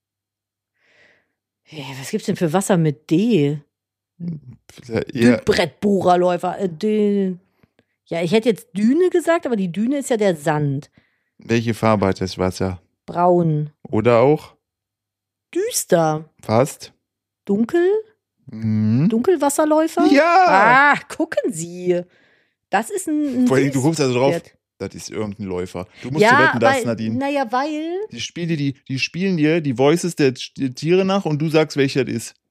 [SPEAKER 2] Ja, was gibt's denn für Wasser mit D?
[SPEAKER 1] Ja.
[SPEAKER 2] Brettbohrerläufer. Äh, D. Ja, ich hätte jetzt Düne gesagt, aber die Düne ist ja der Sand.
[SPEAKER 1] Welche Farbe hat das Wasser?
[SPEAKER 2] Braun.
[SPEAKER 1] Oder auch?
[SPEAKER 2] Düster.
[SPEAKER 1] Fast?
[SPEAKER 2] Dunkel?
[SPEAKER 1] Mhm.
[SPEAKER 2] Dunkelwasserläufer?
[SPEAKER 1] Ja!
[SPEAKER 2] Ah, gucken Sie. Das ist ein. ein
[SPEAKER 1] Vor allem, du guckst also drauf,
[SPEAKER 2] Wert.
[SPEAKER 1] das ist irgendein Läufer. Du musst
[SPEAKER 2] Ja,
[SPEAKER 1] dir wetten, das,
[SPEAKER 2] weil,
[SPEAKER 1] Nadine.
[SPEAKER 2] naja, weil.
[SPEAKER 1] Die, Spiele, die, die spielen dir die Voices der Tiere nach und du sagst, welcher das ist.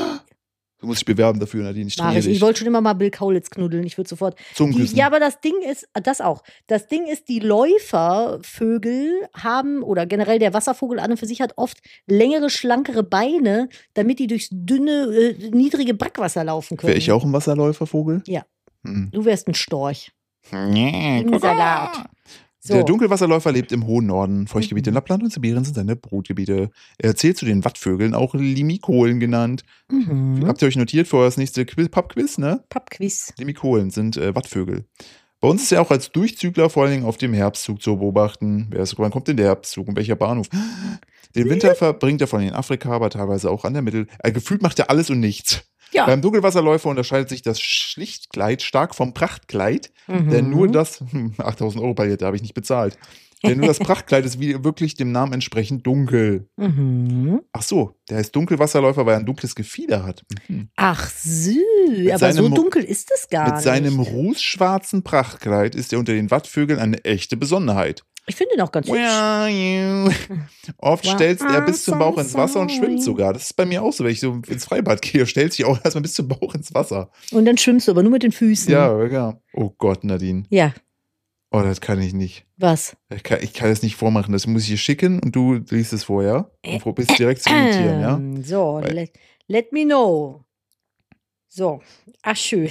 [SPEAKER 1] Du musst dich bewerben dafür, Nadine. Ich
[SPEAKER 2] Mach
[SPEAKER 1] trainiere
[SPEAKER 2] ich. Ich
[SPEAKER 1] dich.
[SPEAKER 2] wollte schon immer mal Bill Kaulitz knuddeln. Ich würde sofort. Die,
[SPEAKER 1] Zungenküssen.
[SPEAKER 2] ja, aber das Ding ist, das auch. Das Ding ist, die Läufervögel haben, oder generell der Wasservogel an und für sich hat oft längere, schlankere Beine, damit die durchs dünne, äh, niedrige Brackwasser laufen können.
[SPEAKER 1] Wäre ich auch ein Wasserläufervogel?
[SPEAKER 2] Ja.
[SPEAKER 1] Hm.
[SPEAKER 2] Du wärst ein Storch.
[SPEAKER 1] Nee,
[SPEAKER 2] Im Salat. So.
[SPEAKER 1] Der Dunkelwasserläufer lebt im hohen Norden. Feuchtgebiete
[SPEAKER 2] Mhm.
[SPEAKER 1] in Lappland und Sibirien sind seine Brutgebiete. Er zählt zu den Wattvögeln, auch Limikolen genannt.
[SPEAKER 2] Mhm.
[SPEAKER 1] Habt ihr euch notiert für das nächste Quiz- Pub-Quiz, ne?
[SPEAKER 2] Pappquiz.
[SPEAKER 1] Limikolen sind äh, Wattvögel. Bei uns ist er auch als Durchzügler vor allen Dingen auf dem Herbstzug zu beobachten. Wer ist, wann kommt denn der Herbstzug und welcher Bahnhof? Den Winter verbringt er vor allem in Afrika, aber teilweise auch an der Mittel. Äh, gefühlt macht er alles und nichts.
[SPEAKER 2] Ja.
[SPEAKER 1] Beim Dunkelwasserläufer unterscheidet sich das Schlichtkleid stark vom Prachtkleid,
[SPEAKER 2] Mhm.
[SPEAKER 1] denn nur das, hm, achttausend Euro Palette habe ich nicht bezahlt, denn nur das Prachtkleid ist wie wirklich dem Namen entsprechend dunkel.
[SPEAKER 2] Mhm.
[SPEAKER 1] Ach so, der heißt Dunkelwasserläufer, weil er ein dunkles Gefieder hat. Mhm.
[SPEAKER 2] Ach so, aber
[SPEAKER 1] seinem
[SPEAKER 2] so
[SPEAKER 1] Mo-
[SPEAKER 2] dunkel ist es gar
[SPEAKER 1] Mit
[SPEAKER 2] nicht.
[SPEAKER 1] seinem rußschwarzen Prachtkleid ist er unter den Wattvögeln eine echte Besonderheit.
[SPEAKER 2] Ich finde ihn auch ganz
[SPEAKER 1] Where
[SPEAKER 2] hübsch.
[SPEAKER 1] are you? Oft
[SPEAKER 2] Wow,
[SPEAKER 1] stellt er bis zum
[SPEAKER 2] I'm
[SPEAKER 1] Bauch
[SPEAKER 2] so
[SPEAKER 1] ins Wasser und schwimmt
[SPEAKER 2] sorry.
[SPEAKER 1] sogar. Das ist bei mir auch so, wenn ich so ins Freibad gehe, stellt sich auch erstmal bis zum Bauch ins Wasser.
[SPEAKER 2] Und dann schwimmst du aber nur mit den Füßen.
[SPEAKER 1] Ja, ja. Oh Gott, Nadine.
[SPEAKER 2] Ja,
[SPEAKER 1] Oh, das kann ich nicht.
[SPEAKER 2] was?
[SPEAKER 1] Ich kann, ich kann das nicht vormachen. Das muss ich dir schicken und du liest es vorher. Und probierst direkt zu imitieren, ja?
[SPEAKER 2] Ähm, So,
[SPEAKER 1] Weil-
[SPEAKER 2] let, let me know. So, ach schön.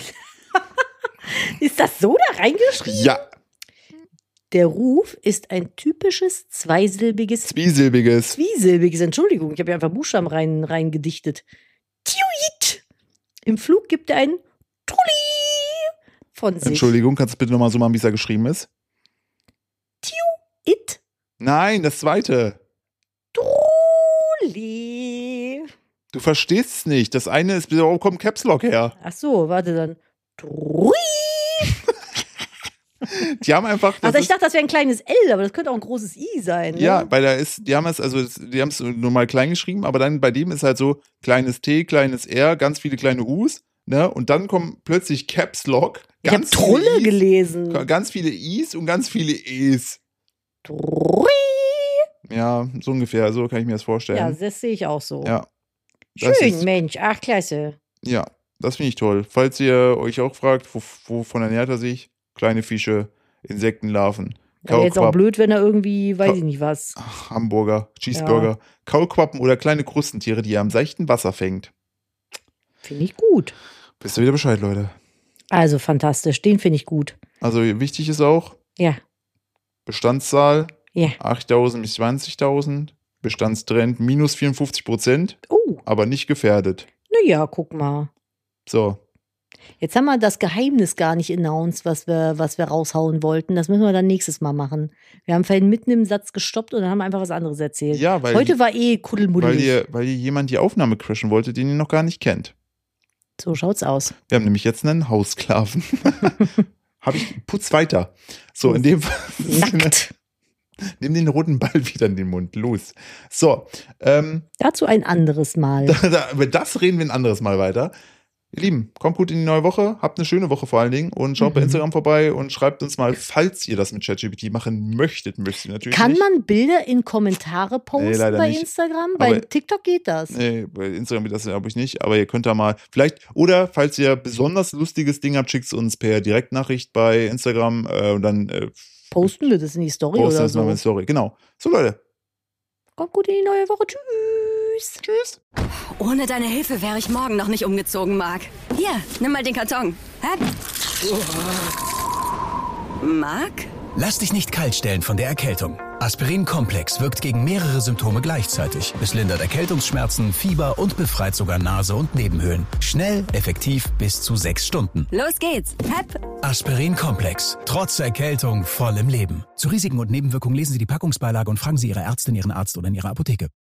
[SPEAKER 2] Ist das so da reingeschrieben?
[SPEAKER 1] Ja,
[SPEAKER 2] Der Ruf ist ein typisches zweisilbiges,
[SPEAKER 1] zwiesilbiges.
[SPEAKER 2] zwiesilbiges, Entschuldigung, ich habe ja einfach Buchstaben rein, rein gedichtet. Tiuit. Im Flug gibt er ein Trulli von sich.
[SPEAKER 1] Entschuldigung, kannst du bitte nochmal so machen, wie es da geschrieben ist?
[SPEAKER 2] It.
[SPEAKER 1] Nein, das zweite.
[SPEAKER 2] Trulli.
[SPEAKER 1] Du verstehst es nicht. Das eine ist, wo kommt Caps Lock her?
[SPEAKER 2] Ach so, warte dann. Trulli.
[SPEAKER 1] Die haben einfach. das
[SPEAKER 2] Also ich
[SPEAKER 1] ist-
[SPEAKER 2] dachte, das wäre ein kleines L, aber das könnte auch ein großes I sein. Ne?
[SPEAKER 1] Ja, weil da ist, die haben es, also die haben es nur mal klein geschrieben, aber dann bei dem ist halt so kleines T, kleines R, ganz viele kleine U's, ne? Und dann kommen plötzlich Caps Lock,
[SPEAKER 2] Ich habe
[SPEAKER 1] ganz
[SPEAKER 2] Trulle
[SPEAKER 1] viele I's,
[SPEAKER 2] gelesen.
[SPEAKER 1] ganz viele I's und ganz viele E's.
[SPEAKER 2] Trulli.
[SPEAKER 1] Ja, so ungefähr, so kann ich mir das
[SPEAKER 2] Ja,
[SPEAKER 1] vorstellen.
[SPEAKER 2] das sehe ich auch so.
[SPEAKER 1] Ja, das
[SPEAKER 2] Schön,
[SPEAKER 1] ist-
[SPEAKER 2] Mensch. Ach, klasse.
[SPEAKER 1] ja, das finde ich toll. Falls ihr euch auch fragt, wo, wovon ernährt er sich? Kleine Fische, Insektenlarven,
[SPEAKER 2] Aber jetzt auch
[SPEAKER 1] Kaulquappen,
[SPEAKER 2] blöd, wenn er irgendwie, weiß
[SPEAKER 1] Ka-
[SPEAKER 2] ich nicht was.
[SPEAKER 1] Hamburger, Cheeseburger, Kaulquappen oder kleine Krustentiere, die er im seichten Wasser fängt.
[SPEAKER 2] Finde ich gut.
[SPEAKER 1] Wisst ihr wieder Bescheid, Leute.
[SPEAKER 2] Also fantastisch. Den finde ich gut.
[SPEAKER 1] Also wichtig ist auch,
[SPEAKER 2] Ja,
[SPEAKER 1] Bestandszahl
[SPEAKER 2] ja.
[SPEAKER 1] achttausend bis zwanzigtausend, Bestandstrend minus vierundfünfzig Prozent,
[SPEAKER 2] Oh,
[SPEAKER 1] aber nicht gefährdet.
[SPEAKER 2] naja, guck mal.
[SPEAKER 1] So,
[SPEAKER 2] Jetzt haben wir das Geheimnis gar nicht announced, was wir, was wir raushauen wollten. Das müssen wir dann nächstes Mal machen. Wir haben vorhin mitten im Satz gestoppt und dann haben wir einfach was anderes erzählt.
[SPEAKER 1] ja, weil,
[SPEAKER 2] Heute war eh
[SPEAKER 1] weil,
[SPEAKER 2] kuddelmuddelig.
[SPEAKER 1] ihr, weil ihr jemand die Aufnahme crashen wollte, den ihr noch gar nicht kennt.
[SPEAKER 2] So schaut's aus.
[SPEAKER 1] Wir haben nämlich jetzt einen Haussklaven. Habe ich, putz weiter. So, in dem Fall.
[SPEAKER 2] Nackt.
[SPEAKER 1] Nimm den roten Ball wieder in den Mund. Los. So, ähm,
[SPEAKER 2] Dazu ein anderes Mal.
[SPEAKER 1] da, da, über das reden wir ein anderes Mal weiter. Ihr Lieben, kommt gut in die neue Woche, habt eine schöne Woche vor allen Dingen und schaut bei
[SPEAKER 2] Mhm.
[SPEAKER 1] Instagram vorbei und schreibt uns mal, falls ihr das mit ChatGPT machen möchtet, möchtet ihr natürlich
[SPEAKER 2] Kann
[SPEAKER 1] nicht.
[SPEAKER 2] man Bilder in Kommentare posten
[SPEAKER 1] Nee, leider
[SPEAKER 2] bei
[SPEAKER 1] nicht.
[SPEAKER 2] Instagram? Bei
[SPEAKER 1] Aber-
[SPEAKER 2] TikTok geht das.
[SPEAKER 1] Nee, bei Instagram geht das glaube ich nicht, aber ihr könnt da mal vielleicht, oder falls ihr besonders lustiges Ding habt, schickt es uns per Direktnachricht bei Instagram äh, und dann äh,
[SPEAKER 2] Posten wir das in die Story
[SPEAKER 1] postet
[SPEAKER 2] oder
[SPEAKER 1] das mal
[SPEAKER 2] so.
[SPEAKER 1] in die Story. Genau. So Leute,
[SPEAKER 2] Kommt gut in die neue Woche. Tschüss.
[SPEAKER 1] tschüss.
[SPEAKER 4] Ohne deine Hilfe wäre ich morgen noch nicht umgezogen, Marc. Hier, nimm mal den Karton. Hä? Marc?
[SPEAKER 5] Lass dich nicht kalt stellen von der Erkältung. Aspirin Komplex wirkt gegen mehrere Symptome gleichzeitig. Es lindert Erkältungsschmerzen, Fieber und befreit sogar Nase und Nebenhöhlen. Schnell, effektiv, bis zu sechs Stunden.
[SPEAKER 4] Los geht's. Hep.
[SPEAKER 5] Aspirin Komplex. Trotz Erkältung voll im Leben. Zu Risiken und Nebenwirkungen lesen Sie die Packungsbeilage und fragen Sie Ihre Ärztin, Ihren Arzt oder in Ihrer Apotheke.